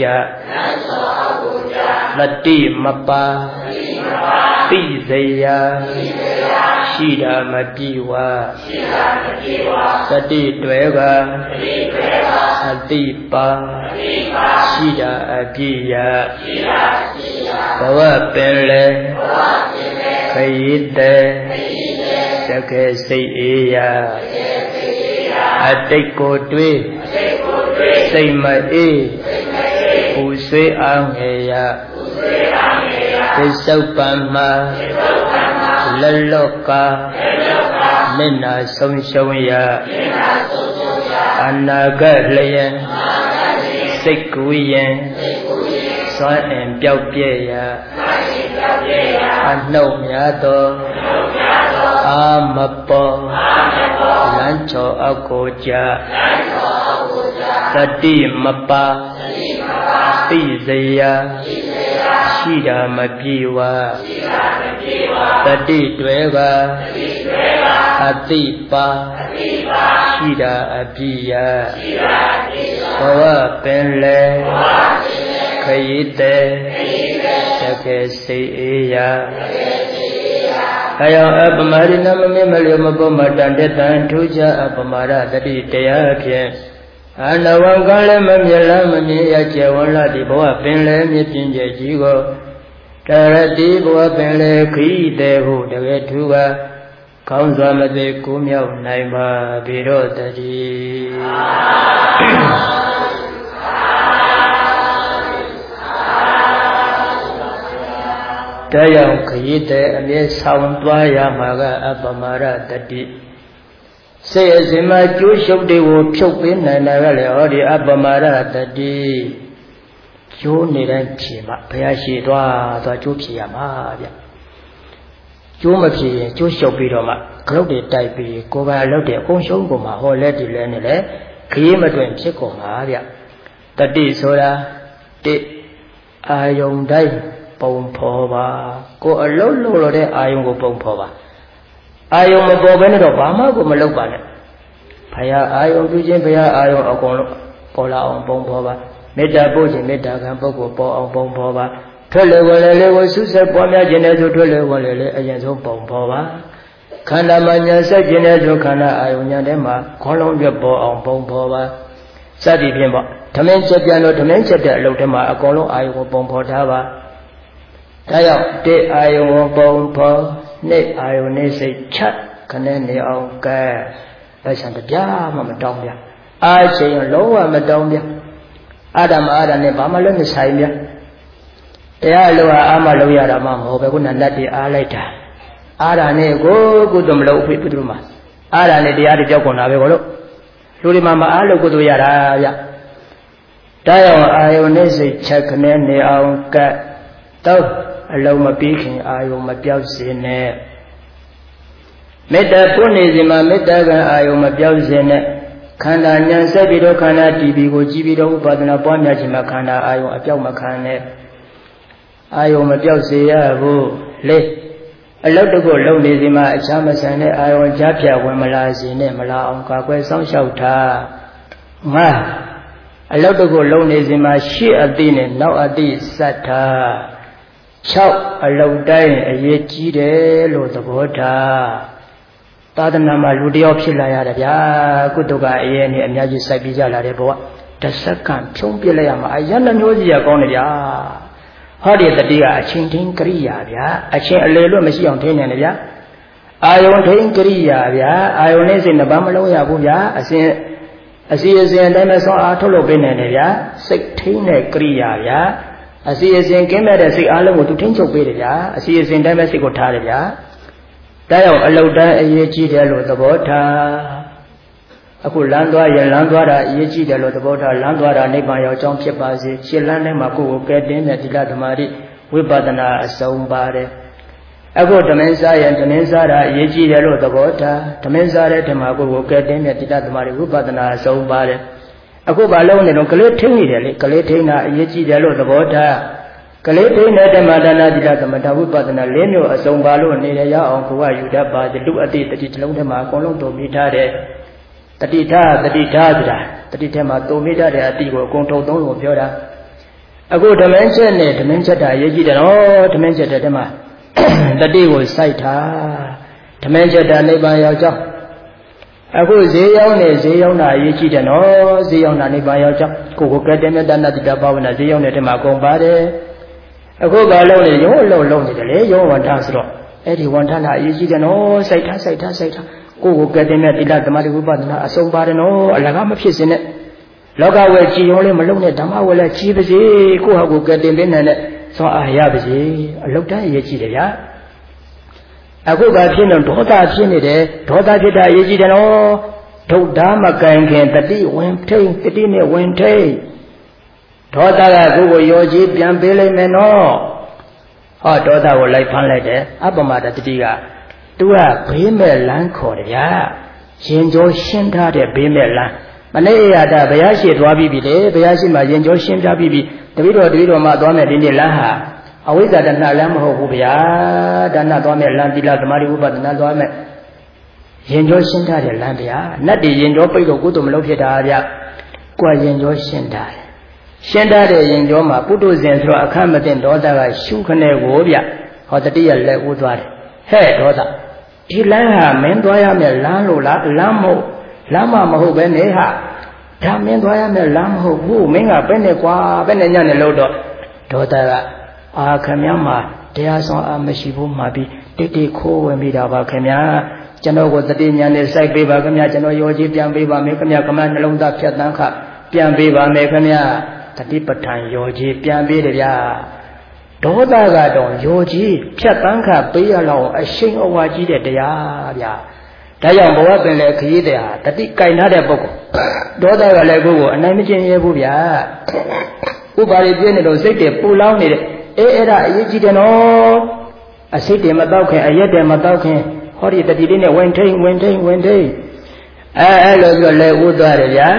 တတိမပါသိစေရာရှိတာမပြေဝါတတိတွေကအတိပါရှိတာအပြည့်ရဘဝပင်လေခရီးတဲ့တကယ်စိတ်အေးရာအတိတ်ကိုတွေးစိတ်မအေးပူဆွေးအားငယ်ရာပိဿုပံမှာလက်လောကနိနာဆုံးရှုံးရာအနာဂတ်လျင်စိတ်ကူးရင်စွမ်းအင်ပြောက်ပြဲရာအနှုတ်များသောအာမပေါ်လမ်းချော်အောက်ကိုကြတတိမပါသိစေရာရှိတာမပြေဝါတတိတွေကအတိပါရှိတာအပြည့်ရဘဝပင်လေခရီးတဲ့တကယ်စိတ်အေးရာအယောအပမရိနမမေမလျောမပေါ်မတန်တဲ့တန်ထူးခြားအပမရတတိတရားဖြင့်အနဝံကလည်းမမြဲလားမမြင်ရကျဝလာဒီဘဝပင်လေမြင့်ပြင်းကျကြီးကိုတရတိဘဝပင်လေခရီးတဲ့ဟုတကယ်ထူးကကောင်းစွာမသိကိုမြောက်နိုင်ပါပြီတော့တည်းတရားခရီးတဲ့အမြဲဆောင်သွားရမှာကအပမရတတိစိတ်အစဉ်မှာကျိုးရှုပ်တွေကိုဖြုတ်ပေးနိုင်တာကလည်းဟောဒီအပမရတတိကျိုးနေတဲ့ဖြေမှာဘုရားရှိသွားကျိုးဖြေရမှာဗျကျိုးမဖြေရင်ကျိုးရှုပ်ပြီးတော့မှဂရုတွေတိုက်ပြီးကိုယ်ပိုင်အလုပ်တွေအကုန်ရှုံးကုန်မှာဟောလဲဒီလဲနဲ့လေခရီးမတွင်ဖြစ်ကုန်ပါဗျတတိဆိုတာတိအာယုံတိုင်းပုံဖော်ပါကိုအလုံးလုံးလို့တဲ့အာယုံကိုပုံဖော်ပါအာယုံမပေါ်ဘဲနဲ့တော့ဘာမှကိုမလုပ်ပါနဲ့ဘုရားအာယုံပြုခြင်းဘုရားအာယုံအကုန်လုံးပေါ်လာအောင်ပုံဖော်ပါမေတ္တာပို့ခြင်းမေတ္တာကံပုဂ္ဂိုလ်ပေါ်အောင်ပုံဖော်ပါထွက်လေဝင်လေကိုဆုဆက်ပွားများခြင်းနဲ့ဆိုထွက်လေဝင်လေအရင်ဆုံးပုံဖော်ပါခန္ဓာမှာညာဆက်ခြင်းနဲ့ဆိုခန္ဓာအာယုံညာထဲမှာခေါင်းလုံးပြပေါ်အောင်ပုံဖော်ပါစသည်ဖြင့်ပေါ့ဓမင်းချက်ပြန်လို့ဓမင်းချက်တဲ့အလုပ်ထဲမှာအကုန်လုံးအာယုံကိုပုံဖော်ထားပါဒါကြောင့်တေအာယုံကိုပုံဖော်နေအာယုန်နဲ့စိတ်ချခနဲ့နေအောင်ကဲလက်ဆံတရားမှမတောင်းပြအာချိန်လုံးဝမတောင်းပြအာဓမ္မအာဓာနဲ့ဘာမှလည်းမဆိုင်ပြတရားလိုဟာအာမလုံးရတာမှမဟုတ်ပဲခုနလက်တွေအားလိုက်တာအာဓာနဲ့ကိုကုသိုလ်မလုပ်ဘူးပြုလို့မှာအာဓာနဲ့တရားတွေကြောက်ကုန်တာပဲကိုလို့လူတွေမှာမအားလို့ကုသိုလ်ရတာဗျဒါကြောင့်အာယုန်နဲ့စိတ်ချခနဲ့နေအောင်ကဲတော့အလုံးမပြီးခင်အာယုံမပြောက်စေနဲ့မေတ္တာပွင့်နေစီမှာမေတ္တာကအာယုံမပြောက်စေနဲ့ခန္ဓာဉာဏ်ဆက်ပြီးတော့ခန္ဓာတည်ပြီးကိုကြည်ပြီးတော့ဥပါဒနာပွားများခြင်းမှာခန္ဓာအာယုံအပြောက်မခံနဲ့အာယုံမပြောက်စေရဘူးလေအလုတ်တကုလုံနေစီမှာအခြားမဆန်တဲ့အာယုံကြားဖြတ်ဝင်မလာစေနဲ့မလာအောင်ကာကွယ်စောင့်ရှောက်ထားငါအလုတ်တကုလုံနေစီမှာရှေ့အသိနဲ့နောက်အသိစက်ထား6အလုံးတိုင်းအရေးကြီးတယ်လို့သဘောထားသာသနာမှာလူတယောက်ဖြစ်လာရတယ်ဗျာကုသကအရေးနဲ့အများကြီးစိုက်ပြီးကြလာတဲ့ဘဝတစ်စက္ကန့်ဖြုံးပြလိုက်ရမှာအယံနှမျိုးစီရကောင်းတယ်ဗျာဟောဒီတတိကအချင်းချင်းကရိယာဗျာအချင်းအလေလွတ်မရှိအောင်ထိနေတယ်ဗျာအာယုန်ထိန်ကရိယာဗျာအာယုန်နဲ့စိတ်နှစ်ပါးမလုံးရဘူးဗျာအစီအစဉ်အတိုင်းပဲဆောအားထုတ်လို့ပေးနေတယ်ဗျာစိတ်ထိန်တဲ့ကရိယာဗျာအစီအစဉ်ကင်းမဲ့တဲ့စိတ်အားလုံးကိုသူထိန်းချုပ်ပေးတယ်ဗျာအစီအစဉ်တိုင်းပဲစိတ်ကိုထားတယ်ဗျာဒါကြောင့်အလုတ်တန်းအရေးကြီးတယ်လို့သဘောထားအခုလမ်းသွားရင်လမ်းသွားတာအရေးကြီးတယ်လို့သဘောထားလမ်းသွားတာနိဗ္ဗာန်ရောက်ကြောင်းဖြစ်ပါစေရှင်းလန်းထဲမှာကိုယ်ကိုကဲတင်တဲ့သီလဓမ္မတိဝိပဿနာအစုံပါတယ်အခုဓမင်းစားရင်ဓမင်းစားတာအရေးကြီးတယ်လို့သဘောထားဓမင်းစားတဲ့ဓမ္မကိုယ်ကိုကဲတင်တဲ့သီလဓမ္မတိဝိပဿနာအစုံပါတယ်အခုဘာလုံးနေတော့ကလေးထိန်းနေတယ်လေကလေးထိန်းတာအရေးကြီးတယ်လို့သဘောထားကလေးထိန်းတဲ့ဓမ္မဒါနသီလသမထဝိပဿနာ၄မျိုးအစုံပါလို့နေရရအောင်ကိုယ်ကယူတတ်ပါတယ်လူအတိတတိတစ်လုံးထဲမှာအကုန်လုံးတုံမိထားတယ်တတိထားဆိုတာတတိထဲမှာတုံမိထားတဲ့အတိကိုအကုန်ထုံသုံးလို့ပြောတာအခုဓမင်းချက်နဲ့ဓမင်းချက်တာအရေးကြီးတယ်နော်ဓမင်းချက်တဲ့ထဲမှာတတိကိုစိုက်ထားဓမင်းချက်တာနိဗ္ဗာန်ရောက်ကြောင်းအခုဈေးရောက်နေဈေးရောက်တာအရေးကြီးတယ်နော်ဈေးရောက်တာနိဗ္ဗာန်ရောက်ကြောင်းကိုကိုကဲတဲ့မြတ်တဏ္ဍတိတဘာဝနာဈေးရောက်နေတဲ့မှာအကုန်ပါတယ်အခုဘာလုံးနေရုံးအလုံးလုံးနေတယ်လေရုံးဝန်ထဆိုတော့အဲ့ဒီဝန်ထနာအရေးကြီးတယ်နော်စိုက်ထားကိုကိုကဲတဲ့မြတ်တိလသမတိဝိပဿနာအစုံပါတယ်နော်အလကားမဖြစ်စင်နဲ့လောကဝဲကြည်ရုံးလေးမလုံးနဲ့ဓမ္မဝဲလည်းကြီးပါစေကိုဟာကိုကဲတင်ပေးနိုင်တဲ့သောအာရပါစေအလုတ်တန်းအရေးကြီးတယ်ဗျာအခုကဖြစ်နေဒေါသဖြစ်နေတယ်ဒေါသဖြစ်တာအရေးကြီးတယ်နော်ဒုဒ္ဓမကင်ခင်တတိဝင်ထိန်တတိနဲ့ဝင်ထိန်ဒေါသကကိုယ်ကိုရောကြီးပြန်ပေးလိုက်မယ်နော်ဟောဒေါသကိုလိုက်ဖမ်းလိုက်တယ်အပမတတတိကသူကဘေးမဲ့လမ်းခေါ်တယ်ဗျာရင်ကျော်ရှင်းထားတဲ့ဘေးမဲ့လမ်းမနေ့ရတာဘုရားရှိသွားပြီးပြီလေဘုရားရှိမှရင်ကျော်ရှင်းပြပြီးပြီတပည့်တော်မှသွားမယ်ဒီနေ့လမ်းဟာအဝိဇ္ဇာတဏှလမ်းမဟုတ်ဘူးဗျာဒါနသွားမယ်လမ်းသီလသမာဓိဝိပဿနာသွားမယ်ရင်ကျော်ရှင်းထားတဲ့လမ်းဗျာနတ်တွေရင်ကျော်ပိတ်လို့ကုသိုလ်မလုပ်ဖြစ်တာဗျာကိုယ်ရင်ကျော်ရှင်းထားတယ်ရှင်းထားတဲ့ရင်ကျော်မှာပုထုဇဉ်ဆိုတော့အခန့်မသိဒေါသကရှုခနဲ့ကိုဗျဟောတတိယလက်ဦးသွားတယ်ဟဲ့ဒေါသဒီလမ်းဟာမင်းသွားရမယ်လမ်းလို့လားလမ်းမဟုတ်ပဲနေဟာဒါမင်းသွားရမယ်လမ်းမဟုတ်ဘူးမင်းကပဲနဲ့ကွာပဲနဲ့ညနေလို့တော့ဒေါသကအာခင်ဗျားမှာတရားဆောင်အားမရှိဘူးမှာပြီးတိတ်တိတ်ခိုးဝင်ပြီးတာပါခင်ဗျာကျွန်တော်ကိုတတိညာနဲ့စိုက်ပေးပါခင်ဗျာကျွန်တော်ရောကြီးပြန်ပေးပါမယ်ခင်ဗျာကမနှလုံးသားဖြတ်တန်းခပြန်ပေးပါမယ်ခင်ဗျာတတိပဋ္ဌာန်ရောကြီးပြန်ပေးတယ်ဗျာဒေါသကတော့ရောကြီးဖြတ်တန်းခပေးရလောက်အရှိန်အဝါကြီးတဲ့တရားဗျာဒါကြောင့်ဘဝပင်လေခရီးတဲ့ဟာတတိကြိုင်ထားတဲ့ပုဂ္ဂိုလ်ဒေါသကလည်းကိုယ်ကိုအနိုင်မကျင်ရဘူးဗျာဥပါရိပြည့်နေလို့စိတ်တွေပူလောင်နေတယ်အဲ့ဒါအရေးကြီးတယ်နော်အစိတ်တွေမတောက်ခင်အရက်တွေမတောက်ခင်ဟောဒီတတိလေးနဲ့ဝင်ထိန်အဲ့လိုပြောလဲဥသွားတယ်ဗျာ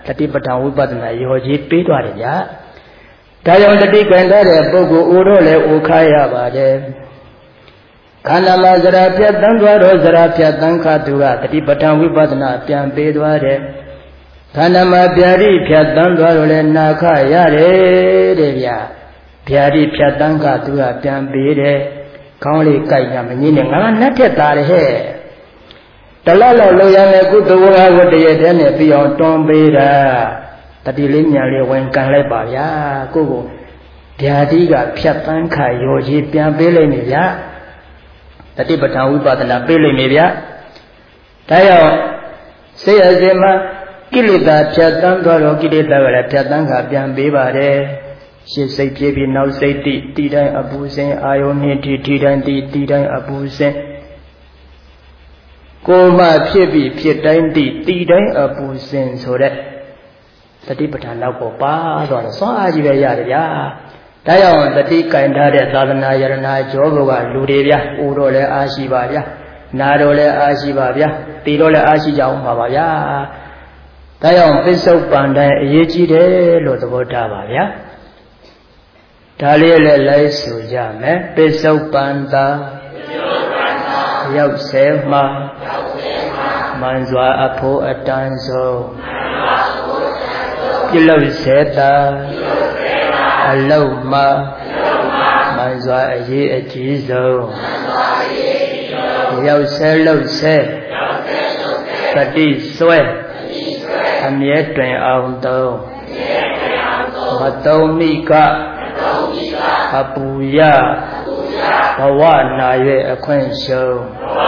တတိပဋ္ဌာန်ဝိပဿနာရောကြီးပေးသွားတယ်ဗျာဒါကြောင့်တတိကံတဲ့ပုဂ္ဂိုလ်အိုတော့လည်းအိုခါရပါတယ်ခန္ဓာမှာဇရာပြတ်တန်းသွားတော့ဇရာပြတ်တန်းခါသူကတတိပဋ္ဌာန်ဝိပဿနာပြန်ပေးသွားတယ်ခန္ဓာမှာဗျာတိဖြတ်တန်းသွားတော့လည်းနာခရတယ်တဲ့ဗျာဗျာတိဖြတ်တန်းခါသူကပြန်ပေးတယ်ခေါင်းလေးကြိုက်ရမငင်းနဲ့ငါကနှက်ထက်တာတဲ့ဟဲ့တလောက်လောက်လောက်ရမယ်ကုသဝရဝတ္တရဲ့တဲ့နဲ့ပြီးအောင်တွန်းပေးတာတတိလေးညာလေးဝင်ကန်လိုက်ပါဗျာကိုဗျာတိကဖြတ်တန်းခါရောကြီးပြန်ပေးလိုက်နေဗျာတတိပဋ္ဌာန်ဝိပဿနာပေးလိုက်နေဗျာဒါကြောင့်စိတ်အစဉ်မှာကိလေသာဖြတ်တန်းသွားတော့ကိလေသာကလည်းဖြတ်တန်းခါပြန်ပေးပါတယ်ရှင်းစိတ်ပြေပြီးနောက်စိတ်တိတိုင်းအပူစင်အာယုန်နှင့်ထိတိုင်းတိတိုင်းအပူစင်ကိုယ်မှဖြစ်ပြီးဖြစ်တိုင်းတိတိုင်းအပူစင်ဆိုတဲ့တတိပဋ္ဌာန်နောက်ပေါ်ပါသွားတော့စွမ်းအားကြီးပဲရတယ်ဗျာဒါကြောင့်တတိကင်ထားတဲ့သာသနာယရဏကျောဘုကလူတွေဗျာအိုတော့လည်းအားရှိပါဗျာနာတော့လည်းအားရှိပါဗျာတည်တော့လည်းအားရှိကြအောင်ပါဗျာဒါကြောင့်ပစ္စုပန်တိုင်းအရေးကြီးတယ်လို့သဘောထားပါဗျာဒါလေးလည်းလိုက်ဆိုကြမယ်ပစ္စုပန်သာရောက်ဆဲမှာမှန်စွာအဖို့အတန်းဆုံးပြုလုပ်စေတာအလုံးမှာမှန်စွာအရေးအကြီးဆုံးရောက်ဆဲလို့ဆဲပฏิစွဲအမြဲတွင်အောင်သုံးမသုံးမိကအပူရဘဝနာ၍အခွင့်ရှုံး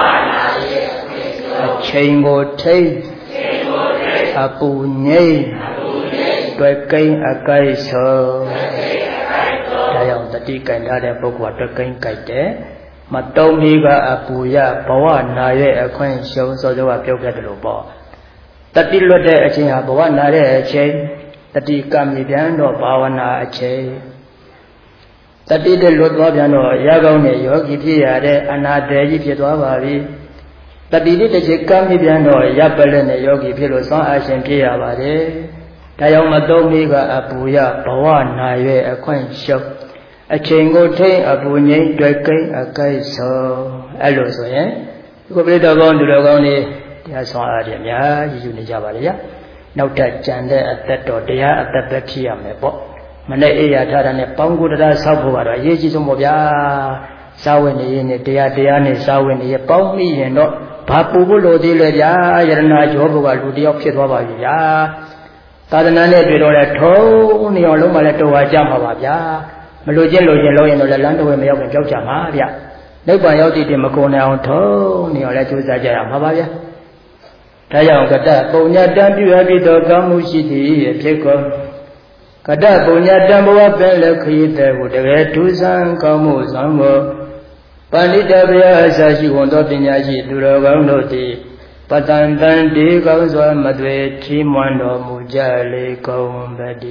အချိန်ကိုထိတ်အပူငိမ့်တွေ့ကိန်းအကိုက်ဆုံးဒါကြောင့်တတိကံထားတဲ့ပုဂ္ဂိုလ်ကတွေ့ကိန်းကြိုက်တယ်မတုံးမိကအပူရဘဝနာ၍အခွင့်ရှုံးဆိုတော့ပြောခဲ့တယ်လို့ပေါ့တတိလွတ်တဲ့အချိန်ဟာဘဝနာတဲ့အချိန်တတိကံမြပြန်တော့ဘာဝနာအချိန်တတိတဲ့လွတ်သွားပြန်တော့ရကောင်းတဲ့ယောဂီဖြစ်ရတဲ့အနာတည်ကြီးဖြစ်သွားပါပြီတတိတိတစ်ချိန်ကံမြပြန်တော့ရပ်ပလက်နဲ့ယောဂီဖြစ်လို့သောအရှင်ဖြစ်ရပါတယ်ဒါကြောင့်မသုံးမိကအပူရဘဝနာ၍အခွင့်ရှုပ်အချိန်ကိုထိန်အပူငိမ့်တွေ့ကိန်းအကိုက်ဆုံးအဲ့လိုဆိုရင်ကိုပြိတ္တကောင်းသူတော်ကောင်းတွေတရားဆောင်အားဖြင့်အများကြီးယူနေကြပါလေဗျာနောက်ထပ်ကြံတဲ့အသက်တော်တရားအသက်ပဲဖြစ်ရမယ်ပေါ့မနေ့အေးရထားတာနဲ့ပေါင်းကိုတရားဆောက်ဖို့ကတော့အရေးကြီးဆုံးပေါ့ဗျာစာဝတ်နေရင်နဲ့တရားနဲ့စာဝတ်နေရပေါင်းမိရင်တော့ဘာပူဖို့လိုသေးလဲဗျာယရဏကျောဘုကလူတယောက်ဖြစ်သွားပါပြီဗျာသာသနာနဲ့တွေ့တော့လဲထုံးနေအောင်လုံးမလဲတော်ဟာကြမှာပါဗျာမလို့ချင်းလို့ရင်လုံးရင်တော့လည်းလမ်းတော်ဝဲမရောက်ခင်ကြောက်ကြမှာဗျနိဗ္ဗာန်ရောက်တည်တယ်မကုန်နိုင်အောင်ထုံးနေအောင်လဲကြိုးစားကြရမှာပါဗျာဒါကြောင့်ကတ္တပုံညတံပြုရပြီးတော့ကောင်းမှုရှိသည်ဖြစ်ကုန်ကတ္တပုံညတံဘဝပင်လည်းခရီးတဲ့ကိုတကယ်ထူးဆန်းကောင်းမှုဆောင်ကိုပဏိတဗျာအစရှိဝန်သောပညာရှိသူတော်ကောင်းတို့သည်ပတန်တန်ဒီကောင်းစွာမသွေချီးမွမ်းတော်မူကြလေကုန်သတ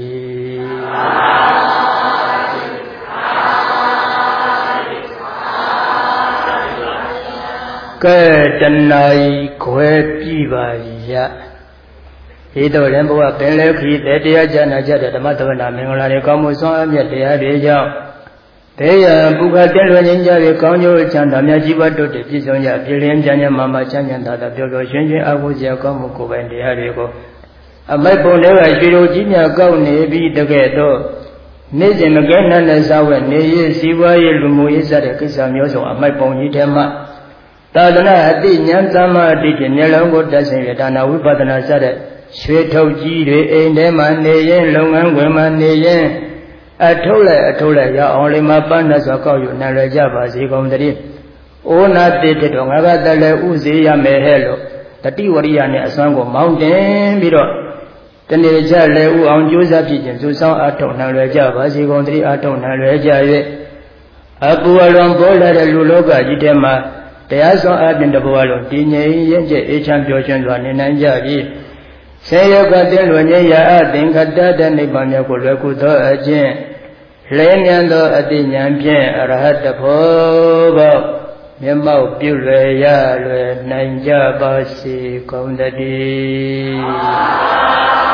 ည်းကဲတဏှာခွဲပြပါရဤတော်လည်းဘဝပင်လည်းခရီးတဲ့တရားကျမ်းနာကြတဲ့ဓမ္မသဝနာမင်္ဂလာတွေကောင်းမှုစွမ်းအမြတ်တရားတွေကြောင့်ဘေးရန်ပုခတဲ့လွန်ခြင်းကြ၍ကောင်းကျိုးချမ်းသာမြတ်ကြီးပွားတို့တည်ပြည့်စုံကြပြည်လင်းကြမ်းကြမ်းမာချမ်းသာသာပျော်ပျော်ရွှင်ရွှင်အဖို့စရာကောင်းမှုကိုယ်ပိုင်တရားတွေကိုအမိုက်ပုံတွေကရွှေတို့ကြီးများကောက်နေပြီးတကဲ့သို့နေ့စဉ်မကဲနှံ့နဲ့စားဝဲနေရစီးပွားရေးလူမှုရေးစတဲ့ကိစ္စမျိုးစုံအမိုက်ပုံကြီးထဲမှာသာသနာအတိဉာဏ်သမ္မာအတိဖြင့်မျက်လုံးကိုတက်ဆင်ရဒါနာဝိပဿနာစတဲ့ရွှေထုတ်ကြီးတွေအိမ်ထဲမှာနေရင်လုပ်ငန်းခွင်မှာနေရင်အထုတ်လိုက်ရအောင်လေးမှာပန်းနဲ့ဆိုကောက်ယူနိုင်ရကြပါစေကုန်တည်း။အိုးနာတိတတော်ငါကတလည်းဥစေရမယ်ဟဲ့လို့တတိဝရိယနဲ့အစွမ်းကိုမောင်းတင်ပြီးတော့တနေ့ကျလည်းဥအောင်ကြိုးစားဖြစ်ခြင်းစုဆောင်အထုတ်နိုင်ရကြပါစေကုန်တည်းအထုတ်နိုင်ရကြ၍အပူအလွန်ပေါ်လာတဲ့လူလောကကြီးထဲမှာတရားဆောင်အပြင်တဘဝလုံးတည်ငြိမ်ရင့်ကျက်အေးချမ်းပျော်ရွှင်စွာနေနိုင်ကြပြီ။ဆေယောကတင်လွန်ခြင်းရာအသင်္ခတ္တတဲ့နိဗ္ဗာန်မြောက်ကိုလွယ်ကူသောအခြင်းလဲမြန်သောအတိညာဖြင့်အရဟတဘောဘောမျက်မှောက်ပြုလွယ်ရလွယ်နိုင်ကြပါစေကုန်သတည်း